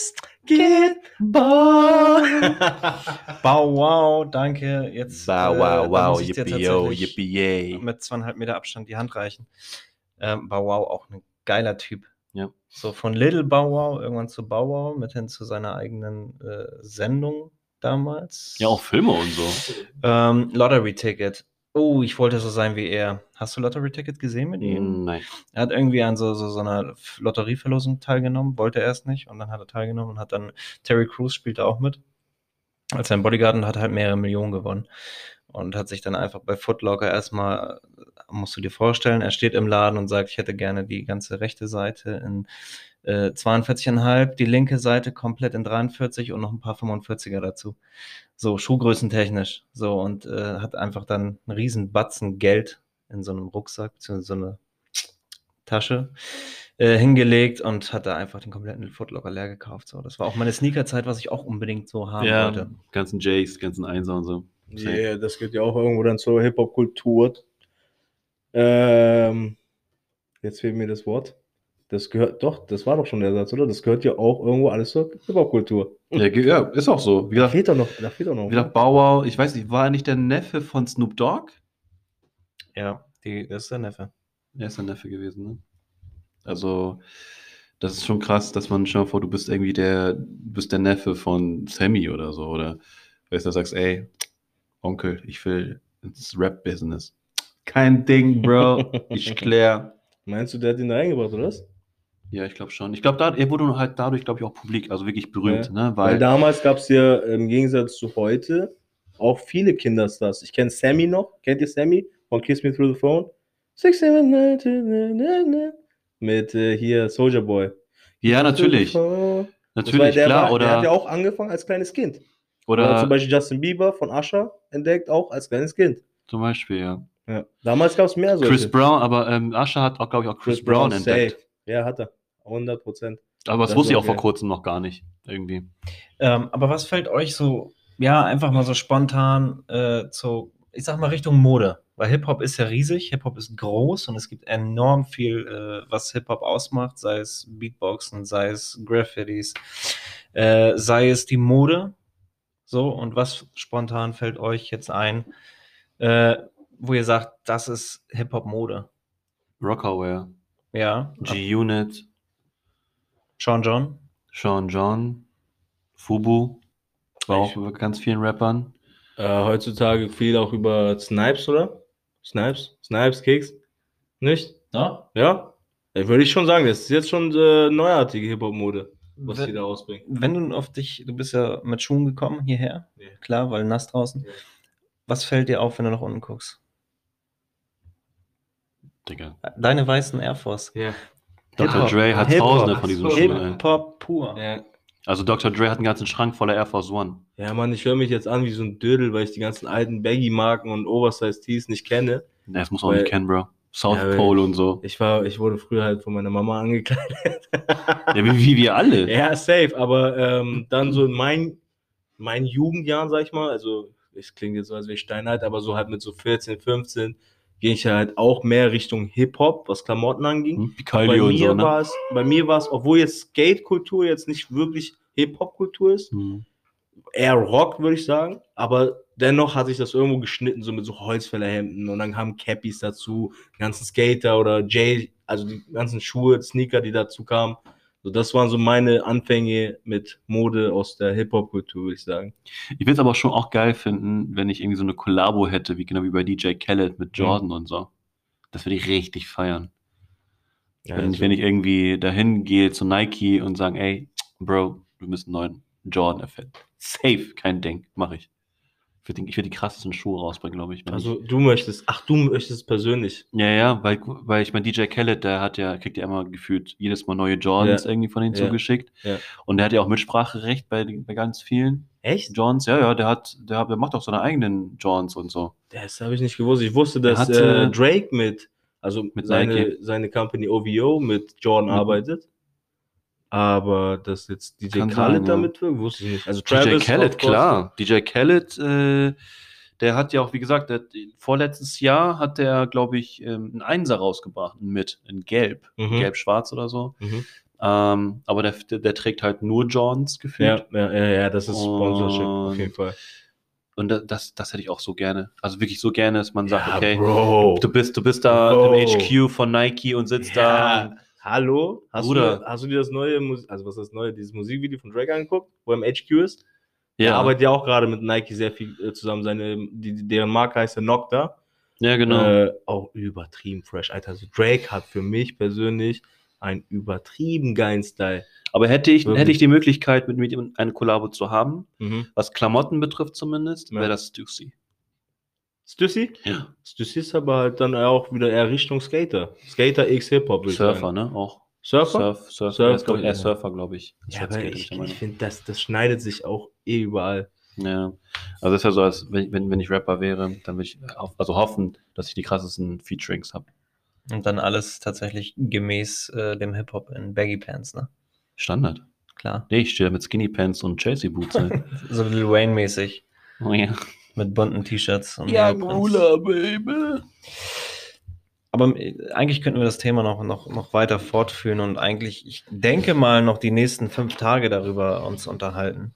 S2: Basketball.
S3: Bow wow, danke. Jetzt,
S1: Bow Wow,
S3: da
S1: wow,
S3: muss ich dir
S1: yippie yo,
S3: tatsächlich
S1: yippie yay.
S3: mit 2,5 Meter Abstand die Hand reichen. Bow Wow, auch ein geiler Typ.
S1: Ja.
S3: So von Little Bow Wow irgendwann zu Bow Wow, mit hin zu seiner eigenen Sendung damals.
S1: Ja, auch Filme und so.
S3: Lottery Ticket. Oh, ich wollte so sein wie er. Hast du Lottery Ticket gesehen mit ihm?
S1: Nein.
S3: Er hat irgendwie an so einer Lotterieverlosung teilgenommen, wollte er erst nicht und dann hat er teilgenommen und hat dann, Terry Crews spielte auch mit, als sein Bodyguard und hat halt mehrere Millionen gewonnen und hat sich dann einfach bei Foot Locker erstmal, musst du dir vorstellen, er steht im Laden und sagt, ich hätte gerne die ganze rechte Seite in 42,5, die linke Seite komplett in 43 und noch ein paar 45er dazu. So, schuhgrößentechnisch. So, und hat einfach dann einen riesen Batzen Geld in so einem Rucksack, beziehungsweise so eine Tasche hingelegt und hat da einfach den kompletten Footlocker leer gekauft. So, das war auch meine Sneakerzeit, was ich auch unbedingt so haben
S1: Ja,
S3: wollte.
S1: ganzen Jays, ganzen Einser und so.
S2: Yeah, das gehört ja auch irgendwo dann zur Hip-Hop-Kultur. Jetzt fehlt mir das Wort. Das gehört doch, das war doch schon der Satz, oder? Das gehört ja auch irgendwo alles zur Hip-Hop-Kultur.
S1: Ja, ist auch so. Wie
S2: Da
S1: gesagt,
S2: fehlt doch noch.
S1: wie gesagt, Bow Wow, ich weiß nicht, war er nicht der Neffe von Snoop Dogg?
S3: Ja, das ist der Neffe.
S1: Er ist der Neffe gewesen, ne? Also, das ist schon krass, dass man, stell dir mal vor, du bist irgendwie der Neffe von Sammy oder so, oder weißt du, sagst, ey, Onkel, ich will ins Rap-Business. Kein Ding, Bro, ich klär.
S2: Meinst du, der hat ihn da reingebracht, oder was?
S1: Ja, ich glaube schon. Ich glaube, er wurde halt dadurch, glaube ich, auch publik, also wirklich berühmt,
S2: Ja.
S1: ne?
S2: Weil damals gab es ja im Gegensatz zu heute auch viele Kinderstars. Ich kenne Sammy noch. Kennt ihr Sammy von Kiss Me Through the Phone? 6, 7, 9, 10, 9, 9, 9. mit hier Soulja Boy.
S1: Ja, natürlich. Natürlich,
S2: Der
S1: klar.
S2: der hat ja
S1: Oder,
S2: auch angefangen als kleines Kind. Oder zum
S1: oder
S2: Beispiel Justin Bieber von Usher entdeckt auch als kleines Kind.
S1: zum Beispiel, ja.
S2: Ja. Damals gab es mehr solche.
S1: Chris Brown, aber Usher hat auch, glaube ich, auch Chris Brown entdeckt.
S2: safe. Ja, hat er. 100%.
S1: Aber das
S2: Das
S1: wusste ich
S2: war
S1: auch vor
S2: geil.
S1: kurzem noch gar nicht, irgendwie.
S3: Aber was fällt euch so, ja, einfach mal so spontan ich sag mal Richtung Mode? Weil Hip-Hop ist ja riesig, Hip-Hop ist groß und es gibt enorm viel, was Hip-Hop ausmacht, sei es Beatboxen, sei es Graffitis, sei es die Mode. So, und was spontan fällt euch jetzt ein, wo ihr sagt, das ist Hip-Hop-Mode?
S1: Rockaware,
S3: Ja,
S1: G-Unit,
S3: Sean John.
S1: Sean John, Fubu, war auch über ganz vielen Rappern.
S2: Heutzutage viel auch über Snipes, oder? Snipes, Kicks. Nicht?
S3: Ja.
S2: Ja? Würde ich schon sagen, das ist jetzt schon neuartige Hip-Hop-Mode, was die da ausbringen.
S3: Wenn du bist ja mit Schuhen gekommen hierher,
S2: Ja.
S3: klar, weil nass draußen.
S2: Ja.
S3: Was fällt dir auf, wenn du nach unten guckst?
S1: Digga.
S3: Deine weißen Air Force.
S2: Ja.
S1: Dr.
S3: Hip-Hop.
S1: Dre hat
S3: Hip-Hop.
S1: tausende von diesen Schuhen. ey.
S3: Hip-Hop pur.
S2: Ja.
S1: Also Dr. Dre hat einen ganzen Schrank voller Air Force One.
S2: Ja, Mann, ich höre mich jetzt an wie so ein Dödel, weil ich die ganzen alten Baggy-Marken und Oversize-Tees nicht kenne.
S1: Ja, das muss man auch
S2: Weil-
S1: nicht kennen, Bro. South
S2: Ja, weil-
S1: Pole und so.
S2: Ich wurde früher halt von meiner Mama angekleidet.
S1: Ja, wie wir alle.
S2: Ja, safe, aber dann so in meinen Jugendjahren, sag ich mal, also es klingt jetzt so, als wäre ich steinalt, aber so halt mit so 14, 15 ging ich halt auch mehr Richtung Hip-Hop, was Klamotten anging.
S1: Picaldi und so, ne?
S2: Bei mir war es, obwohl jetzt Skate-Kultur jetzt nicht wirklich Hip-Hop-Kultur ist,
S1: Hm.
S2: eher Rock, würde ich sagen, aber dennoch hat sich das irgendwo geschnitten, so mit so Holzfällerhemden und dann kamen Cappies dazu, die ganzen Skater oder also die ganzen Schuhe, Sneaker, die dazu kamen. So, das waren so meine Anfänge mit Mode aus der Hip-Hop-Kultur, würde ich sagen.
S1: Ich würde es aber schon auch geil finden, wenn ich irgendwie so eine Kollabo hätte, genau wie bei DJ Khaled mit Jordan und so. Das würde ich richtig feiern.
S2: Ja,
S1: Wenn ich irgendwie dahin gehe zu Nike und sagen, ey, Bro, wir müssen einen neuen Jordan erfinden. Safe, kein Ding, mache ich. Ich würde die krassesten Schuhe rausbringen, glaube ich.
S2: also du möchtest es persönlich.
S1: Ja, weil ich meine, DJ Khaled, kriegt ja immer gefühlt jedes Mal neue Jordans irgendwie von denen zugeschickt.
S2: Ja.
S1: Und der hat ja auch Mitspracherecht bei ganz vielen
S2: Echt?
S1: Jordans. Ja, der macht auch seine eigenen Jordans und so.
S2: Das habe ich nicht gewusst. Ich wusste, dass
S1: hatte-
S2: Drake mit
S1: Nike.
S2: seine Company OVO mit Jordan arbeitet. Aber dass jetzt DJ
S1: Kann
S2: Khaled
S1: sein, ja.
S2: damit wirkt, wusste ich nicht. Also
S1: DJ
S2: Travis,
S1: Khaled,
S2: of course.
S1: klar. DJ Khaled, der hat ja auch, wie gesagt, vorletztes Jahr hat der, glaube ich, einen Einser rausgebracht in Gelb.
S2: Mhm.
S1: Gelb-Schwarz oder so.
S2: Mhm.
S1: Aber der trägt halt nur Jordans gefühlt.
S2: Ja, das ist Sponsorship
S1: Und-
S2: auf jeden Fall.
S1: Und das hätte ich auch so gerne. Also wirklich so gerne, dass man sagt,
S2: Ja,
S1: okay,
S2: Bro.
S1: du bist da
S2: Bro.
S1: im HQ von Nike und sitzt da.
S2: Ja. Hallo?
S1: Bruder.
S2: Hast du dir das neue, was ist das neue, dieses Musikvideo von Drake angeguckt, wo er im HQ ist? Er
S1: Ja,
S2: arbeitet ja auch gerade mit Nike sehr viel zusammen. Deren Marke heißt ja Nocta.
S1: ja, genau.
S2: Auch übertrieben fresh. Alter, also Drake hat für mich persönlich einen übertrieben geilen Style.
S1: Aber hätte ich
S2: Wirklich.
S1: die Möglichkeit, mit ihm eine Kollabo zu haben,
S2: Mhm.
S1: was Klamotten betrifft zumindest,
S2: Ja.
S1: wäre das Stussy.
S2: Stussy?
S1: Ja.
S2: Stussy ist aber halt dann auch wieder eher Richtung Skater. Skater x Hip-Hop, würde ich
S1: Surfer,
S2: sagen.
S1: ne? Auch.
S2: Surfer?
S1: Surfer. Er ist,
S2: Surfer,
S1: eher
S2: ja.
S1: Surfer, glaube ich.
S2: Ja,
S1: Statt
S2: aber
S1: Skater, bin
S2: ich
S1: der Meinung.
S2: finde, das schneidet sich auch überall.
S1: Ja. Also das ist ja so, als wenn ich Rapper wäre, dann würde ich hoffen, dass ich die krassesten Featurings habe.
S3: Und dann alles tatsächlich gemäß dem Hip-Hop in Baggy Pants, ne?
S1: Standard.
S3: Klar.
S1: Nee, ich stehe da mit Skinny Pants und Chelsea Boots. Halt.
S3: So Lil Wayne-mäßig.
S1: Oh ja.
S3: Mit bunten T-Shirts. und
S1: Ja,
S3: Neoprenz.
S1: Gula, Baby.
S3: Aber eigentlich könnten wir das Thema noch weiter fortführen und eigentlich, ich denke mal, noch die nächsten 5 Tage darüber uns unterhalten.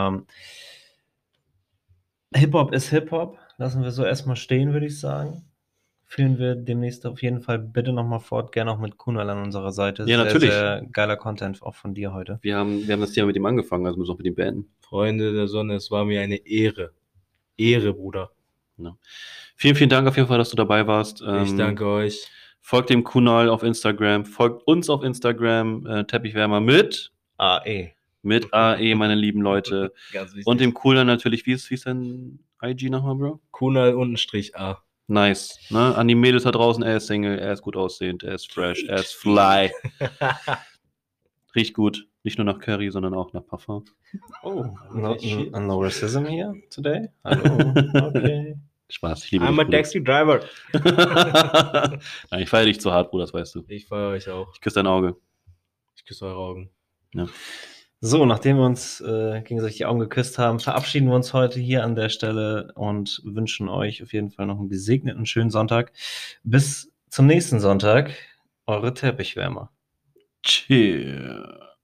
S3: Hip-Hop ist Hip-Hop. Lassen wir so erstmal stehen, würde ich sagen. Führen wir demnächst auf jeden Fall bitte nochmal fort, gerne auch mit Kunal an unserer Seite.
S1: Ja, natürlich.
S3: Sehr geiler Content auch von dir heute.
S1: Wir haben das Thema mit ihm angefangen, also müssen wir auch mit ihm beenden.
S2: Freunde der Sonne, es war mir eine Ehre. Ehre, Bruder.
S1: Vielen, vielen Dank auf jeden Fall, dass du dabei warst.
S2: Ich danke euch.
S1: Folgt dem Kunal auf Instagram, folgt uns auf Instagram, Teppichwärmer mit
S3: AE.
S1: AE, meine lieben Leute.
S2: Ganz wichtig.
S1: Und dem Cooler natürlich, wie ist dein IG nochmal, Bro?
S2: Kunal_A.
S1: Nice. Ne? An die Mädels da draußen, er ist Single, er ist gut aussehend, er ist fresh, er ist fly. Riecht gut. Nicht nur nach Curry, sondern auch nach Parfum.
S3: Oh, no racism here today? Hallo, okay.
S1: Spaß, ich liebe
S2: I'm a
S1: dich, Bruder.
S2: taxi driver.
S1: Nein, ich feiere dich zu hart, Bruder, das weißt du.
S2: Ich feiere euch auch.
S1: Ich küsse dein Auge.
S2: Ich küsse eure Augen.
S1: Ja.
S3: So, nachdem wir uns gegenseitig die Augen geküsst haben, verabschieden wir uns heute hier an der Stelle und wünschen euch auf jeden Fall noch einen gesegneten, schönen Sonntag. Bis zum nächsten Sonntag, eure Teppichwärmer.
S1: Cheers.